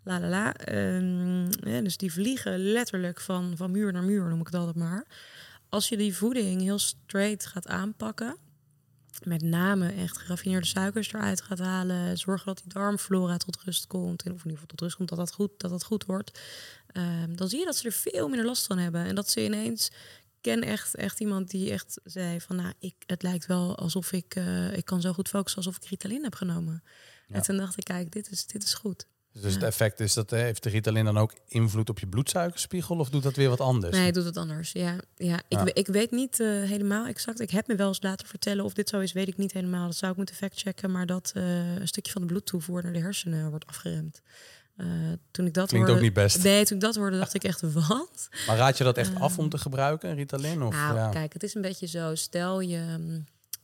Dus die vliegen letterlijk van muur naar muur, noem ik het altijd maar. Als je die voeding heel straight gaat aanpakken, met name echt geraffineerde suikers eruit gaat halen, zorgen dat die darmflora tot rust komt, of in ieder geval tot rust komt, dat dat goed wordt, dan zie je dat ze er veel minder last van hebben. En dat ze ineens... ken echt iemand die echt zei van, het lijkt wel alsof ik kan zo goed focussen alsof ik Ritalin heb genomen. Ja. En toen dacht ik, kijk, dit is goed. Dus het effect is dat heeft de Ritalin dan ook invloed op je bloedsuikerspiegel of doet dat weer wat anders? Nee, het doet het anders. Ja. Ik weet niet helemaal exact. Ik heb me wel eens laten vertellen of dit zo is, weet ik niet helemaal. Dat zou ik moeten factchecken, maar dat een stukje van de bloedtoevoer naar de hersenen wordt afgeremd. Toen ik dat Klinkt hoorde, ook niet best. Nee, toen ik dat hoorde, dacht ik echt, wat? Maar raad je dat echt af om te gebruiken, Ritalin? Of, Nou, kijk, het is een beetje zo. Stel je...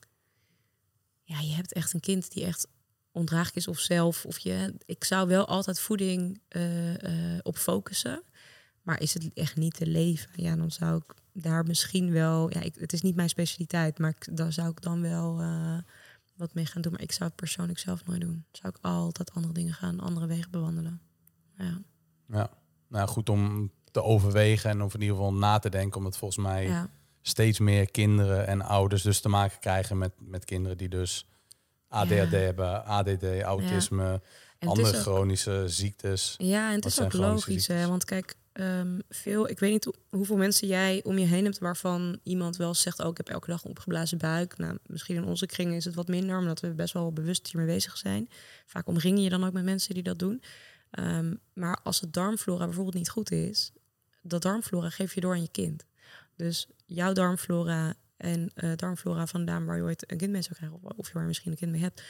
Ja, je hebt echt een kind die echt ondraaglijk is of zelf. Ik zou wel altijd voeding op focussen. Maar is het echt niet te leven? Ja, dan zou ik daar misschien wel... Ja, het is niet mijn specialiteit, maar daar zou ik dan wel wat mee gaan doen. Maar ik zou het persoonlijk zelf nooit doen. Zou ik altijd andere dingen gaan, andere wegen bewandelen. Ja, nou goed om te overwegen en of in ieder geval na te denken. Omdat volgens mij steeds meer kinderen en ouders dus te maken krijgen met kinderen die dus ADHD hebben, ADD, autisme, andere chronische ziektes. Ja, en het is ook logisch, hè? Want kijk, ik weet niet hoeveel mensen jij om je heen hebt waarvan iemand wel zegt, ik heb elke dag een opgeblazen buik. Nou, misschien in onze kringen is het wat minder, omdat we best wel bewust hiermee bezig zijn. Vaak omring je dan ook met mensen die dat doen. Maar als het darmflora bijvoorbeeld niet goed is, dat darmflora geef je door aan je kind. Dus jouw darmflora en darmflora van de dame waar je ooit een kind mee zou krijgen, of je waar misschien een kind mee hebt,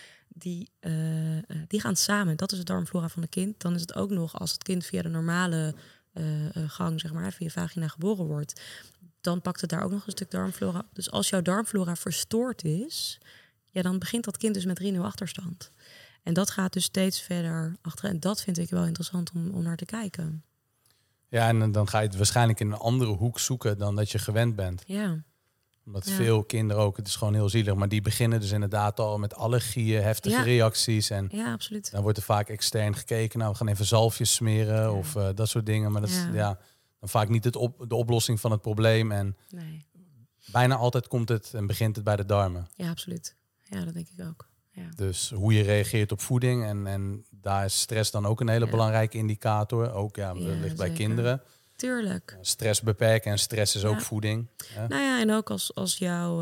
die gaan samen. Dat is de darmflora van het kind. Dan is het ook nog, als het kind via de normale gang, zeg maar, via vagina geboren wordt, dan pakt het daar ook nog een stuk darmflora. Dus als jouw darmflora verstoord is, ja, dan begint dat kind dus met 3-0 achterstand. En dat gaat dus steeds verder achter. En dat vind ik wel interessant om naar te kijken. Ja, en dan ga je het waarschijnlijk in een andere hoek zoeken dan dat je gewend bent. Ja. Omdat veel kinderen ook, het is gewoon heel zielig, maar die beginnen dus inderdaad al met allergieën, heftige reacties. En ja, absoluut. Dan wordt er vaak extern gekeken. Nou, we gaan even zalfjes smeren of dat soort dingen. Maar dat is dan vaak niet de oplossing van het probleem. En bijna altijd komt het en begint het bij de darmen. Ja, absoluut. Ja, dat denk ik ook. Ja. Dus hoe je reageert op voeding. En daar is stress dan ook een hele belangrijke indicator. Ook ligt bij kinderen. Tuurlijk. Stress beperken en stress is ook voeding. Ja. Nou ja, en ook als jouw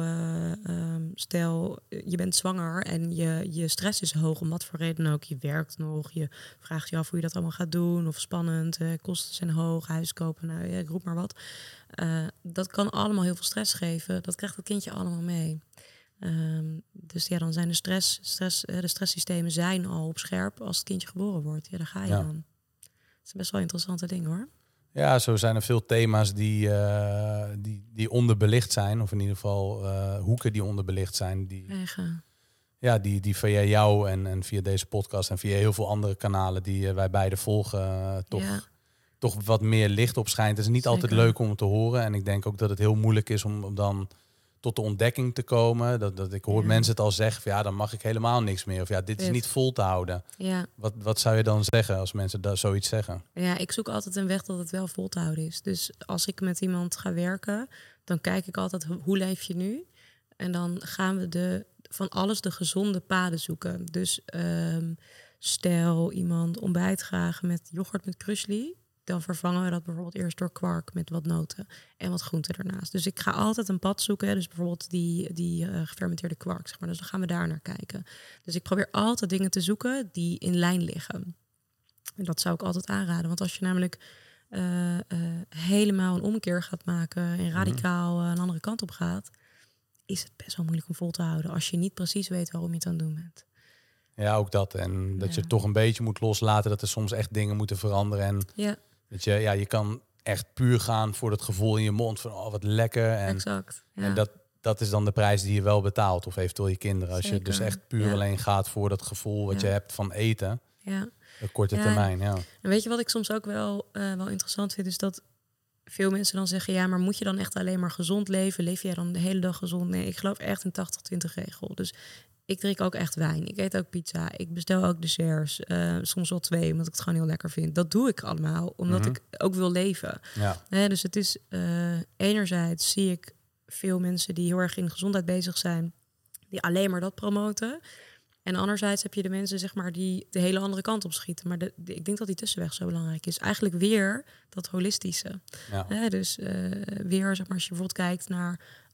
stel, je bent zwanger en je stress is hoog, om wat voor reden ook. Je werkt nog, je vraagt je af hoe je dat allemaal gaat doen. Of spannend, kosten zijn hoog, huis kopen, nou ja, ik roep maar wat. Dat kan allemaal heel veel stress geven. Dat krijgt het kindje allemaal mee. Dus ja, dan zijn de stresssystemen zijn al op scherp als het kindje geboren wordt. Ja, daar ga je dan. Dat is best wel een interessante ding, hoor. Ja, zo zijn er veel thema's die onderbelicht zijn. Of in ieder geval hoeken die onderbelicht zijn. Die via jou en via deze podcast en via heel veel andere kanalen die wij beide volgen toch wat meer licht op schijnt. Het is niet altijd leuk om het te horen. En ik denk ook dat het heel moeilijk is om dan tot de ontdekking te komen. Dat ik hoor mensen het al zeggen van, dan mag ik helemaal niks meer. Of dit is niet vol te houden. Ja. Wat zou je dan zeggen als mensen daar zoiets zeggen? Ja, ik zoek altijd een weg dat het wel vol te houden is. Dus als ik met iemand ga werken, dan kijk ik altijd, hoe leef je nu? En dan gaan we van alles de gezonde paden zoeken. Dus stel iemand ontbijt graag met yoghurt met krusli, dan vervangen we dat bijvoorbeeld eerst door kwark met wat noten en wat groenten ernaast. Dus ik ga altijd een pad zoeken. Dus bijvoorbeeld die gefermenteerde kwark, zeg maar. Dus dan gaan we daar naar kijken. Dus ik probeer altijd dingen te zoeken die in lijn liggen. En dat zou ik altijd aanraden. Want als je namelijk helemaal een omkeer gaat maken en radicaal een andere kant op gaat, is het best wel moeilijk om vol te houden als je niet precies weet waarom je het aan het doen bent. Ja, ook dat. En dat je toch een beetje moet loslaten, dat er soms echt dingen moeten veranderen. En dat je kan echt puur gaan voor het gevoel in je mond van wat lekker. En, exact. Ja. En dat is dan de prijs die je wel betaalt. Of eventueel je kinderen. Als je dus echt puur alleen gaat voor dat gevoel wat je hebt van eten. Ja. Op korte termijn, En weet je wat ik soms ook wel interessant vind, is dat veel mensen dan zeggen, maar moet je dan echt alleen maar gezond leven? Leef jij dan de hele dag gezond? Nee, ik geloof echt in 80-20 regel. Dus ik drink ook echt wijn. Ik eet ook pizza. Ik bestel ook desserts. Soms wel 2, omdat ik het gewoon heel lekker vind. Dat doe ik allemaal, omdat ik ook wil leven. Ja. Dus het is enerzijds zie ik veel mensen die heel erg in gezondheid bezig zijn, die alleen maar dat promoten. En anderzijds heb je de mensen, zeg maar, die de hele andere kant op schieten. Maar ik denk dat die tussenweg zo belangrijk is. Eigenlijk weer dat holistische. Ja. Dus weer, zeg maar, als je bijvoorbeeld kijkt naar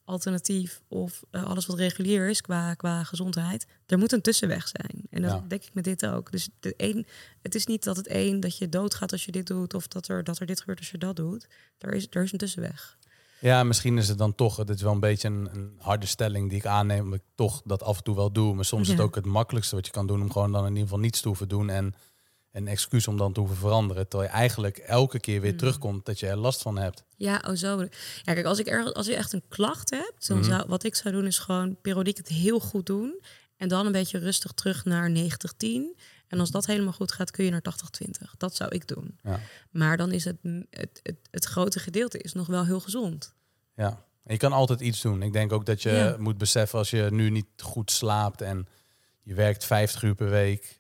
alternatief of alles wat regulier is qua gezondheid. Er moet een tussenweg zijn. En dat denk ik met dit ook. Dus het is niet dat je doodgaat als je dit doet of dat er dit gebeurt als je dat doet. Er is een tussenweg. Ja, misschien is het dan toch, het is wel een beetje een harde stelling die ik aanneem, omdat ik toch dat af en toe wel doe. Maar soms is het ook het makkelijkste wat je kan doen om gewoon dan in ieder geval niets te hoeven doen en een excuus om dan te hoeven veranderen. Terwijl je eigenlijk elke keer weer terugkomt dat je er last van hebt. Ja, zo. Ja, kijk, als je echt een klacht hebt, dan wat ik zou doen is gewoon periodiek het heel goed doen. En dan een beetje rustig terug naar 90-10. En als dat helemaal goed gaat, kun je naar 80-20. Dat zou ik doen. Ja. Maar dan is het grote gedeelte is nog wel heel gezond. Ja, en je kan altijd iets doen. Ik denk ook dat je moet beseffen als je nu niet goed slaapt en je werkt 50 uur per week.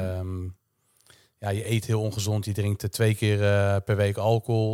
Je eet heel ongezond, je drinkt 2 keer per week alcohol.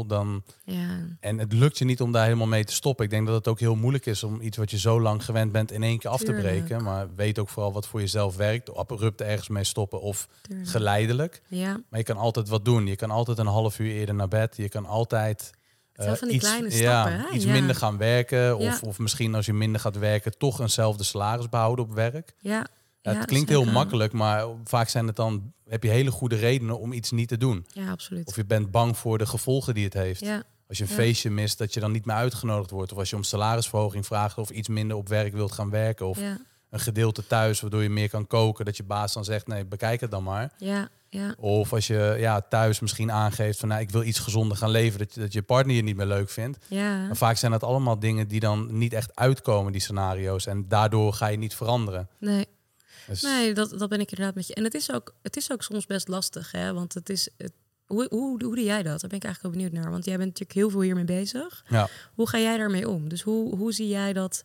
En het lukt je niet om daar helemaal mee te stoppen. Ik denk dat het ook heel moeilijk is om iets wat je zo lang gewend bent in één keer af te breken. Maar weet ook vooral wat voor jezelf werkt. Abrupt ergens mee stoppen of geleidelijk. Ja. Maar je kan altijd wat doen. Je kan altijd een half uur eerder naar bed. Je kan altijd van die kleine stappen, iets minder gaan werken. Of misschien als je minder gaat werken toch eenzelfde salaris behouden op werk. Ja. Het klinkt heel makkelijk, maar vaak heb je hele goede redenen om iets niet te doen. Ja, absoluut. Of je bent bang voor de gevolgen die het heeft. Ja. Als je een feestje mist, dat je dan niet meer uitgenodigd wordt. Of als je om salarisverhoging vraagt of iets minder op werk wilt gaan werken. Of een gedeelte thuis, waardoor je meer kan koken. Dat je baas dan zegt, nee, bekijk het dan maar. Ja. Ja. Of als je thuis misschien aangeeft van, ik wil iets gezonder gaan leven. Dat je partner je niet meer leuk vindt. Ja. Maar vaak zijn dat allemaal dingen die dan niet echt uitkomen, die scenario's. En daardoor ga je niet veranderen. Nee. Dus... Nee, dat ben ik inderdaad met je. En het is ook soms best lastig, hè? Want hoe doe jij dat? Daar ben ik eigenlijk wel benieuwd naar. Want jij bent natuurlijk heel veel hiermee bezig. Ja. Hoe ga jij daarmee om? Dus hoe zie jij dat?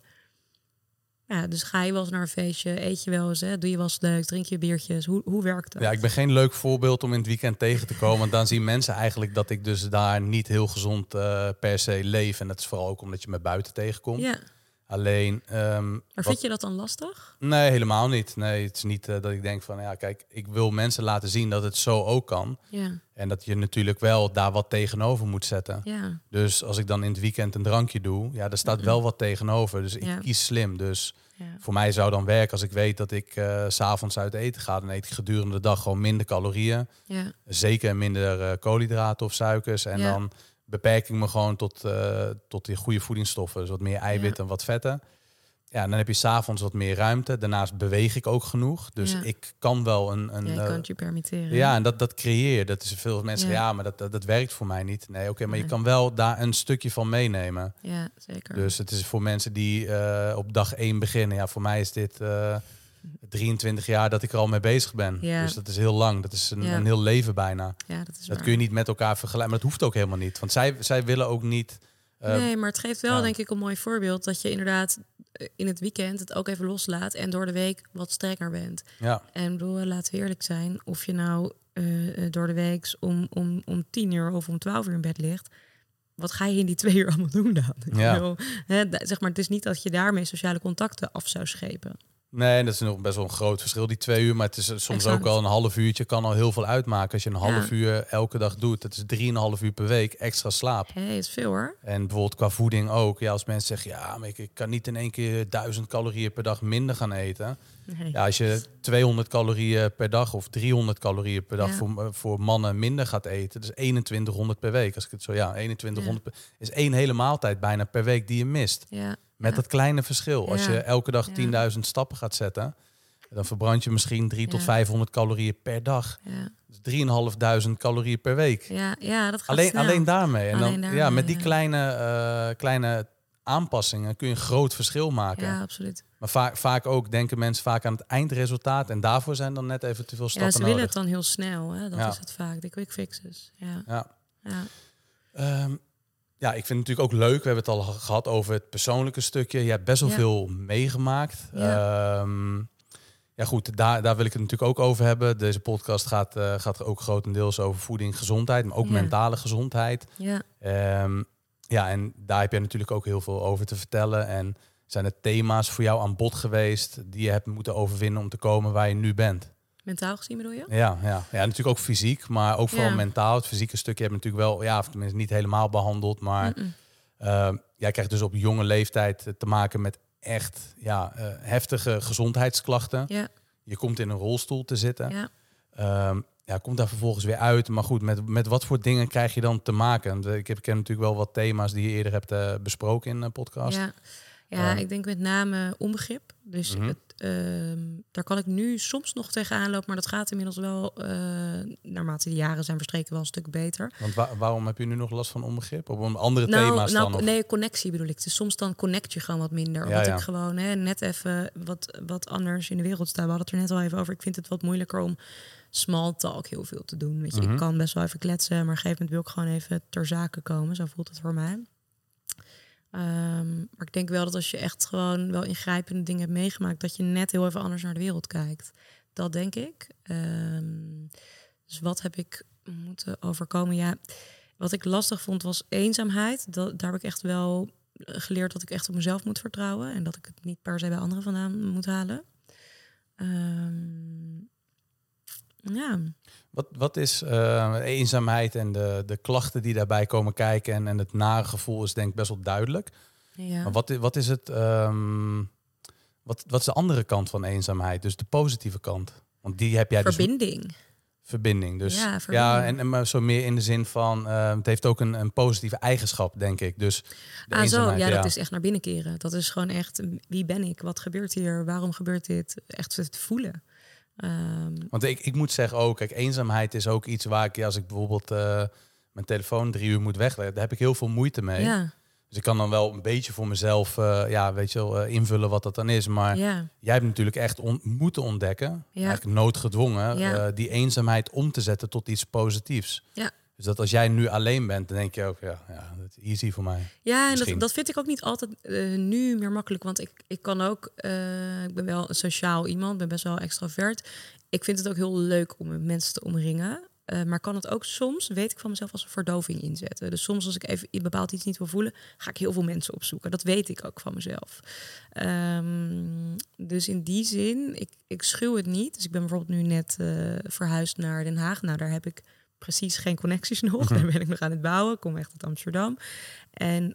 Ja, dus ga je wel eens naar een feestje, eet je wel eens, hè? Doe je wel eens leuk, drink je biertjes? Hoe werkt dat? Ja, ik ben geen leuk voorbeeld om in het weekend tegen te komen. Want dan zien mensen eigenlijk dat ik dus daar niet heel gezond per se leef. En dat is vooral ook omdat je me buiten tegenkomt. Ja. Alleen... maar vind je dat dan lastig? Nee, helemaal niet. Nee, het is niet dat ik denk van... kijk, ik wil mensen laten zien dat het zo ook kan. Ja. En dat je natuurlijk wel daar wat tegenover moet zetten. Ja. Dus als ik dan in het weekend een drankje doe... daar staat wel wat tegenover. Dus ik kies slim. Dus voor mij zou dan werken als ik weet dat ik 's avonds uit eten ga. Dan eet ik gedurende de dag gewoon minder calorieën. Ja. Zeker minder koolhydraten of suikers. En dan... beperk ik me gewoon tot die goede voedingsstoffen. Dus wat meer eiwit en wat vetten. Ja, en dan heb je 's avonds wat meer ruimte. Daarnaast beweeg ik ook genoeg. Dus ik kan wel je kan het je permitteren. Ja, en dat creëer. Dat is veel mensen maar dat werkt voor mij niet. Nee, oké, maar je kan wel daar een stukje van meenemen. Ja, zeker. Dus het is voor mensen die op dag 1 beginnen. Ja, voor mij is dit 23 jaar dat ik er al mee bezig ben. Ja. Dus dat is heel lang. Dat is een heel leven bijna. Ja, dat kun je niet met elkaar vergelijken. Maar dat hoeft ook helemaal niet. Want zij willen ook niet... nee, maar het geeft wel denk ik een mooi voorbeeld... dat je inderdaad in het weekend het ook even loslaat... en door de week wat strenger bent. Ja. En bedoel, laten we eerlijk zijn... of je nou door de week om 10 uur of om 12 uur in bed ligt... wat ga je in die 2 uur allemaal doen dan? Ja. Bedoel, zeg maar, het is niet dat je daarmee sociale contacten af zou schepen. Nee, dat is nog best wel een groot verschil, die 2 uur. Maar het is soms ook al een half uurtje, kan al heel veel uitmaken. Als je een half uur elke dag doet, dat is 3,5 uur per week extra slaap. Hey, is veel hoor. En bijvoorbeeld qua voeding ook. Ja, als mensen zeggen, maar ik kan niet in één keer 1000 calorieën per dag minder gaan eten. Nee. Ja, als je 200 calorieën per dag of 300 calorieën per dag voor mannen minder gaat eten, dus 2100 per week. Als ik het zo, 2100 is 1 hele maaltijd bijna per week die je mist. Ja. Met dat kleine verschil. Als je elke dag 10.000 stappen gaat zetten, dan verbrand je misschien 300 tot 500 calorieën per dag. Ja. Dus 3.500 calorieën per week. Ja, dat gaat alleen daarmee. En dan met die kleine aanpassingen kun je een groot verschil maken. Ja, absoluut. Maar vaak ook denken mensen vaak aan het eindresultaat. En daarvoor zijn dan net even te veel stappen nodig. Ja, ze willen het dan heel snel. Hè? Dat is het vaak. De quick fixes. Ja. Ja, ik vind het natuurlijk ook leuk. We hebben het al gehad over het persoonlijke stukje. Je hebt best wel veel meegemaakt. Ja. Goed, daar wil ik het natuurlijk ook over hebben. Deze podcast gaat ook grotendeels over voeding, gezondheid, maar ook mentale gezondheid. Ja. En daar heb je natuurlijk ook heel veel over te vertellen. En zijn er thema's voor jou aan bod geweest die je hebt moeten overwinnen om te komen waar je nu bent? Mentaal gezien bedoel je? Ja, natuurlijk ook fysiek, maar ook vooral mentaal. Het fysieke stukje heb je natuurlijk wel, of tenminste niet helemaal behandeld, maar Jij krijgt dus op jonge leeftijd te maken met echt heftige gezondheidsklachten. Ja. Je komt in een rolstoel te zitten. Ja. Komt daar vervolgens weer uit. Maar goed, met wat voor dingen krijg je dan te maken? Ik ken natuurlijk wel wat thema's die je eerder hebt besproken in een podcast. Ja, ik denk met name onbegrip. Dus daar kan ik nu soms nog tegenaan lopen, maar dat gaat inmiddels wel, naarmate de jaren zijn verstreken, wel een stuk beter. Want waarom heb je nu nog last van onbegrip? Op een andere thema's dan? Nee, connectie bedoel ik. Dus soms dan connect je gewoon wat minder. Omdat ik gewoon net even wat anders in de wereld sta. We hadden het er net al even over. Ik vind het wat moeilijker om small talk heel veel te doen. Weet je, ik kan best wel even kletsen, maar op een gegeven moment wil ik gewoon even ter zake komen. Zo voelt het voor mij. Maar ik denk wel dat als je echt gewoon wel ingrijpende dingen hebt meegemaakt, dat je net heel even anders naar de wereld kijkt. Dat denk ik. Dus wat heb ik moeten overkomen? Ja, wat ik lastig vond was eenzaamheid. Daar heb ik echt wel geleerd dat ik echt op mezelf moet vertrouwen en dat ik het niet per se bij anderen vandaan moet halen. Ja. Wat is eenzaamheid en de klachten die daarbij komen kijken en het nare gevoel is denk ik best wel duidelijk. Ja. Maar wat is het? Wat is de andere kant van eenzaamheid? Dus de positieve kant. Want die heb jij Verbinding. Dus verbinding. En maar zo meer in de zin van het heeft ook een positieve eigenschap, denk ik. Dus de eenzaamheid, dat is echt naar binnen keren. Dat is gewoon echt, wie ben ik? Wat gebeurt hier? Waarom gebeurt dit? Echt het voelen. Want ik moet zeggen ook, kijk, eenzaamheid is ook iets waar ik, als ik bijvoorbeeld mijn telefoon 3 uur moet wegleggen, daar heb ik heel veel moeite mee. Ja. Dus ik kan dan wel een beetje voor mezelf invullen wat dat dan is. Maar jij hebt natuurlijk echt moeten ontdekken, eigenlijk noodgedwongen, die eenzaamheid om te zetten tot iets positiefs. Ja. Dus dat als jij nu alleen bent, dan denk je ook, dat is easy voor mij. Ja, en dat vind ik ook niet altijd nu meer makkelijk. Want ik kan ook, ik ben wel een sociaal iemand, ben best wel extrovert. Ik vind het ook heel leuk om met mensen te omringen. Maar kan het ook soms, weet ik van mezelf, als een verdoving inzetten. Dus soms als ik even bepaald iets niet wil voelen, ga ik heel veel mensen opzoeken. Dat weet ik ook van mezelf. Dus in die zin, ik schuw het niet. Dus ik ben bijvoorbeeld nu net verhuisd naar Den Haag. Nou, daar heb ik precies geen connecties nog. Daar ben ik nog aan het bouwen. Ik kom echt uit Amsterdam. En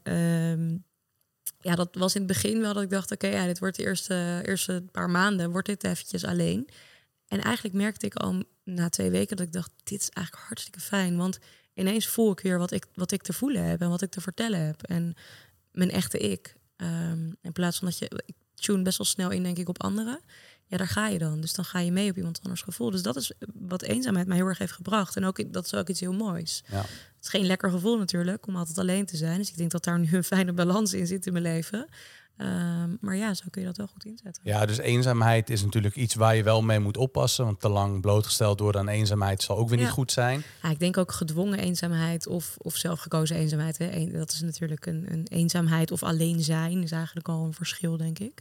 dat was in het begin wel dat ik dacht, oké, dit wordt de eerste paar maanden, wordt dit eventjes alleen. En eigenlijk merkte ik al na 2 weken dat ik dacht, dit is eigenlijk hartstikke fijn. Want ineens voel ik weer wat ik te voelen heb en wat ik te vertellen heb. En mijn echte ik. In plaats van ik tune best wel snel in, denk ik, op anderen. Ja, daar ga je dan. Dus dan ga je mee op iemand anders gevoel. Dus dat is wat eenzaamheid mij heel erg heeft gebracht. En ook dat is ook iets heel moois. Ja. Het is geen lekker gevoel natuurlijk om altijd alleen te zijn. Dus ik denk dat daar nu een fijne balans in zit in mijn leven. Maar ja, zo kun je dat wel goed inzetten. Ja, dus eenzaamheid is natuurlijk iets waar je wel mee moet oppassen. Want te lang blootgesteld worden aan eenzaamheid zal ook weer niet goed zijn. Ja, ik denk ook gedwongen eenzaamheid of zelfgekozen eenzaamheid. Hè. Dat is natuurlijk een eenzaamheid of alleen zijn is eigenlijk al een verschil, denk ik.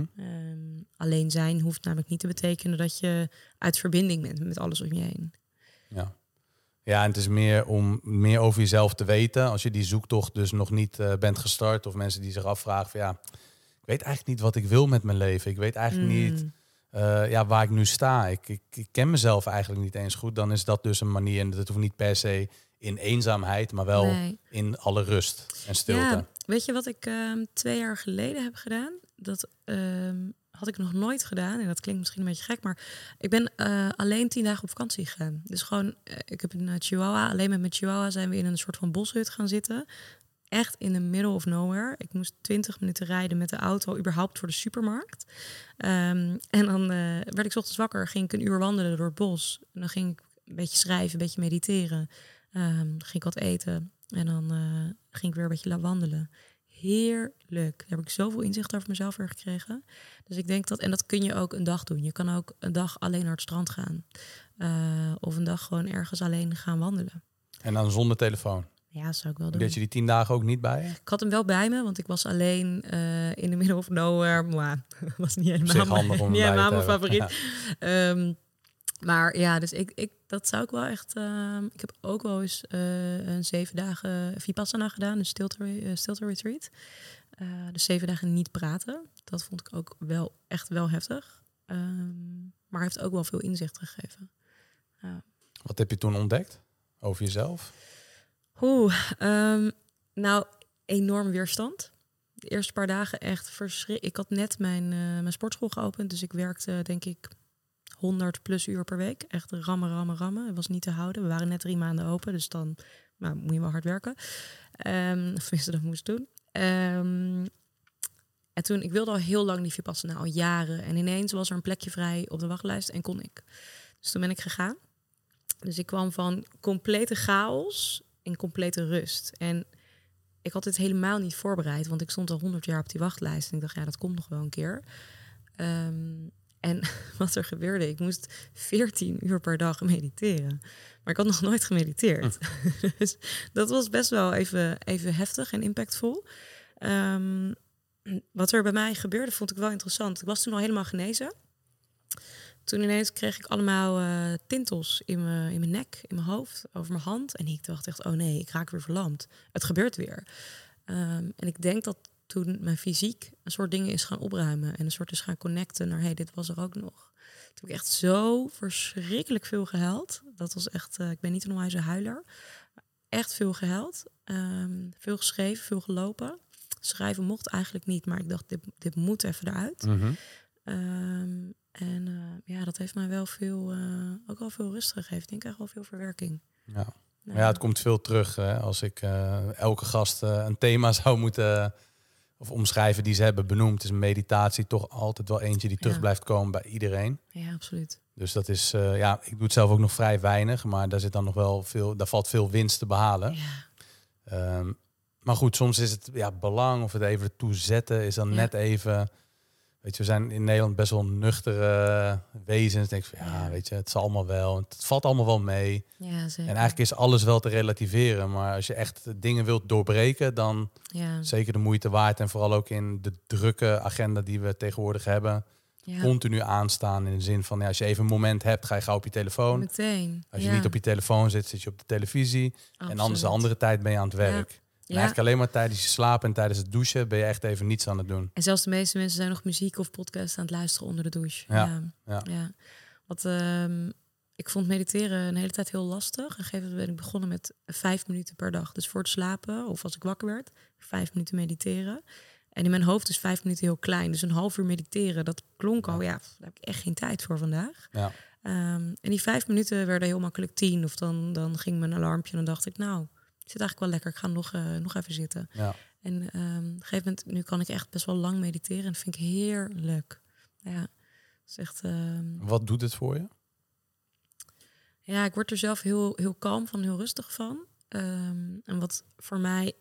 Alleen zijn hoeft namelijk niet te betekenen dat je uit verbinding bent met alles om je heen. Ja, en het is meer om meer over jezelf te weten. Als je die zoektocht dus nog niet bent gestart. Of mensen die zich afvragen van ik weet eigenlijk niet wat ik wil met mijn leven. Ik weet eigenlijk niet waar ik nu sta. Ik ken mezelf eigenlijk niet eens goed. Dan is dat dus een manier. En dat hoeft niet per se in eenzaamheid, maar wel in alle rust en stilte. Ja, weet je wat ik 2 jaar geleden heb gedaan? Dat had ik nog nooit gedaan. En dat klinkt misschien een beetje gek, maar ik ben alleen 10 dagen op vakantie gegaan. Dus gewoon, ik heb een Chihuahua. Alleen met mijn Chihuahua zijn we in een soort van boshut gaan zitten. Echt in the middle of nowhere. Ik moest 20 minuten rijden met de auto, überhaupt voor de supermarkt. En dan werd ik 's ochtends wakker, ging ik 1 uur wandelen door het bos. En dan ging ik een beetje schrijven, een beetje mediteren. Dan ging ik wat eten. En dan ging ik weer een beetje wandelen. Heerlijk. Daar heb ik zoveel inzicht over mezelf weer gekregen. Dus ik denk dat, en dat kun je ook een dag doen. Je kan ook een dag alleen naar het strand gaan. Of een dag gewoon ergens alleen gaan wandelen. En dan zonder telefoon? Ja, dat zou ik wel doen. Deed je die 10 dagen ook niet bij je? Ik had hem wel bij me, want ik was alleen in the middle of nowhere. Maar was niet helemaal mijn favoriet. Ja. Maar ja, dus dat zou ik wel echt... ik heb ook wel eens een 7 dagen Vipassana gedaan, een stilte retreat. Dus 7 dagen niet praten. Dat vond ik ook wel echt wel heftig. Maar heeft ook wel veel inzicht gegeven. Wat heb je toen ontdekt over jezelf? Nou, enorm weerstand. De eerste paar dagen echt verschrikkelijk. Ik had net mijn sportschool geopend. Dus ik werkte denk ik 100 plus uur per week. Echt rammen. Het was niet te houden. We waren net 3 maanden open. Dus dan moet je wel hard werken. Of tenminste, dat moest doen. En toen, ik wilde al heel lang die Vipassana, al jaren. En ineens was er een plekje vrij op de wachtlijst en kon ik. Dus toen ben ik gegaan. Dus ik kwam van complete chaos in complete rust. En ik had dit helemaal niet voorbereid, want ik stond al 100 jaar op die wachtlijst. En ik dacht, ja, dat komt nog wel een keer. En wat er gebeurde, ik moest 14 uur per dag mediteren. Maar ik had nog nooit gemediteerd. Dus dat was best wel even heftig en impactvol. Wat er bij mij gebeurde, vond ik wel interessant. Ik was toen al helemaal genezen. Toen ineens kreeg ik allemaal tintels in mijn nek, in mijn hoofd, over mijn hand. En ik dacht echt, oh nee, ik raak weer verlamd. Het gebeurt weer. En ik denk dat toen mijn fysiek een soort dingen is gaan opruimen. En een soort is gaan connecten naar, hey, dit was er ook nog. Toen heb ik echt zo verschrikkelijk veel gehuild. Dat was echt, ik ben niet een onwijze huiler. Echt veel gehuild. Veel geschreven, veel gelopen. Schrijven mocht eigenlijk niet, maar ik dacht, dit moet even eruit. Mm-hmm. Dat heeft mij wel ook wel veel rust gegeven. Ik denk echt wel veel verwerking. Ja. Maar ja, het komt veel terug. Hè? Als ik elke gast een thema zou moeten of omschrijven die ze hebben benoemd, is meditatie toch altijd wel eentje die terug blijft komen bij iedereen. Ja, absoluut. Dus dat is, ik doe het zelf ook nog vrij weinig, maar daar zit dan nog wel veel, daar valt veel winst te behalen. Ja. Maar goed, soms is het belang of het even ertoe zetten is dan net even. Weet je, we zijn in Nederland best wel nuchtere wezens. Denk ik van, weet je, het zal allemaal wel. Het valt allemaal wel mee. Ja, zeker. En eigenlijk is alles wel te relativeren. Maar als je echt dingen wilt doorbreken, dan zeker de moeite waard. En vooral ook in de drukke agenda die we tegenwoordig hebben. Continu aanstaan in de zin van, als je even een moment hebt, ga je gauw op je telefoon. Meteen. Als je niet op je telefoon zit, zit je op de televisie. Absoluut. En anders de andere tijd ben je aan het werk. Ja. En eigenlijk alleen maar tijdens je slaap en tijdens het douchen ben je echt even niets aan het doen. En zelfs de meeste mensen zijn nog muziek of podcast aan het luisteren onder de douche. Ja. Want ik vond mediteren een hele tijd heel lastig. Op een gegeven moment ben ik begonnen met 5 minuten per dag. Dus voor het slapen of als ik wakker werd, 5 minuten mediteren. En in mijn hoofd is 5 minuten heel klein. Dus een half uur mediteren, dat klonk al, daar heb ik echt geen tijd voor vandaag. Ja. En die 5 minuten werden heel makkelijk 10. Of dan ging mijn alarmpje en dan dacht ik, nou, het zit eigenlijk wel lekker. Ik ga nog even zitten. Ja. En op een gegeven moment, nu kan ik echt best wel lang mediteren. En dat vind ik heerlijk. Ja, is echt, Wat doet het voor je? Ja, ik word er zelf heel, heel kalm van, heel rustig van. En wat voor mij,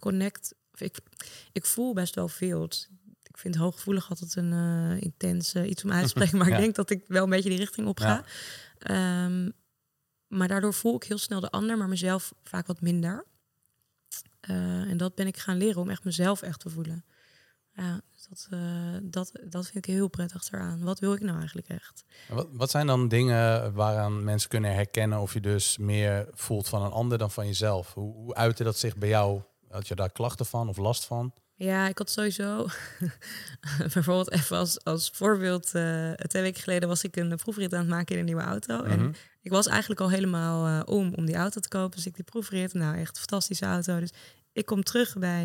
ik voel best wel veel. Ik vind hooggevoelig altijd een intense iets om uit te spreken. Maar ik denk dat ik wel een beetje die richting op ga. Ja. Maar daardoor voel ik heel snel de ander, maar mezelf vaak wat minder. En dat ben ik gaan leren om echt mezelf echt te voelen. Ja, dat vind ik heel prettig eraan. Wat wil ik nou eigenlijk echt? Wat zijn dan dingen waaraan mensen kunnen herkennen of je dus meer voelt van een ander dan van jezelf? Hoe uitte dat zich bij jou? Had je daar klachten van of last van? Ja, ik had sowieso... bijvoorbeeld even als voorbeeld... 2 weken geleden was ik een proefrit aan het maken in een nieuwe auto. Mm-hmm. En ik was eigenlijk al helemaal om die auto te kopen. Dus ik die proefrit. Nou, echt een fantastische auto. Dus ik kom terug bij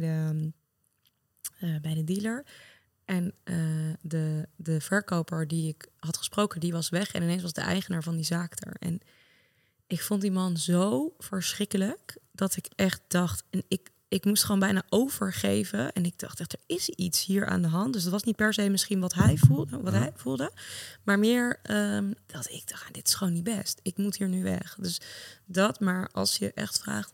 de dealer. En de verkoper die ik had gesproken, die was weg. En ineens was de eigenaar van die zaak er. En ik vond die man zo verschrikkelijk... dat ik echt dacht... en ik moest gewoon bijna overgeven. En ik dacht echt, er is iets hier aan de hand. Dus het was niet per se misschien wat hij voelde. Maar meer dat ik dacht, dit is gewoon niet best. Ik moet hier nu weg. Dus dat, maar als je echt vraagt...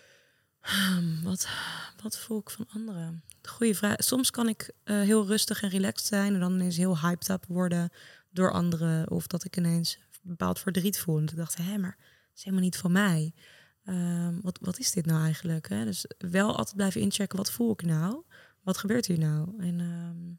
Wat voel ik van anderen? Goeie vraag. Soms kan ik heel rustig en relaxed zijn... en dan ineens heel hyped up worden door anderen. Of dat ik ineens een bepaald verdriet voel. En ik dacht, maar het is helemaal niet van mij... Wat is dit nou eigenlijk? Hè? Dus wel altijd blijven inchecken, wat voel ik nou? Wat gebeurt hier nou? En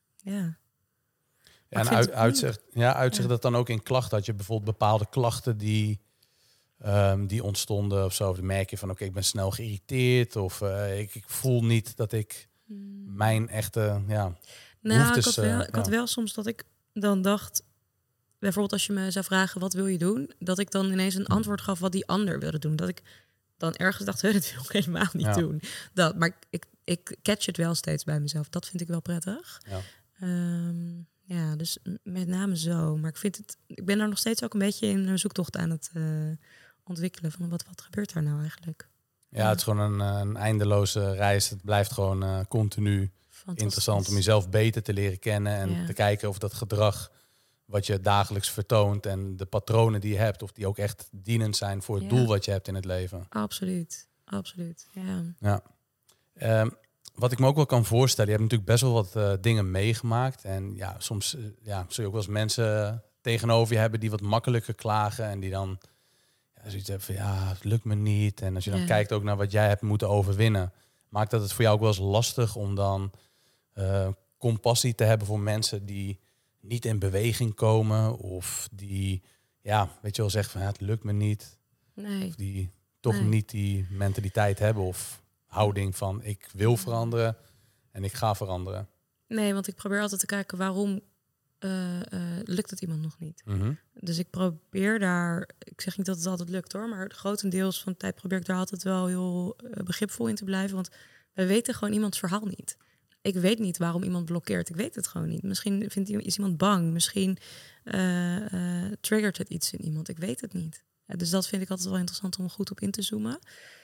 uitzicht dat dan ook in klachten. Dat je bijvoorbeeld bepaalde klachten die ontstonden of zo. Of merk je van, oké, ik ben snel geïrriteerd. Of ik voel niet dat ik mijn echte behoeftes... Ik had wel soms dat ik dan dacht... Bijvoorbeeld als je me zou vragen, wat wil je doen? Dat ik dan ineens een antwoord gaf wat die ander wilde doen. Dat ik dan ergens dacht, dat wil ik helemaal niet doen. Maar ik catch het wel steeds bij mezelf. Dat vind ik wel prettig. Ja. Dus met name zo. Maar ik ben daar nog steeds ook een beetje in een zoektocht aan het ontwikkelen. Van wat gebeurt daar nou eigenlijk? Ja, het is gewoon een eindeloze reis. Het blijft gewoon continu interessant om jezelf beter te leren kennen. En te kijken of dat gedrag wat je dagelijks vertoont en de patronen die je hebt, of die ook echt dienend zijn voor het doel wat je hebt in het leven. Absoluut. Ja. Wat ik me ook wel kan voorstellen, je hebt natuurlijk best wel wat dingen meegemaakt. En ja, soms zul je ook wel eens mensen tegenover je hebben die wat makkelijker klagen en die dan zoiets hebben van het lukt me niet. En als je dan kijkt ook naar wat jij hebt moeten overwinnen, maakt dat het voor jou ook wel eens lastig om dan compassie te hebben voor mensen die niet in beweging komen of die, weet je wel, zeggen van het lukt me niet. Nee. Of die toch niet die mentaliteit hebben of houding van ik wil veranderen en ik ga veranderen. Nee, want ik probeer altijd te kijken waarom lukt het iemand nog niet. Mm-hmm. Dus ik probeer daar, ik zeg niet dat het altijd lukt hoor, maar grotendeels van de tijd probeer ik daar altijd wel heel begripvol in te blijven. Want wij weten gewoon iemands verhaal niet. Ik weet niet waarom iemand blokkeert. Ik weet het gewoon niet. Misschien is iemand bang. Misschien triggert het iets in iemand. Ik weet het niet. Dus dat vind ik altijd wel interessant om goed op in te zoomen.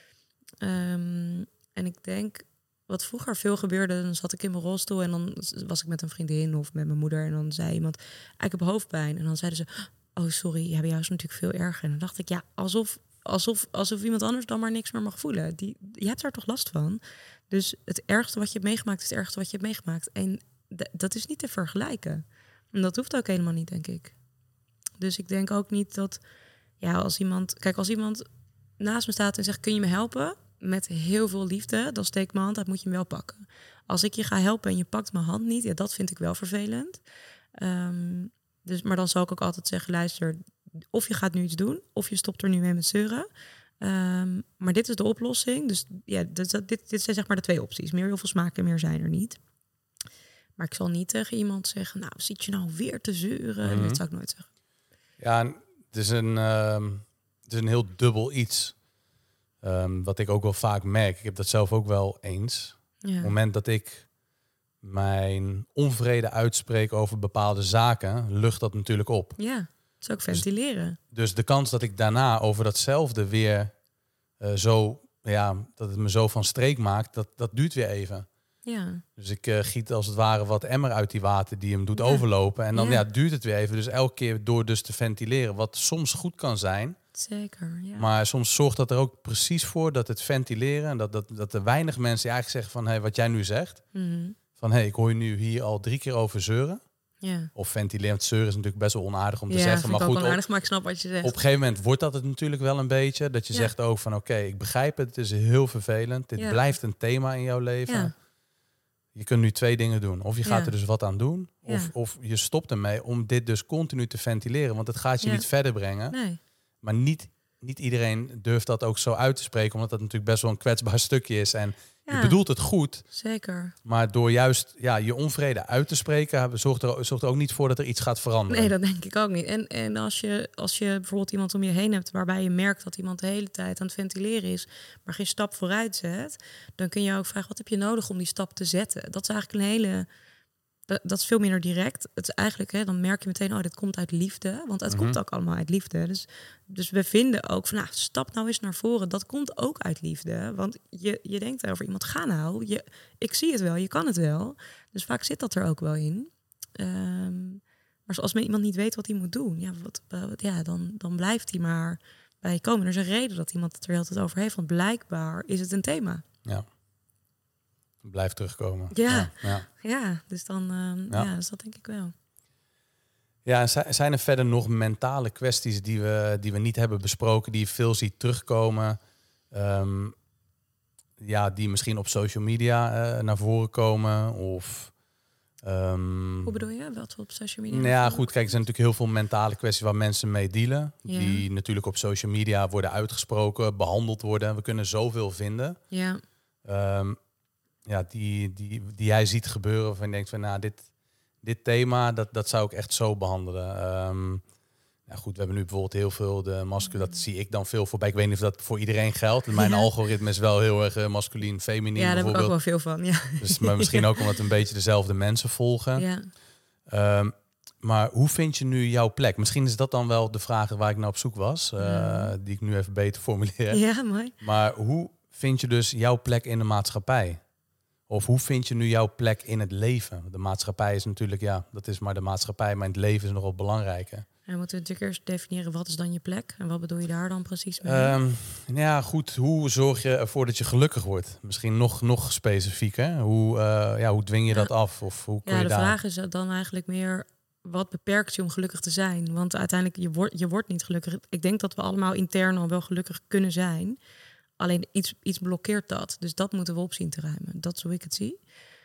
En ik denk, wat vroeger veel gebeurde, dan zat ik in mijn rolstoel en dan was ik met een vriendin of met mijn moeder en dan zei iemand, ik heb hoofdpijn. En dan zeiden ze, oh sorry, je hebt juist natuurlijk veel erger. En dan dacht ik, alsof iemand anders dan maar niks meer mag voelen. Je hebt daar toch last van? Dus het ergste wat je hebt meegemaakt is het ergste wat je hebt meegemaakt. En dat is niet te vergelijken. En dat hoeft ook helemaal niet, denk ik. Dus ik denk ook niet dat, als iemand naast me staat en zegt, kun je me helpen? Met heel veel liefde, dan steek ik mijn hand uit, moet je hem wel pakken. Als ik je ga helpen en je pakt mijn hand niet, dat vind ik wel vervelend. Maar dan zal ik ook altijd zeggen, luister, of je gaat nu iets doen, of je stopt er nu mee met zeuren. Maar dit is de oplossing. Dus dit zijn zeg maar de 2 opties. Meer heel veel smaken, meer zijn er niet. Maar ik zal niet tegen iemand zeggen, nou, zit je nou weer te zeuren? Mm-hmm. Dat zou ik nooit zeggen. Ja, het is een heel dubbel iets. Wat ik ook wel vaak merk. Ik heb dat zelf ook wel eens. Ja. Op het moment dat ik mijn onvrede uitspreek over bepaalde zaken, lucht dat natuurlijk op. Ja, het is ook ventileren. Dus de kans dat ik daarna over datzelfde weer dat het me zo van streek maakt, dat duurt weer even. Ja. Dus ik giet als het ware wat emmer uit die water die hem doet overlopen. En dan duurt het weer even. Dus elke keer door dus te ventileren, wat soms goed kan zijn. Zeker, ja. Maar soms zorgt dat er ook precies voor dat het ventileren, en dat er weinig mensen eigenlijk zeggen van, hey, wat jij nu zegt. Mm-hmm. Van, ik hoor je nu hier al 3 keer over zeuren. Ja. Of ventileren. Want zeuren is natuurlijk best wel onaardig om te zeggen. Maar goed, onaardig, maar ik snap wat je zegt. Op een gegeven moment wordt dat het natuurlijk wel een beetje. Dat je zegt ook van, oké, ik begrijp het. Het is heel vervelend. Dit blijft een thema in jouw leven. Ja. Je kunt nu 2 dingen doen. Of je gaat er dus wat aan doen. Of je stopt ermee om dit dus continu te ventileren. Want het gaat je niet verder brengen. Nee. Maar niet iedereen durft dat ook zo uit te spreken. Omdat dat natuurlijk best wel een kwetsbaar stukje is. En je bedoelt het goed. Zeker. Maar door juist je onvrede uit te spreken, zorgt er ook niet voor dat er iets gaat veranderen. Nee, dat denk ik ook niet. En als je bijvoorbeeld iemand om je heen hebt waarbij je merkt dat iemand de hele tijd aan het ventileren is, maar geen stap vooruit zet, dan kun je ook vragen, wat heb je nodig om die stap te zetten? Dat is eigenlijk een hele... Dat is veel minder direct. Het is eigenlijk, dan merk je meteen, dit komt uit liefde. Want het komt ook allemaal uit liefde. Dus we vinden ook van, stap nou eens naar voren. Dat komt ook uit liefde. Want je denkt over iemand, ga nou. Ik zie het wel, je kan het wel. Dus vaak zit dat er ook wel in. Maar als iemand niet weet wat hij moet doen, dan blijft hij maar bij je komen. Er is een reden dat iemand het er heel tijd over heeft. Want blijkbaar is het een thema. Ja. Blijft terugkomen. Ja, dus dan dus dat denk ik wel. Ja, zijn er verder nog mentale kwesties die we niet hebben besproken, die je veel ziet terugkomen, die misschien op social media naar voren komen? Of, hoe bedoel je? Wat op social media? Nou ja, goed, kijk, er zijn natuurlijk heel veel mentale kwesties waar mensen mee dealen, die natuurlijk op social media worden uitgesproken, behandeld worden. We kunnen zoveel vinden. Ja. Die jij ziet gebeuren, waarvan je denkt van, dit thema, dat zou ik echt zo behandelen. Nou goed, we hebben nu bijvoorbeeld heel veel de masculin. Dat zie ik dan veel voorbij. Ik weet niet of dat voor iedereen geldt. Mijn algoritme is wel heel erg masculien, feminien. Ja, daar heb ik ook bijvoorbeeld. wel veel van. Ja. Dus, maar misschien ook omdat we een beetje dezelfde mensen volgen. Ja. Maar hoe vind je nu jouw plek? Misschien is dat dan wel de vraag waar ik naar op zoek was. Die ik nu even beter formuleer. Ja, mooi. Maar hoe vind je dus jouw plek in de maatschappij? Of hoe vind je nu jouw plek in het leven? De maatschappij is natuurlijk, ja, dat is maar de maatschappij. Maar het leven is nog wel belangrijker. En moeten we natuurlijk eerst definiëren, wat is dan je plek? En wat bedoel je daar dan precies mee? Ja, goed. Hoe zorg je ervoor dat je gelukkig wordt? Misschien nog specifieker. Hoe dwing je dat af? Of hoe kun je de daar... vraag is dan eigenlijk meer, wat beperkt je om gelukkig te zijn? Want uiteindelijk, je wordt niet gelukkig. Ik denk dat we allemaal intern al wel gelukkig kunnen zijn. Alleen iets blokkeert dat. Dus dat moeten we op zien te ruimen. Dat is hoe ik het zie.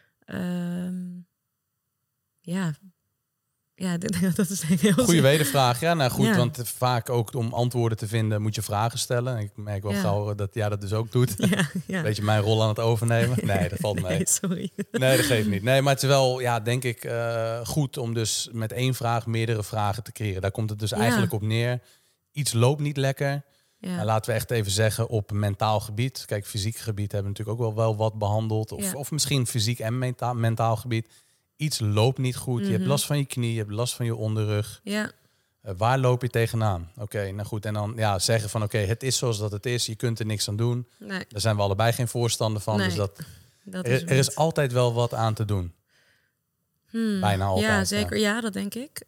Dat is denk ik heel Goeie wedervraag. Ja, nou goed, want vaak ook om antwoorden te vinden moet je vragen stellen. Ik merk wel gauw dat dat dus ook doet. Ja. Beetje mijn rol aan het overnemen. Nee, dat valt mee. Nee, sorry. Nee, dat geeft niet. Nee, maar het is wel, denk ik, goed om dus met één vraag meerdere vragen te creëren. Daar komt het dus eigenlijk op neer. Iets loopt niet lekker. Ja. Nou, laten we echt even zeggen op mentaal gebied. Kijk, fysiek gebied hebben we natuurlijk ook wel wat behandeld. Of misschien fysiek en mentaal gebied. Iets loopt niet goed. Je hebt last van je knie, je hebt last van je onderrug. Ja. Waar loop je tegenaan? Oké, nou goed. En dan zeggen van oké, het is zoals dat het is. Je kunt er niks aan doen. Nee. Daar zijn we allebei geen voorstander van. Nee, dus er is altijd wel wat aan te doen. Bijna altijd. Ja, zeker. Ja, dat denk ik.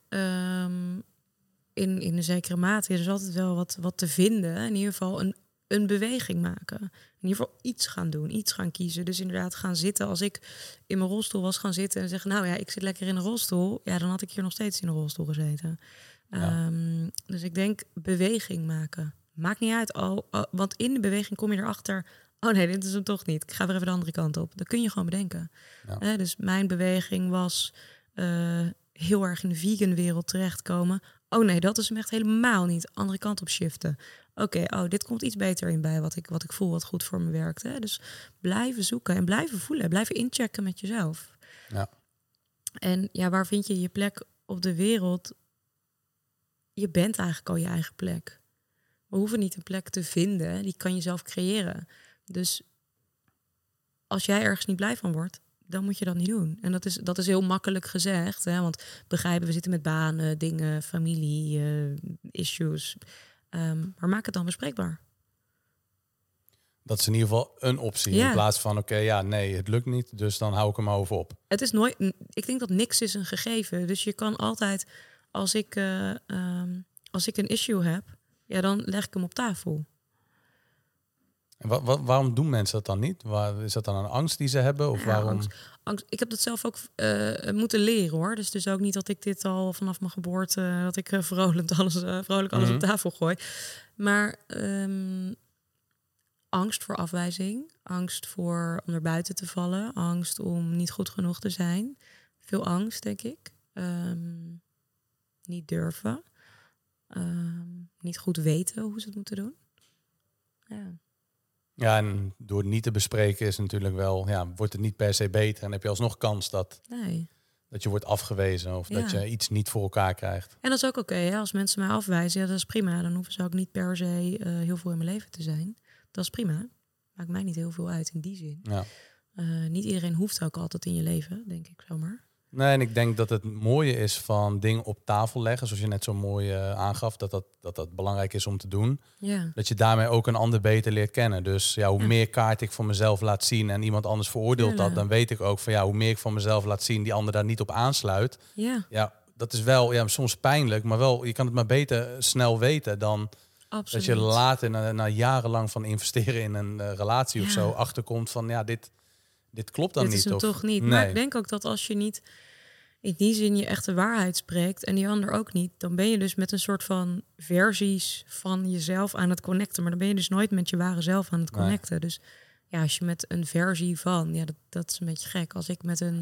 In een zekere mate is er altijd wel wat te vinden. In ieder geval een beweging maken. In ieder geval iets gaan doen, iets gaan kiezen. Dus inderdaad gaan zitten. Als ik in mijn rolstoel was gaan zitten en zeggen, nou ja, ik zit lekker in een rolstoel. Ja, dan had ik hier nog steeds in een rolstoel gezeten. Ja. Dus ik denk beweging maken. Maakt niet uit. Want in de beweging kom je erachter, oh nee, dit is hem toch niet. Ik ga weer even de andere kant op. Dat kun je gewoon bedenken. Ja. Dus mijn beweging was heel erg in de vegan wereld terechtkomen. Oh nee, dat is hem echt helemaal niet. Andere kant op shiften. Oké, dit komt iets beter in bij wat ik voel, wat goed voor me werkt. Hè? Dus blijven zoeken en blijven voelen. Blijven inchecken met jezelf. Ja. En waar vind je je plek op de wereld? Je bent eigenlijk al je eigen plek. We hoeven niet een plek te vinden. Die kan je zelf creëren. Dus als jij ergens niet blij van wordt, dan moet je dat niet doen. En dat is heel makkelijk gezegd. Hè? Want begrijpen, we zitten met banen, dingen, familie, issues. Maar maak het dan bespreekbaar. Dat is in ieder geval een optie. In plaats van, nee, het lukt niet. Dus dan hou ik hem maar over op. Het is nooit. Ik denk dat niks is een gegeven. Dus je kan altijd, als ik een issue heb, dan leg ik hem op tafel. En waarom doen mensen dat dan niet? Is dat dan een angst die ze hebben? Of waarom? Angst. Ik heb dat zelf ook moeten leren, hoor. Dus het is ook niet dat ik dit al vanaf mijn geboorte, dat ik vrolijk alles op tafel gooi. Maar angst voor afwijzing, angst voor om er buiten te vallen, angst om niet goed genoeg te zijn. Veel angst, denk ik. Niet durven. Niet goed weten hoe ze het moeten doen. Ja. Ja, en door het niet te bespreken is natuurlijk wel, wordt het niet per se beter. En heb je alsnog kans dat je wordt afgewezen of dat je iets niet voor elkaar krijgt. En dat is ook oké. Als mensen mij afwijzen, dat is prima. Dan hoeven ze ook niet per se heel veel in mijn leven te zijn. Dat is prima. Maakt mij niet heel veel uit in die zin. Ja. Niet iedereen hoeft ook altijd in je leven, denk ik zomaar. Nee, en ik denk dat het mooie is van dingen op tafel leggen, zoals je net zo mooi aangaf, dat belangrijk is om te doen. Ja. Dat je daarmee ook een ander beter leert kennen. Dus hoe meer kaart ik van mezelf laat zien en iemand anders veroordeelt dat, dan weet ik ook van hoe meer ik van mezelf laat zien, die ander daar niet op aansluit. Ja, dat is wel soms pijnlijk, maar wel, je kan het maar beter snel weten dan dat je later, na jarenlang van investeren in een relatie of zo, achterkomt van dit klopt dan niet. Dit is hem toch niet. Nee. Maar ik denk ook dat als je niet in die zin je echte waarheid spreekt en die ander ook niet, dan ben je dus met een soort van versies van jezelf aan het connecten. Maar dan ben je dus nooit met je ware zelf aan het connecten. Nee. Dus als je met een versie van, dat is een beetje gek. Als ik met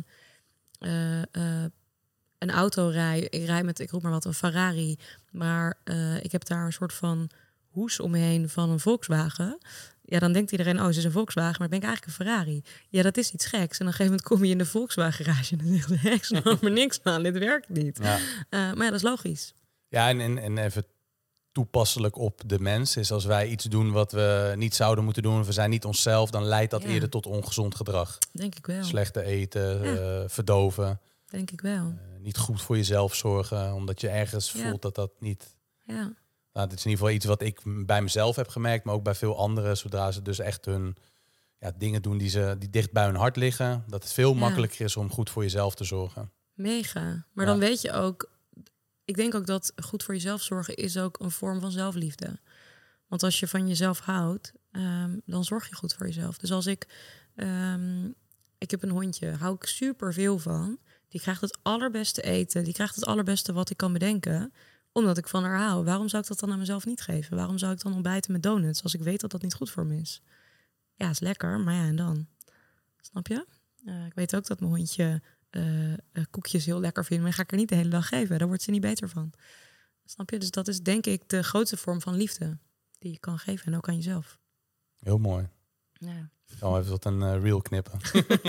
een auto rij, ik roep maar wat, een Ferrari, maar ik heb daar een soort van hoes omheen van een Volkswagen. Ja, dan denkt iedereen, ze is een Volkswagen, maar ben ik eigenlijk een Ferrari. Ja, dat is iets geks. En op een gegeven moment kom je in de Volkswagen garage en dan zegt de heks, maar niks aan, dit werkt niet. Ja. Maar dat is logisch. Ja, en even toepasselijk op de mens is als wij iets doen wat we niet zouden moeten doen, of we zijn niet onszelf, dan leidt dat eerder tot ongezond gedrag. Denk ik wel. Slechte eten, verdoven. Denk ik wel. Niet goed voor jezelf zorgen, omdat je ergens voelt dat niet... Ja. Nou, dit is in ieder geval iets wat ik bij mezelf heb gemerkt, maar ook bij veel anderen, zodra ze dus echt hun dingen doen die dicht bij hun hart liggen, dat het veel makkelijker is om goed voor jezelf te zorgen. Mega. Maar dan weet je ook, ik denk ook dat goed voor jezelf zorgen is ook een vorm van zelfliefde. Want als je van jezelf houdt, dan zorg je goed voor jezelf. Dus als ik heb een hondje, hou ik super veel van. Die krijgt het allerbeste eten, die krijgt het allerbeste wat ik kan bedenken, omdat ik van haar hou. Waarom zou ik dat dan aan mezelf niet geven? Waarom zou ik dan ontbijten met donuts als ik weet dat dat niet goed voor me is? Ja, is lekker, maar ja, en dan? Snap je? Ik weet ook dat mijn hondje koekjes heel lekker vindt, maar ga ik er niet de hele dag geven. Daar wordt ze niet beter van. Snap je? Dus dat is denk ik de grootste vorm van liefde die je kan geven en ook aan jezelf. Heel mooi. Ja. Ik zal even wat een reel knippen.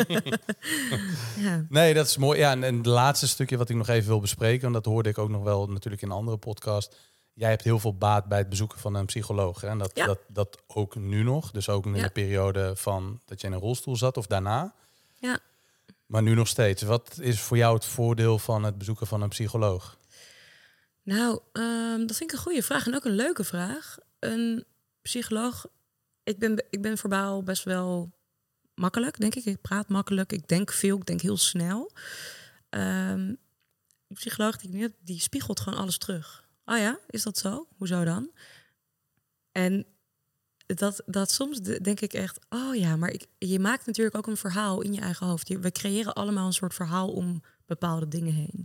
Ja. Nee, dat is mooi. Ja, en het laatste stukje wat ik nog even wil bespreken, en dat hoorde ik ook nog wel natuurlijk in een andere podcast. Jij hebt heel veel baat bij het bezoeken van een psycholoog. Hè? En dat ook nu nog. Dus ook in de periode van dat je in een rolstoel zat of daarna. Ja. Maar nu nog steeds. Wat is voor jou het voordeel van het bezoeken van een psycholoog? Nou, dat vind ik een goede vraag en ook een leuke vraag. Een psycholoog, ik ben verbaal best wel makkelijk, denk ik. Ik praat makkelijk, ik denk veel, ik denk heel snel. Een psycholoog die ik nu heb, die spiegelt gewoon alles terug. Oh ja, is dat zo? Hoezo dan? En dat soms denk ik echt, oh ja, maar je maakt natuurlijk ook een verhaal in je eigen hoofd. We creëren allemaal een soort verhaal om bepaalde dingen heen.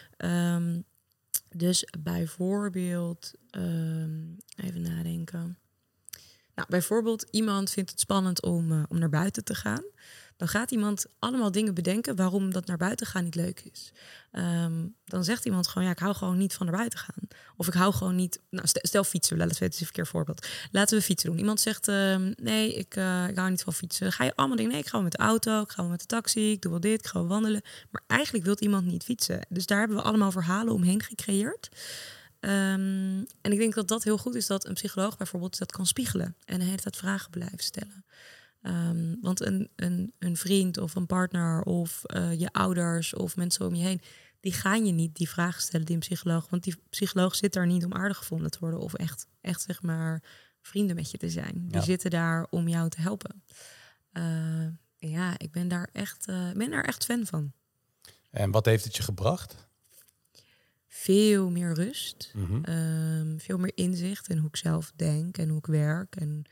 Dus bijvoorbeeld, even nadenken. Nou, bijvoorbeeld, iemand vindt het spannend om naar buiten te gaan. Dan gaat iemand allemaal dingen bedenken waarom dat naar buiten gaan niet leuk is. Dan zegt iemand gewoon, ja, ik hou gewoon niet van naar buiten gaan. Of ik hou gewoon niet... Nou, stel fietsen, laten we het eens een verkeerd voorbeeld. Laten we fietsen doen. Iemand zegt, nee, ik hou niet van fietsen. Ga je allemaal denken, nee, ik ga wel met de auto, ik ga wel met de taxi, ik doe wel dit, ik ga wel wandelen. Maar eigenlijk wil iemand niet fietsen. Dus daar hebben we allemaal verhalen omheen gecreëerd. En ik denk dat dat heel goed is, dat een psycholoog bijvoorbeeld dat kan spiegelen en de hele tijd vragen blijft stellen. Want een vriend of een partner of je ouders of mensen om je heen, die gaan je niet die vragen stellen die een psycholoog, want die psycholoog zit daar niet om aardig gevonden te worden of echt zeg maar vrienden met je te zijn. Die zitten daar om jou te helpen. Ja, ik ben daar echt fan van. En wat heeft het je gebracht? Veel meer rust, Mm-hmm. veel meer inzicht in hoe ik zelf denk en hoe ik werk. En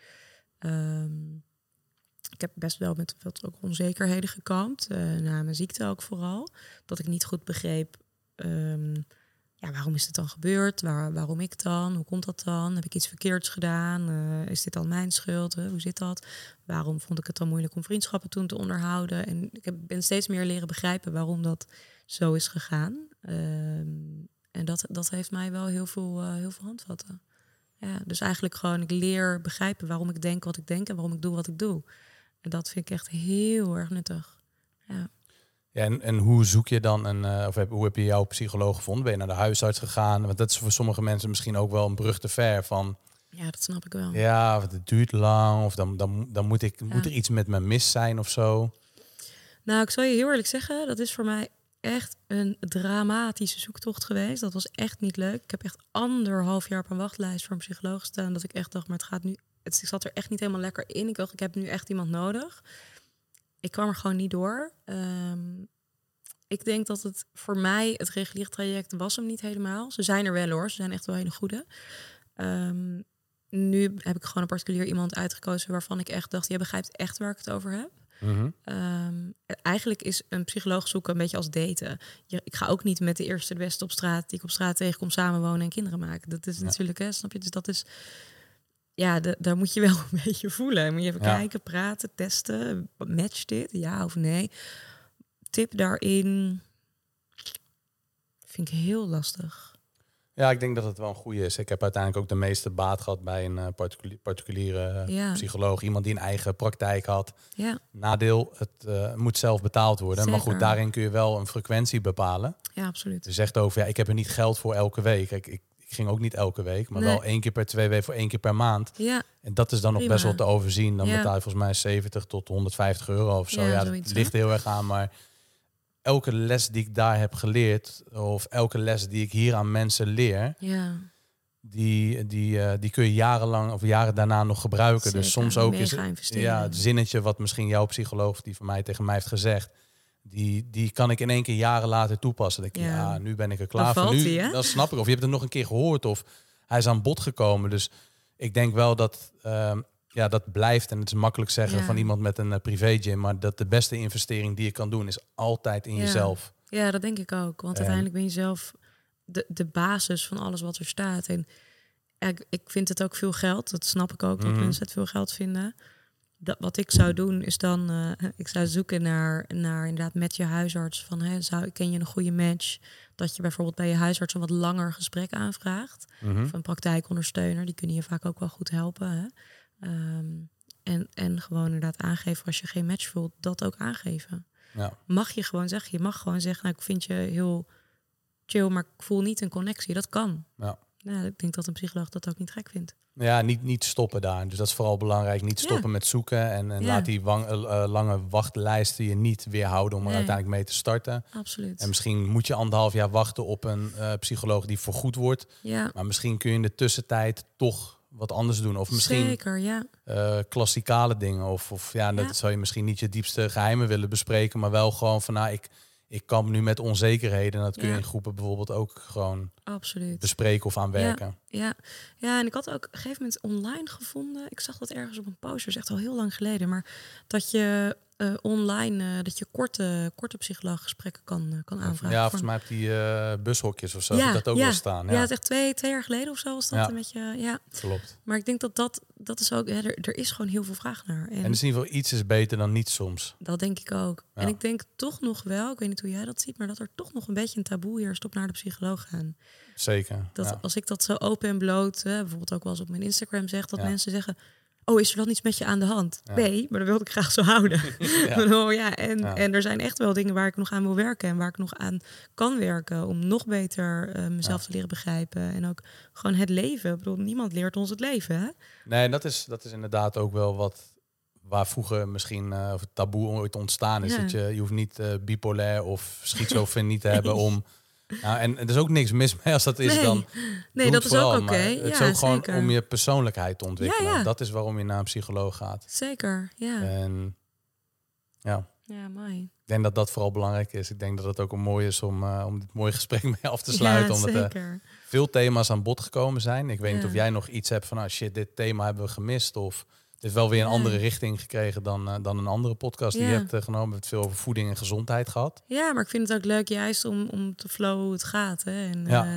ik heb best wel met wat ook onzekerheden gekampt, na mijn ziekte ook vooral. Dat ik niet goed begreep, waarom is het dan gebeurd? Waarom ik dan? Hoe komt dat dan? Heb ik iets verkeerds gedaan? Is dit dan mijn schuld? Hoe zit dat? Waarom vond ik het dan moeilijk om vriendschappen toen te onderhouden? En ik ben steeds meer leren begrijpen waarom dat zo is gegaan. En dat heeft mij wel heel veel handvatten. Ja, dus eigenlijk gewoon, ik leer begrijpen waarom ik denk wat ik denk en waarom ik doe wat ik doe. En dat vind ik echt heel erg nuttig. Ja. Ja, en hoe zoek je dan hoe heb je jouw psycholoog gevonden? Ben je naar de huisarts gegaan? Want dat is voor sommige mensen misschien ook wel een brug te ver van... Ja, dat snap ik wel. Ja, of het duurt lang, of dan moet er iets met me mis zijn of zo. Nou, ik zal je heel eerlijk zeggen, dat is voor mij echt een dramatische zoektocht geweest. Dat was echt niet leuk. Ik heb echt 1,5 jaar op een wachtlijst voor een psycholoog gestaan. Dat ik echt dacht, maar het gaat nu... Ik zat er echt niet helemaal lekker in. Ik dacht, ik heb nu echt iemand nodig. Ik kwam er gewoon niet door. Ik denk dat het voor mij, het reguliere traject, was hem niet helemaal. Ze zijn er wel hoor, ze zijn echt wel hele goede. Nu heb ik gewoon een particulier iemand uitgekozen waarvan ik echt dacht, jij begrijpt echt waar ik het over heb. Mm-hmm. Eigenlijk is een psycholoog zoeken een beetje als daten. Ik ga ook niet met de eerste de beste op straat die ik op straat tegenkom samenwonen en kinderen maken. Dat is natuurlijk, hè, snap je? Dus dat is, ja, daar moet je wel een beetje voelen. Moet je even kijken, praten, testen. Matcht dit? Ja of nee? Tip daarin vind ik heel lastig. Ja, ik denk dat het wel een goede is. Ik heb uiteindelijk ook de meeste baat gehad bij een particuliere psycholoog. Iemand die een eigen praktijk had. Ja. Nadeel, het moet zelf betaald worden. Zeker. Maar goed, daarin kun je wel een frequentie bepalen. Ja, absoluut. Je zegt over, ik heb er niet geld voor elke week. Ik ging ook niet elke week, maar wel 1 keer per 2 weken voor 1 keer per maand. Ja. En dat is dan nog best wel te overzien. Dan betaal je volgens mij 70 tot 150 euro of zo. Ja, dat ligt heel erg aan, maar elke les die ik daar heb geleerd, of elke les die ik hier aan mensen leer, die kun je jarenlang of jaren daarna nog gebruiken. Zeker, dus soms ook is het zinnetje wat misschien jouw psycholoog die van mij tegen mij heeft gezegd, die kan ik in 1 keer jaren later toepassen. Dan denk ik, nu ben ik er klaar voor. Nu, dat snap ik. Of je hebt het nog een keer gehoord, of hij is aan bod gekomen. Dus ik denk wel dat dat blijft. En het is makkelijk zeggen van iemand met een privé gym, maar dat de beste investering die je kan doen is altijd in jezelf. Ja, dat denk ik ook. Want uiteindelijk ben je zelf de basis van alles wat er staat. En ik vind het ook veel geld. Dat snap ik ook, dat mensen het veel geld vinden. Wat ik zou doen is dan, ik zou zoeken naar inderdaad met je huisarts van, ken je een goede match? Dat je bijvoorbeeld bij je huisarts een wat langer gesprek aanvraagt. Of een praktijkondersteuner, die kunnen je vaak ook wel goed helpen. Hè? En gewoon inderdaad aangeven als je geen match voelt, dat ook aangeven. Ja. Mag je gewoon zeggen, nou, ik vind je heel chill, maar ik voel niet een connectie. Dat kan. Ja. Nou, ik denk dat een psycholoog dat ook niet gek vindt. Ja, niet stoppen daar. Dus dat is vooral belangrijk. Niet stoppen met zoeken. En laat die lange wachtlijsten je niet weerhouden om er uiteindelijk mee te starten. Absoluut. En misschien moet je 1,5 jaar wachten op een psycholoog die vergoed wordt. Ja. Maar misschien kun je in de tussentijd toch wat anders doen. Of misschien klassikale dingen. Of dat zou je misschien niet je diepste geheimen willen bespreken. Maar wel gewoon van, ik kamp nu met onzekerheden. En dat kun je in groepen bijvoorbeeld ook gewoon bespreken of aan werken. Ja, en ik had ook op een gegeven moment online gevonden. Ik zag dat ergens op een poster, dat is echt al heel lang geleden. Maar dat je online, dat je korte psycholooggesprekken kan aanvragen. Ja, volgens mij heb die bushokjes of zo. Dat ook wel staan. Ja, het is echt 2 jaar geleden of zo was dat. Met je, klopt. Maar ik denk dat is ook, er is gewoon heel veel vraag naar. En is in ieder geval iets is beter dan niets soms. Dat denk ik ook. Ja. En ik denk toch nog wel, ik weet niet hoe jij dat ziet, maar dat er toch nog een beetje een taboe heerst op naar de psycholoog gaan. Zeker. Als ik dat zo open en bloot, bijvoorbeeld ook wel eens op mijn Instagram zeg, dat mensen zeggen, is er dan iets met je aan de hand? Ja. Nee, maar dat wilde ik graag zo houden. En er zijn echt wel dingen waar ik nog aan wil werken en waar ik nog aan kan werken om nog beter mezelf te leren begrijpen. En ook gewoon het leven. Ik bedoel, niemand leert ons het leven, hè? Nee, dat is inderdaad ook wel waar vroeger misschien of het taboe ooit ontstaan is. Dat je hoeft niet bipolair of schizofrenie te hebben om. En er is ook niks mis mee als dat is dan. Nee, dat is ook oké. Het is ook gewoon om je persoonlijkheid te ontwikkelen. Ja. Dat is waarom je naar een psycholoog gaat. Zeker, ja. En ja, mooi. Ik denk dat dat vooral belangrijk is. Ik denk dat het ook een mooi is om dit mooie gesprek mee af te sluiten. Omdat er veel thema's aan bod gekomen zijn. Ik weet niet of jij nog iets hebt van, dit thema hebben we gemist. Of het heeft wel weer een andere richting gekregen dan een andere podcast die je hebt genomen. We hebben het veel over voeding en gezondheid gehad. Ja, maar ik vind het ook leuk juist om te flowen hoe het gaat. Hè?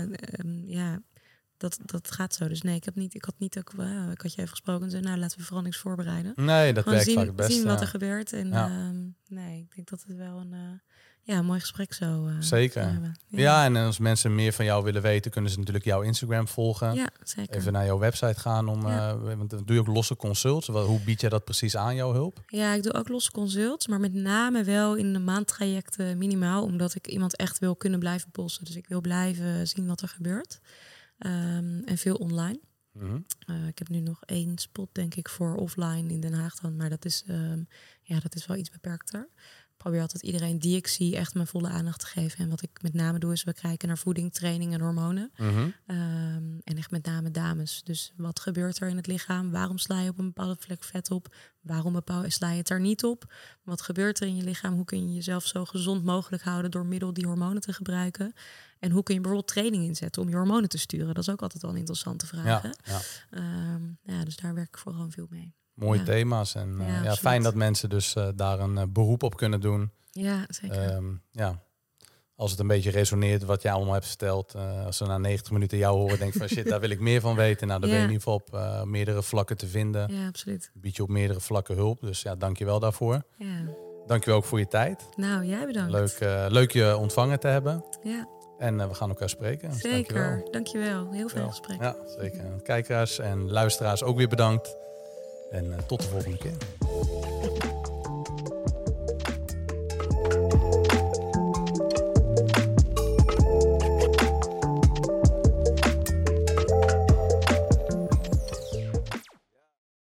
En dat gaat zo. Dus nee, ik had je even gesproken en zei, nou, laten we vooral niks voorbereiden. Nee, dat werkt vaak het beste. Zien wat er gebeurt. En ik denk dat het wel een mooi gesprek zo zeker. hebben. Ja, en als mensen meer van jou willen weten, kunnen ze natuurlijk jouw Instagram volgen. Ja, zeker. Even naar jouw website gaan. Want dan doe je ook losse consults. Hoe bied jij dat precies aan, jouw hulp? Ja, ik doe ook losse consults, maar met name wel in de maandtrajecten minimaal, omdat ik iemand echt wil kunnen blijven polsen. Dus ik wil blijven zien wat er gebeurt. En veel online. Mm-hmm. Ik heb nu nog 1 spot, denk ik, voor offline in Den Haag dan. Maar dat is wel iets beperkter. Ik probeer altijd iedereen die ik zie echt mijn volle aandacht te geven. En wat ik met name doe is, we kijken naar voeding, training en hormonen. Mm-hmm. En echt met name dames. Dus wat gebeurt er in het lichaam? Waarom sla je op een bepaalde vlek vet op? Waarom sla je het er niet op? Wat gebeurt er in je lichaam? Hoe kun je jezelf zo gezond mogelijk houden door middel die hormonen te gebruiken? En hoe kun je bijvoorbeeld training inzetten om je hormonen te sturen? Dat is ook altijd wel een interessante vraag. Dus daar werk ik vooral veel mee. Mooie thema's. En fijn dat mensen dus daar een beroep op kunnen doen. Ja, zeker. Als het een beetje resoneert wat jij allemaal hebt verteld. Als ze na 90 minuten jou horen, denk van shit, daar wil ik meer van weten. Nou, dan ben je in ieder geval op meerdere vlakken te vinden. Ja, absoluut. Bied je op meerdere vlakken hulp. Dus dank je wel daarvoor. Ja. Dank je wel ook voor je tijd. Nou, jij bedankt. Leuk je ontvangen te hebben. Ja. En we gaan elkaar spreken. Dus Zeker, dankjewel. Heel fijn gesprek. Ja, zeker. Kijkers en luisteraars ook weer bedankt. En tot de volgende keer.